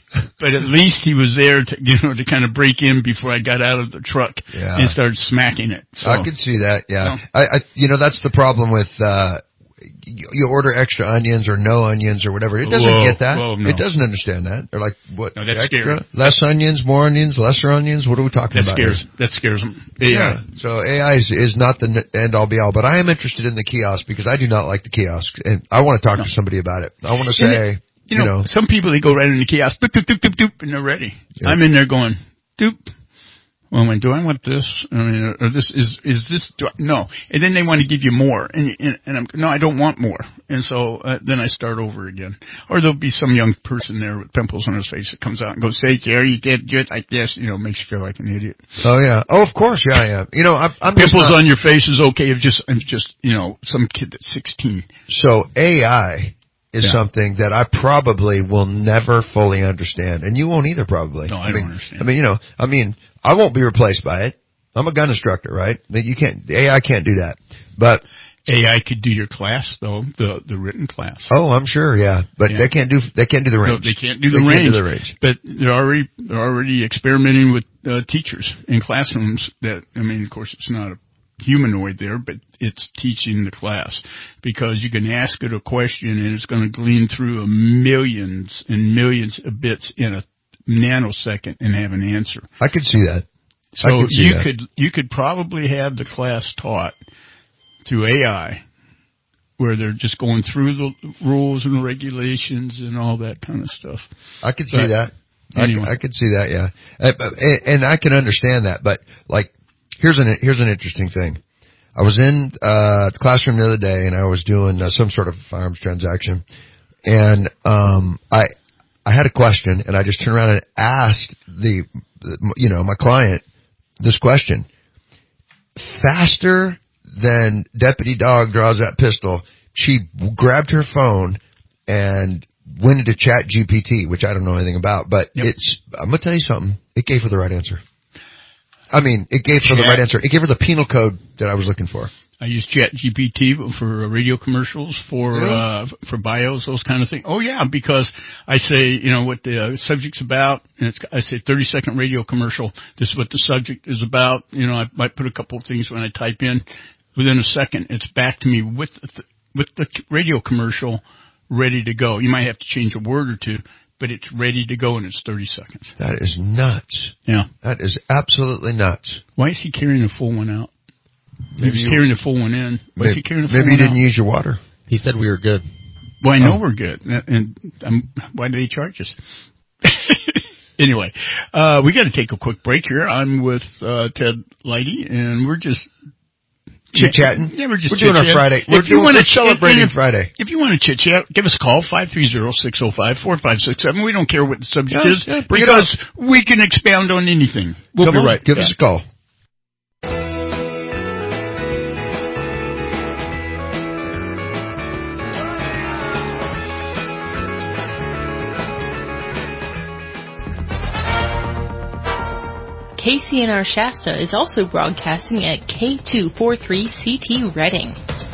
Speaker 2: but at least he was there to, you know, to kind of break in before I got out of the truck
Speaker 3: yeah.
Speaker 2: and started smacking it. So,
Speaker 3: I could see that, yeah.
Speaker 2: So.
Speaker 3: I, I, you know, that's the problem with, uh, you, you order extra onions or no onions or whatever. It doesn't
Speaker 2: whoa,
Speaker 3: get that.
Speaker 2: Whoa, no.
Speaker 3: It doesn't understand that. They're like, what?
Speaker 2: No, that's
Speaker 3: extra?
Speaker 2: scary.
Speaker 3: Less onions, more onions, lesser onions? What are we talking
Speaker 2: that
Speaker 3: about
Speaker 2: scares,
Speaker 3: here?
Speaker 2: That scares them.
Speaker 3: Yeah.
Speaker 2: yeah.
Speaker 3: So A I is, is not the end all be all, but I am interested in the kiosk because I do not like the kiosk, and I want to talk
Speaker 2: no.
Speaker 3: to somebody about it. I want to say,
Speaker 2: it, you, know,
Speaker 3: you know,
Speaker 2: some people, they go right in the kiosk, doop, doop, doop, doop, doop, and they're ready.
Speaker 3: Yeah.
Speaker 2: I'm in there going, doop. Well, I went, do I want this? I mean, or this is, is this, do I, no. And then they want to give you more. And, and, and I'm, no, I don't want more. And so, uh, then I start over again. Or there'll be some young person there with pimples on his face that comes out and goes, say, Jerry, you did good like this, you know, makes you feel like an idiot.
Speaker 3: Oh yeah. Oh, of course. Yeah, yeah. You know, I'm, I'm
Speaker 2: pimples
Speaker 3: just not,
Speaker 2: on your face is okay if just, if just, you know, some kid that's sixteen.
Speaker 3: So A I is
Speaker 2: yeah.
Speaker 3: something that I probably will never fully understand. And you won't either, probably.
Speaker 2: No, I,
Speaker 3: I mean,
Speaker 2: don't understand.
Speaker 3: I mean, you know, I mean, I won't be replaced by it. I'm a gun instructor, right? That you can't, A I can't do that. But
Speaker 2: A I could do your class though, the the written class.
Speaker 3: Oh, I'm sure, yeah. But yeah. they can't do they can't do the range.
Speaker 2: No, they can't do the
Speaker 3: they
Speaker 2: range.
Speaker 3: Can't do the range.
Speaker 2: But they're already they're already experimenting with uh, teachers in classrooms. That I mean, of course, it's not a humanoid there, but it's teaching the class because you can ask it a question and it's going to glean through a millions and millions of bits in a nanosecond and have an answer.
Speaker 3: I could see that.
Speaker 2: So
Speaker 3: could see
Speaker 2: you
Speaker 3: that.
Speaker 2: could you could probably have the class taught through A I, where they're just going through the rules and regulations and all that kind of stuff.
Speaker 3: I could
Speaker 2: but
Speaker 3: see that.
Speaker 2: Anyway.
Speaker 3: I, I could see that. Yeah, and, and I can understand that. But like, here's an here's an interesting thing. I was in uh the classroom the other day, and I was doing uh, some sort of firearms transaction, and um I I had a question, and I just turned around and asked the, the you know my client this question. Faster than Deputy Dog draws that pistol, she grabbed her phone and went into Chat G P T, which I don't know anything about, but
Speaker 2: yep.
Speaker 3: it's, I'm going to tell you something. It gave her the right answer. I mean, it gave her
Speaker 2: Chat.
Speaker 3: the right answer. It gave her the penal code that I was looking for.
Speaker 2: I use Chat G P T for radio commercials, for
Speaker 3: yeah.
Speaker 2: uh for bios, those kind of things. Oh yeah, because I say, you know, what the uh, subject's about, and it's, I say thirty second radio commercial. This is what the subject is about. You know, I might put a couple of things when I type in. Within a second, it's back to me with the, with the radio commercial ready to go. You might have to change a word or two, but it's ready to go, and it's thirty seconds.
Speaker 3: That is nuts.
Speaker 2: Yeah,
Speaker 3: that is absolutely nuts.
Speaker 2: Why is he carrying a full one out?
Speaker 3: Maybe
Speaker 2: He's carrying a full one in. Why
Speaker 3: maybe,
Speaker 2: is he carrying a full
Speaker 3: maybe
Speaker 2: one
Speaker 3: you didn't
Speaker 2: out?
Speaker 3: use your water.
Speaker 6: He said we were good.
Speaker 2: Well, I know
Speaker 3: oh.
Speaker 2: we're good, and um, why do they charge us? Anyway, uh, we got to take a quick break here. I'm with uh, Ted Leidy, and we're just
Speaker 3: chit chatting.
Speaker 2: Yeah, we're just
Speaker 3: we're doing our Friday. We're,
Speaker 2: if you
Speaker 3: doing,
Speaker 2: wanna,
Speaker 3: we're celebrating
Speaker 2: if,
Speaker 3: Friday.
Speaker 2: If you want to chit chat, give us a call five three zero six zero five four five six seven. We don't care what the subject
Speaker 3: yeah,
Speaker 2: is
Speaker 3: yeah,
Speaker 2: because we can expound on anything. We'll
Speaker 3: Come
Speaker 2: be
Speaker 3: on,
Speaker 2: right.
Speaker 3: Give
Speaker 2: yeah.
Speaker 3: us a call.
Speaker 16: K C N R Shasta is also broadcasting at K two forty-three C T Reading.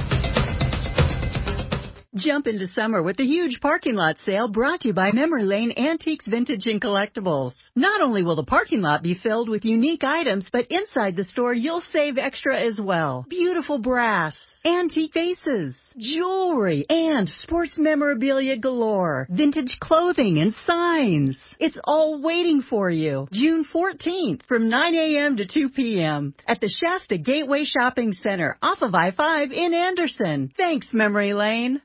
Speaker 8: Jump into summer with the huge parking lot sale brought to you by Memory Lane Antiques, Vintage, and Collectibles. Not only will the parking lot be filled with unique items, but inside the store you'll save extra as well. Beautiful brass, antique vases, jewelry, and sports memorabilia galore. Vintage clothing and signs. It's all waiting for you. June fourteenth from nine a.m. to two p.m. at the Shasta Gateway Shopping Center off of I five in Anderson. Thanks, Memory Lane.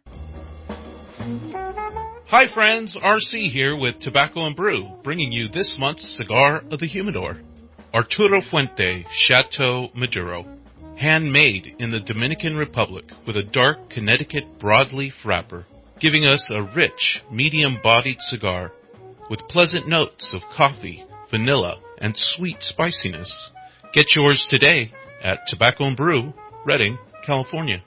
Speaker 17: Hi friends, R C here with Tobacco and Brew, bringing you this month's Cigar of the Humidor. Arturo Fuente Chateau Maduro. Handmade in the Dominican Republic with a dark Connecticut broadleaf wrapper, giving us a rich, medium-bodied cigar with pleasant notes of coffee, vanilla, and sweet spiciness. Get yours today at Tobacco and Brew, Redding, California.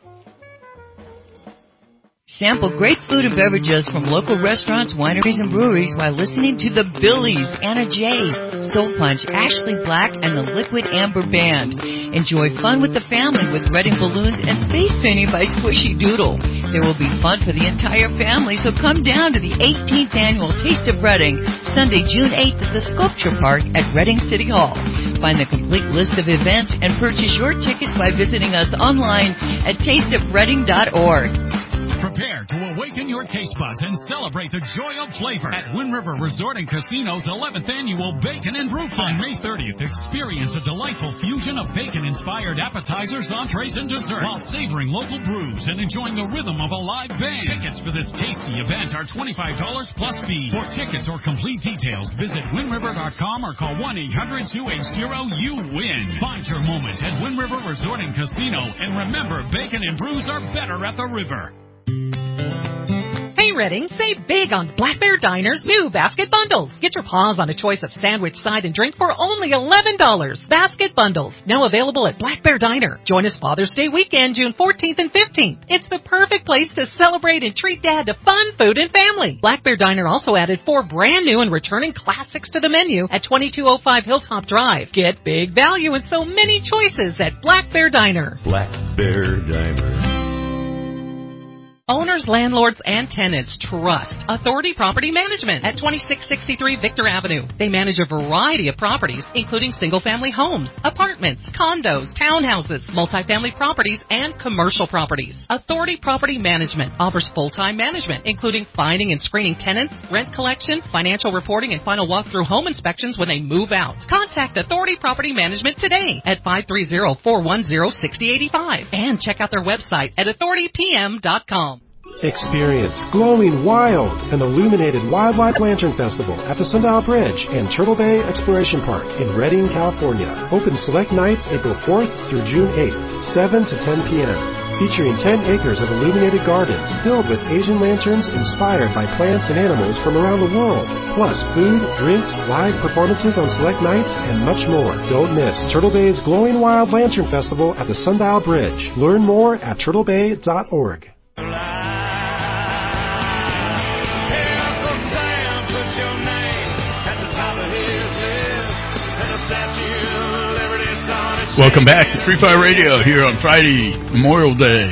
Speaker 12: Sample great food and beverages from local restaurants, wineries, and breweries while listening to the Billies, Anna J, Soul Punch, Ashley Black, and the Liquid Amber Band. Enjoy fun with the family with Reading balloons and face painting by Squishy Doodle. There will be fun for the entire family, so come down to the eighteenth Annual Taste of Reading, Sunday, June eighth at the Sculpture Park at Reading City Hall. Find the complete list of events and purchase your tickets by visiting us online at taste of reading dot org.
Speaker 7: Prepare to awaken your taste buds and celebrate the joy of flavor at Wind River Resort and Casino's eleventh Annual Bacon and Brew Fest. On May thirtieth, experience a delightful fusion of bacon-inspired appetizers, entrees, and desserts while savoring local brews and enjoying the rhythm of a live band. Tickets for this tasty event are twenty-five dollars plus fees. For tickets or complete details, visit wind river dot com or call one eight hundred two eight zero you win. Find your moment at Wind River Resort and Casino, and remember, bacon and brews are better at the river.
Speaker 10: Hey Reading, save big on Black Bear Diner's new basket bundles. Get your paws on a choice of sandwich, side, and drink for only eleven dollars. Basket bundles, now available at Black Bear Diner. Join us Father's Day weekend, June fourteenth and fifteenth. It's the perfect place to celebrate and treat Dad to fun food and family. Black Bear Diner also added four brand new and returning classics to the menu at twenty-two oh five Hilltop Drive. Get big value and so many choices at Black Bear Diner.
Speaker 1: Black Bear Diner.
Speaker 10: Owners, landlords, and tenants trust Authority Property Management at twenty-six sixty-three Victor Avenue. They manage a variety of properties, including single-family homes, apartments, condos, townhouses, multifamily properties, and commercial properties. Authority Property Management offers full-time management, including finding and screening tenants, rent collection, financial reporting, and final walkthrough home inspections when they move out. Contact Authority Property Management today at five three zero, four one zero, six zero eight five and check out their website at authority p m dot com.
Speaker 9: Experience Glowing Wild, an illuminated wildlife lantern festival at the Sundial Bridge and Turtle Bay Exploration Park in Redding, California. Open select nights April fourth through June eighth, seven to ten p.m. Featuring ten acres of illuminated gardens filled with Asian lanterns inspired by plants and animals from around the world. Plus food, drinks, live performances on select nights, and much more. Don't miss Turtle Bay's Glowing Wild Lantern Festival at the Sundial Bridge. Learn more at turtle bay dot org.
Speaker 2: Welcome back to Free Fire Radio here on Friday, Memorial Day,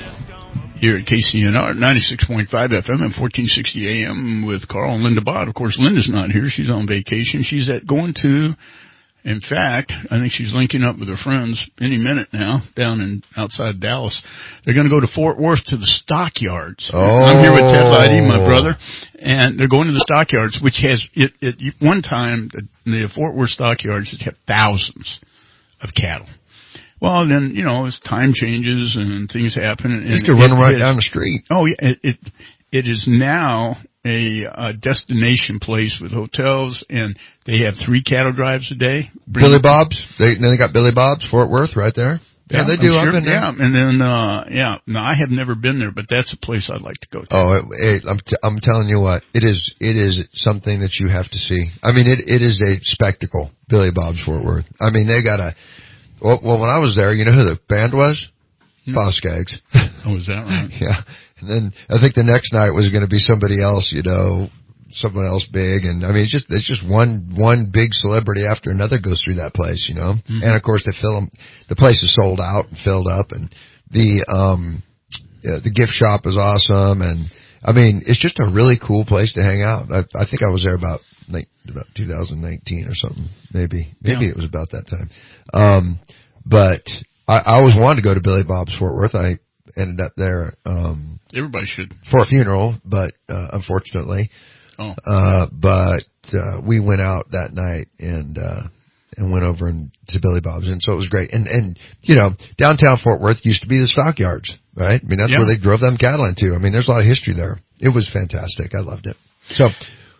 Speaker 2: here at K C N R, ninety-six point five F M and fourteen sixty A M with Carl and Linda Bott. Of course, Linda's not here. She's on vacation. She's at going to, in fact, I think she's linking up with her friends any minute now down in outside Dallas. They're going to go to Fort Worth to the Stockyards.
Speaker 3: Oh.
Speaker 2: I'm here with Ted Leidy, my brother, and they're going to the Stockyards, which has, it, it, one time, the, the Fort Worth Stockyards has had thousands of cattle. Well, then, you know, as time changes and things happen. And
Speaker 3: used to run them right down the street.
Speaker 2: Oh, yeah. It, it, it is now a, a destination place with hotels, and they have three cattle drives a day.
Speaker 3: Bring Billy Bob's. They, then they got Billy Bob's, Fort Worth, right there. Yeah, yeah they do.
Speaker 2: I'm sure,
Speaker 3: I've been there.
Speaker 2: Yeah, and then, uh, yeah, no, I have never been there, but that's a place I'd like to go to.
Speaker 3: Oh, it, it, I'm, t- I'm telling you what, it is, it is something that you have to see. I mean, it, it is a spectacle, Billy Bob's Fort Worth. I mean, they got a, well, well, when I was there, you know who the band was? Hmm. Foskaggs.
Speaker 2: Oh, is that right?
Speaker 3: Yeah. And then I think the next night was going to be somebody else, you know, someone else big. And I mean, it's just, it's just one, one big celebrity after another goes through that place, you know? Mm-hmm. And of course they fill them, the place is sold out and filled up, and the, um, yeah, the gift shop is awesome. And I mean, it's just a really cool place to hang out. I, I think I was there about, like, about two thousand nineteen or something, maybe, maybe yeah. It was about that time. Um, but I, I always wanted to go to Billy Bob's Fort Worth. I ended up there, um,
Speaker 2: everybody should,
Speaker 3: for a funeral, but, uh, unfortunately,
Speaker 2: oh,
Speaker 3: uh, but, uh, we went out that night and, uh, and went over and to Billy Bob's, and so it was great. And, and, you know, downtown Fort Worth used to be the stockyards, right? I mean, that's
Speaker 2: yeah.
Speaker 3: where they drove them cattle into. I mean, there's a lot of history there. It was fantastic. I loved it. So,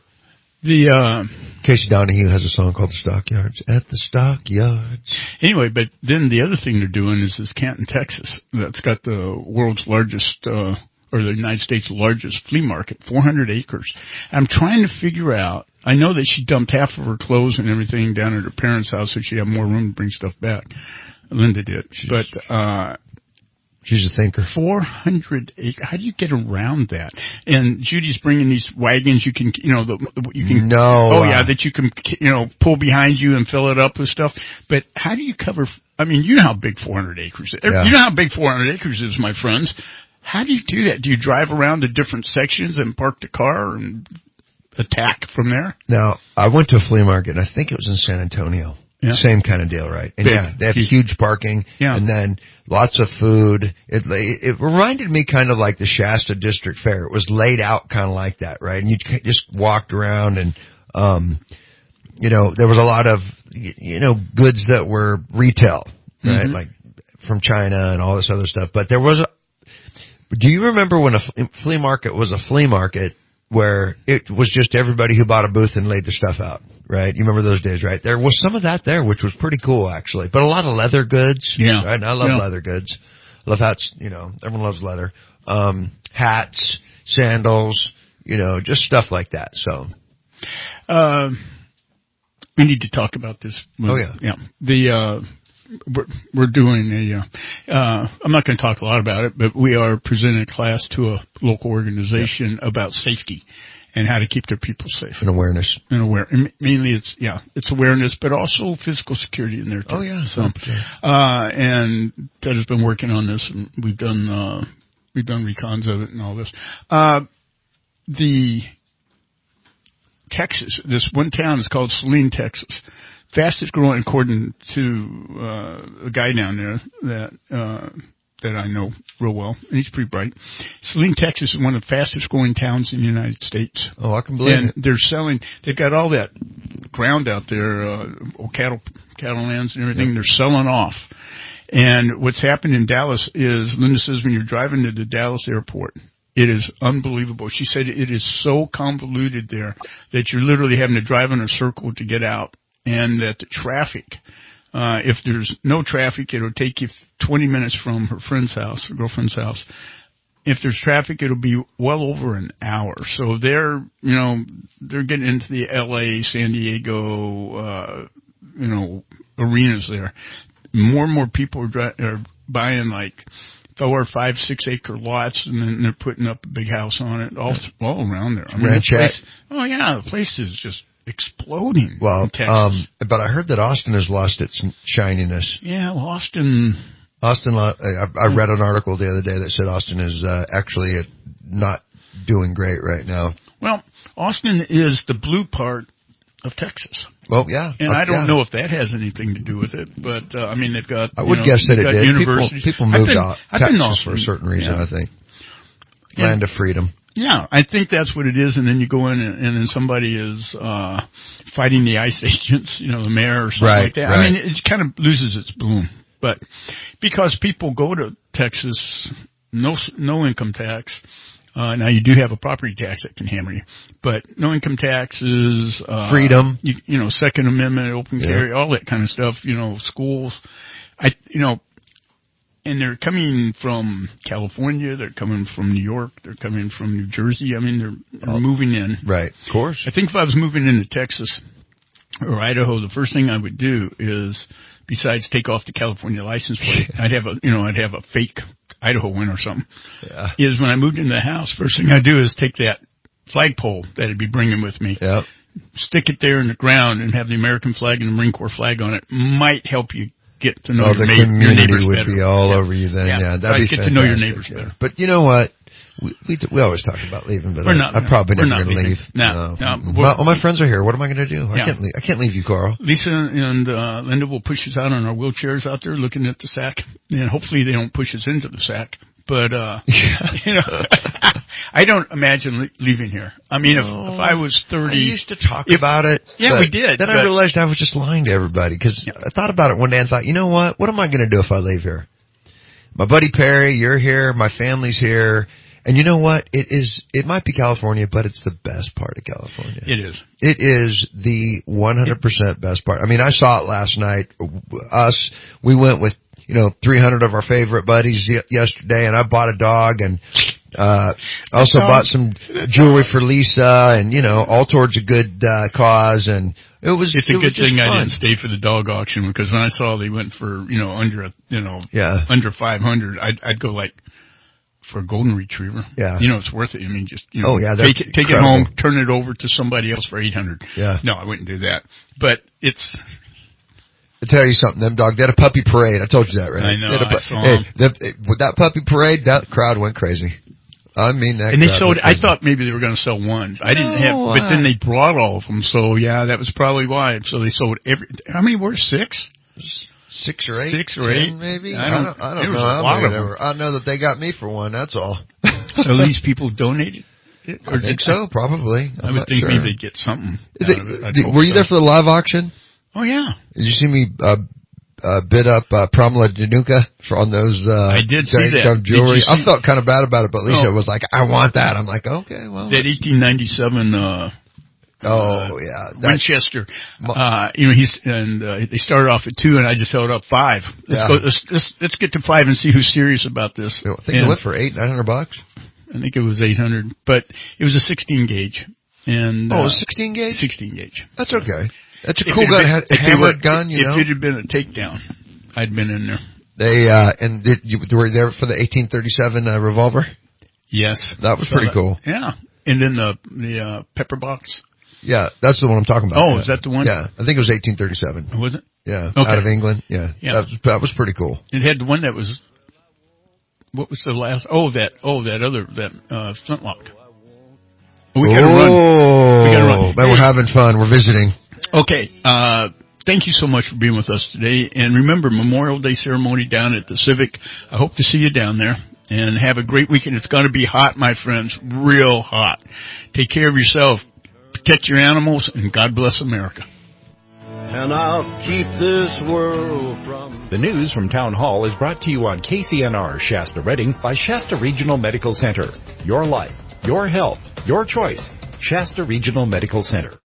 Speaker 2: The, uh,
Speaker 3: Casey Donahue has a song called The Stockyards. At the Stockyards.
Speaker 2: Anyway, but then the other thing they're doing is this Canton, Texas. That's got the world's largest, uh, or the United States' largest flea market, four hundred acres. I'm trying to figure out, I know that she dumped half of her clothes and everything down at her parents' house so she'd have more room to bring stuff back. Linda did. She's, but, uh,
Speaker 3: she's a thinker.
Speaker 2: four hundred acres. How do you get around that? And Judy's bringing these wagons you can, you know, the, you can,
Speaker 3: no,
Speaker 2: oh yeah, that you can, you know, pull behind you and fill it up with stuff. But how do you cover, I mean, you know how big four hundred acres is.
Speaker 3: Yeah.
Speaker 2: You know how big four hundred acres is, my friends. How do you do that? Do you drive around to different sections and park the car and attack from there?
Speaker 3: Now, I went to a flea market, and I think it was in San Antonio.
Speaker 2: Yeah.
Speaker 3: Same kind of deal, right? And
Speaker 2: Big,
Speaker 3: yeah, they have
Speaker 2: huge.
Speaker 3: huge parking,
Speaker 2: Yeah.
Speaker 3: and then lots of food. It it reminded me kind of like the Shasta District Fair. It was laid out kind of like that, right? And you just walked around, and um, you know, there was a lot of you know goods that were retail, right?
Speaker 2: Mm-hmm.
Speaker 3: Like from China and all this other stuff. But there was a. Do you remember when a flea market was a flea market? Where it was just everybody who bought a booth and laid their stuff out, right? You remember those days, right? There was some of that there, which was pretty cool, actually. But a lot of leather goods,
Speaker 2: yeah.
Speaker 3: right? And I love
Speaker 2: yeah.
Speaker 3: leather goods. Love hats, you know, everyone loves leather. Um, hats, sandals, you know, just stuff like that, so.
Speaker 2: Uh, we need to talk about this.
Speaker 3: Oh, yeah.
Speaker 2: Yeah. The, uh, We're, we're doing a, uh, uh, I'm not going to talk a lot about it, but we are presenting a class to a local organization yeah. about safety and how to keep their people safe.
Speaker 3: And awareness.
Speaker 2: And aware. And mainly it's, yeah, it's awareness, but also physical security in there too.
Speaker 3: Oh yeah.
Speaker 2: So, uh, and Ted has been working on this and we've done, uh, we've done recons of it and all this. Uh, the Texas, this one town is called Saline, Texas. Fastest growing, according to uh, a guy down there that uh, that I know real well, and he's pretty bright. Saline, Texas is one of the fastest growing towns in the United States.
Speaker 3: Oh, I can believe
Speaker 2: and
Speaker 3: it.
Speaker 2: And they're selling. They've got all that ground out there, uh, cattle cattle lands and everything. Yep. They're selling off. And what's happened in Dallas is, Linda says, when you're driving to the Dallas airport, it is unbelievable. She said it is so convoluted there that you're literally having to drive in a circle to get out. And that the traffic, uh, if there's no traffic, it'll take you twenty minutes from her friend's house, her girlfriend's house. If there's traffic, it'll be well over an hour. So they're, you know, they're getting into the L A, San Diego, uh, you know, arenas there. More and more people are, dri- are buying like four or five, six acre lots, and then they're putting up a big house on it all, all around there. I mean, the place, oh yeah, the place is just exploding.
Speaker 3: Well, um, but I heard that Austin has lost its shininess.
Speaker 2: Yeah, well, Austin.
Speaker 3: Austin, I, I read an article the other day that said Austin is uh, actually not doing great right now.
Speaker 2: Well, Austin is the blue part of Texas.
Speaker 3: Well, yeah.
Speaker 2: And
Speaker 3: uh,
Speaker 2: I don't
Speaker 3: yeah.
Speaker 2: know if that has anything to do with it, but, uh, I mean, they've got,
Speaker 3: I would
Speaker 2: know,
Speaker 3: guess that it did.
Speaker 2: Universities.
Speaker 3: People, people moved
Speaker 2: been,
Speaker 3: out Texas for a certain reason, yeah. I think. Land yeah. of freedom.
Speaker 2: Yeah, I think that's what it is, and then you go in and, and then somebody is uh fighting the ICE agents, you know, the mayor or something
Speaker 3: right,
Speaker 2: like that.
Speaker 3: Right.
Speaker 2: I mean, it kind of loses its bloom. But because people go to Texas, no no income tax. Uh, now you do have a property tax that can hammer you, but no income taxes, uh,
Speaker 3: freedom,
Speaker 2: you, you know, Second Amendment, open
Speaker 3: yeah.
Speaker 2: carry, all that kind of stuff. You know, schools. I, you know. And they're coming from California, they're coming from New York, they're coming from New Jersey. I mean, they're, they're oh, moving in.
Speaker 3: Right, of course.
Speaker 2: I think if I was moving into Texas or Idaho, the first thing I would do is, besides take off the California license plate, I'd have a, you know, I'd have a fake Idaho one or something.
Speaker 3: Yeah.
Speaker 2: Is when I moved into the house, first thing I do is take that flagpole that I'd be bringing with me.
Speaker 3: Yep.
Speaker 2: Stick it there in the ground and have the American flag and the Marine Corps flag on it. Might help you get to know
Speaker 3: oh,
Speaker 2: your,
Speaker 3: the
Speaker 2: na-
Speaker 3: community
Speaker 2: your neighbors
Speaker 3: would
Speaker 2: better.
Speaker 3: be all
Speaker 2: yeah.
Speaker 3: over you then. Yeah,
Speaker 2: yeah
Speaker 3: that'd
Speaker 2: right,
Speaker 3: be
Speaker 2: get
Speaker 3: fantastic.
Speaker 2: to know your neighbors
Speaker 3: yeah.
Speaker 2: better.
Speaker 3: But you know what? We we, we always talk about leaving, but
Speaker 2: we're
Speaker 3: I,
Speaker 2: not,
Speaker 3: I'm probably
Speaker 2: we're
Speaker 3: never
Speaker 2: not
Speaker 3: going to leave.
Speaker 2: No, no. no
Speaker 3: my, all my friends are here. What am I going to do?
Speaker 2: Yeah.
Speaker 3: I can't leave. I can't leave you, Carl.
Speaker 2: Lisa and uh, Linda will push us out on our wheelchairs out there, looking at the sack, and hopefully they don't push us into the sack. But uh, you know, I don't imagine le- leaving here. I mean, if,
Speaker 3: oh,
Speaker 2: if I was thirty,
Speaker 3: I used to talk
Speaker 2: if,
Speaker 3: about it.
Speaker 2: Yeah, we did.
Speaker 3: Then I realized I was just lying to everybody because yeah. I thought about it one day and thought, you know what? What am I going to do if I leave here? My buddy Perry, you're here. My family's here. And you know what? It is. It might be California, but it's the best part of California.
Speaker 2: It is.
Speaker 3: It is the one hundred percent best part. I mean, I saw it last night. Us, we went with, you know, three hundred of our favorite buddies y- yesterday, and I bought a dog and uh also bought some jewelry for Lisa, and, you know, all towards a good uh cause. And it was
Speaker 2: It's a
Speaker 3: it
Speaker 2: good thing
Speaker 3: fun.
Speaker 2: I didn't stay for the dog auction, because when I saw they went for, you know, under a, you know,
Speaker 3: yeah.
Speaker 2: under five hundred, I'd, I'd go like, for a golden retriever.
Speaker 3: Yeah.
Speaker 2: You know, it's worth it. I mean, just, you know,
Speaker 3: oh, yeah,
Speaker 2: take it, take it
Speaker 3: incredible.
Speaker 2: home, turn it over to somebody else for eight hundred.
Speaker 3: Yeah.
Speaker 2: No, I wouldn't do that. But it's,
Speaker 3: It's tell you something. Them dog, they had a puppy parade. I told you that, right?
Speaker 2: I know.
Speaker 3: They had a,
Speaker 2: I saw
Speaker 3: hey,
Speaker 2: them.
Speaker 3: the, with that puppy parade, that crowd went crazy. I mean, that
Speaker 2: and they
Speaker 3: crowd
Speaker 2: sold.
Speaker 3: went
Speaker 2: I
Speaker 3: crazy.
Speaker 2: thought maybe they were going to sell one. I didn't have,
Speaker 3: No,
Speaker 2: but then
Speaker 3: I-
Speaker 2: they brought all of them. So yeah, that was probably why. So they sold every. How many were six?
Speaker 3: Six or eight,
Speaker 2: Six or
Speaker 3: ten,
Speaker 2: eight,
Speaker 3: maybe.
Speaker 2: I
Speaker 3: I
Speaker 2: don't-
Speaker 3: don't, I don't
Speaker 2: there was
Speaker 3: know
Speaker 2: a
Speaker 3: how
Speaker 2: lot
Speaker 3: many
Speaker 2: of
Speaker 3: there
Speaker 2: them.
Speaker 3: were. I know that they got me for one. That's all.
Speaker 2: So these people donated. It,
Speaker 3: I think so, probably.
Speaker 2: I
Speaker 3: I'm
Speaker 2: would
Speaker 3: not
Speaker 2: think
Speaker 3: sure.
Speaker 2: maybe they'd get something.
Speaker 3: Is
Speaker 2: out
Speaker 3: it-
Speaker 2: of it. I'd
Speaker 3: did-
Speaker 2: hope
Speaker 3: were you
Speaker 2: so.
Speaker 3: there for the live auction?
Speaker 2: Oh yeah.
Speaker 3: Did you see me uh, uh, bid up uh, Pramila Danuka for on those? Uh,
Speaker 2: I did see
Speaker 3: giant
Speaker 2: that.
Speaker 3: gum
Speaker 2: Did
Speaker 3: jewelry.
Speaker 2: you see-
Speaker 3: I felt kind of bad about it, but Alicia
Speaker 2: Oh.
Speaker 3: was like, "I want that." I'm like, "Okay, well."
Speaker 2: That eighteen ninety-seven. Uh,
Speaker 3: oh
Speaker 2: uh,
Speaker 3: yeah, that,
Speaker 2: Winchester. Uh, you know, he's and uh, they started off at two, and I just held up five. Let's
Speaker 3: Yeah.
Speaker 2: go. Let's, let's let's get to five and see who's serious about this.
Speaker 3: I think
Speaker 2: And
Speaker 3: it went for eight, nine hundred bucks.
Speaker 2: I think it was eight hundred, but it was a sixteen gauge. And
Speaker 3: Oh,
Speaker 2: uh,
Speaker 3: a sixteen gauge.
Speaker 2: Sixteen gauge.
Speaker 3: That's okay. That's a
Speaker 2: If
Speaker 3: cool
Speaker 2: it had
Speaker 3: gun,
Speaker 2: been-
Speaker 3: had-
Speaker 2: if it
Speaker 3: hammered
Speaker 2: would-
Speaker 3: gun. You
Speaker 2: if
Speaker 3: know,
Speaker 2: it had been a takedown, I'd been in there.
Speaker 3: they uh, and did you were you there for the eighteen thirty-seven uh, revolver?
Speaker 2: Yes,
Speaker 3: That was
Speaker 2: So
Speaker 3: pretty
Speaker 2: that-
Speaker 3: cool.
Speaker 2: Yeah, and then the the uh, pepper box.
Speaker 3: Yeah, that's the one I'm talking about.
Speaker 2: Oh,
Speaker 3: yeah.
Speaker 2: is that the one?
Speaker 3: Yeah, I think it was eighteen thirty-seven.
Speaker 2: Was it?
Speaker 3: Yeah,
Speaker 2: Okay.
Speaker 3: out of England. Yeah,
Speaker 2: Yeah.
Speaker 3: That, was, that was pretty cool.
Speaker 2: It had the one that was. What was the last? Oh, that. Oh, that other that uh, flintlock. We gotta
Speaker 3: oh,
Speaker 2: run. We gotta run.
Speaker 3: Man, we're
Speaker 2: Hey.
Speaker 3: having fun. We're visiting.
Speaker 2: Okay. Uh, thank you so much for being with us today. And remember, Memorial Day ceremony down at the Civic. I hope to see you down there. And have a great weekend. It's going to be hot, my friends. Real hot. Take care of yourself. Protect your animals. And God bless America.
Speaker 18: And I'll keep this world from...
Speaker 19: The news from Town Hall is brought to you on K C N R Shasta Redding by Shasta Regional Medical Center. Your life, your health, your choice. Shasta Regional Medical Center.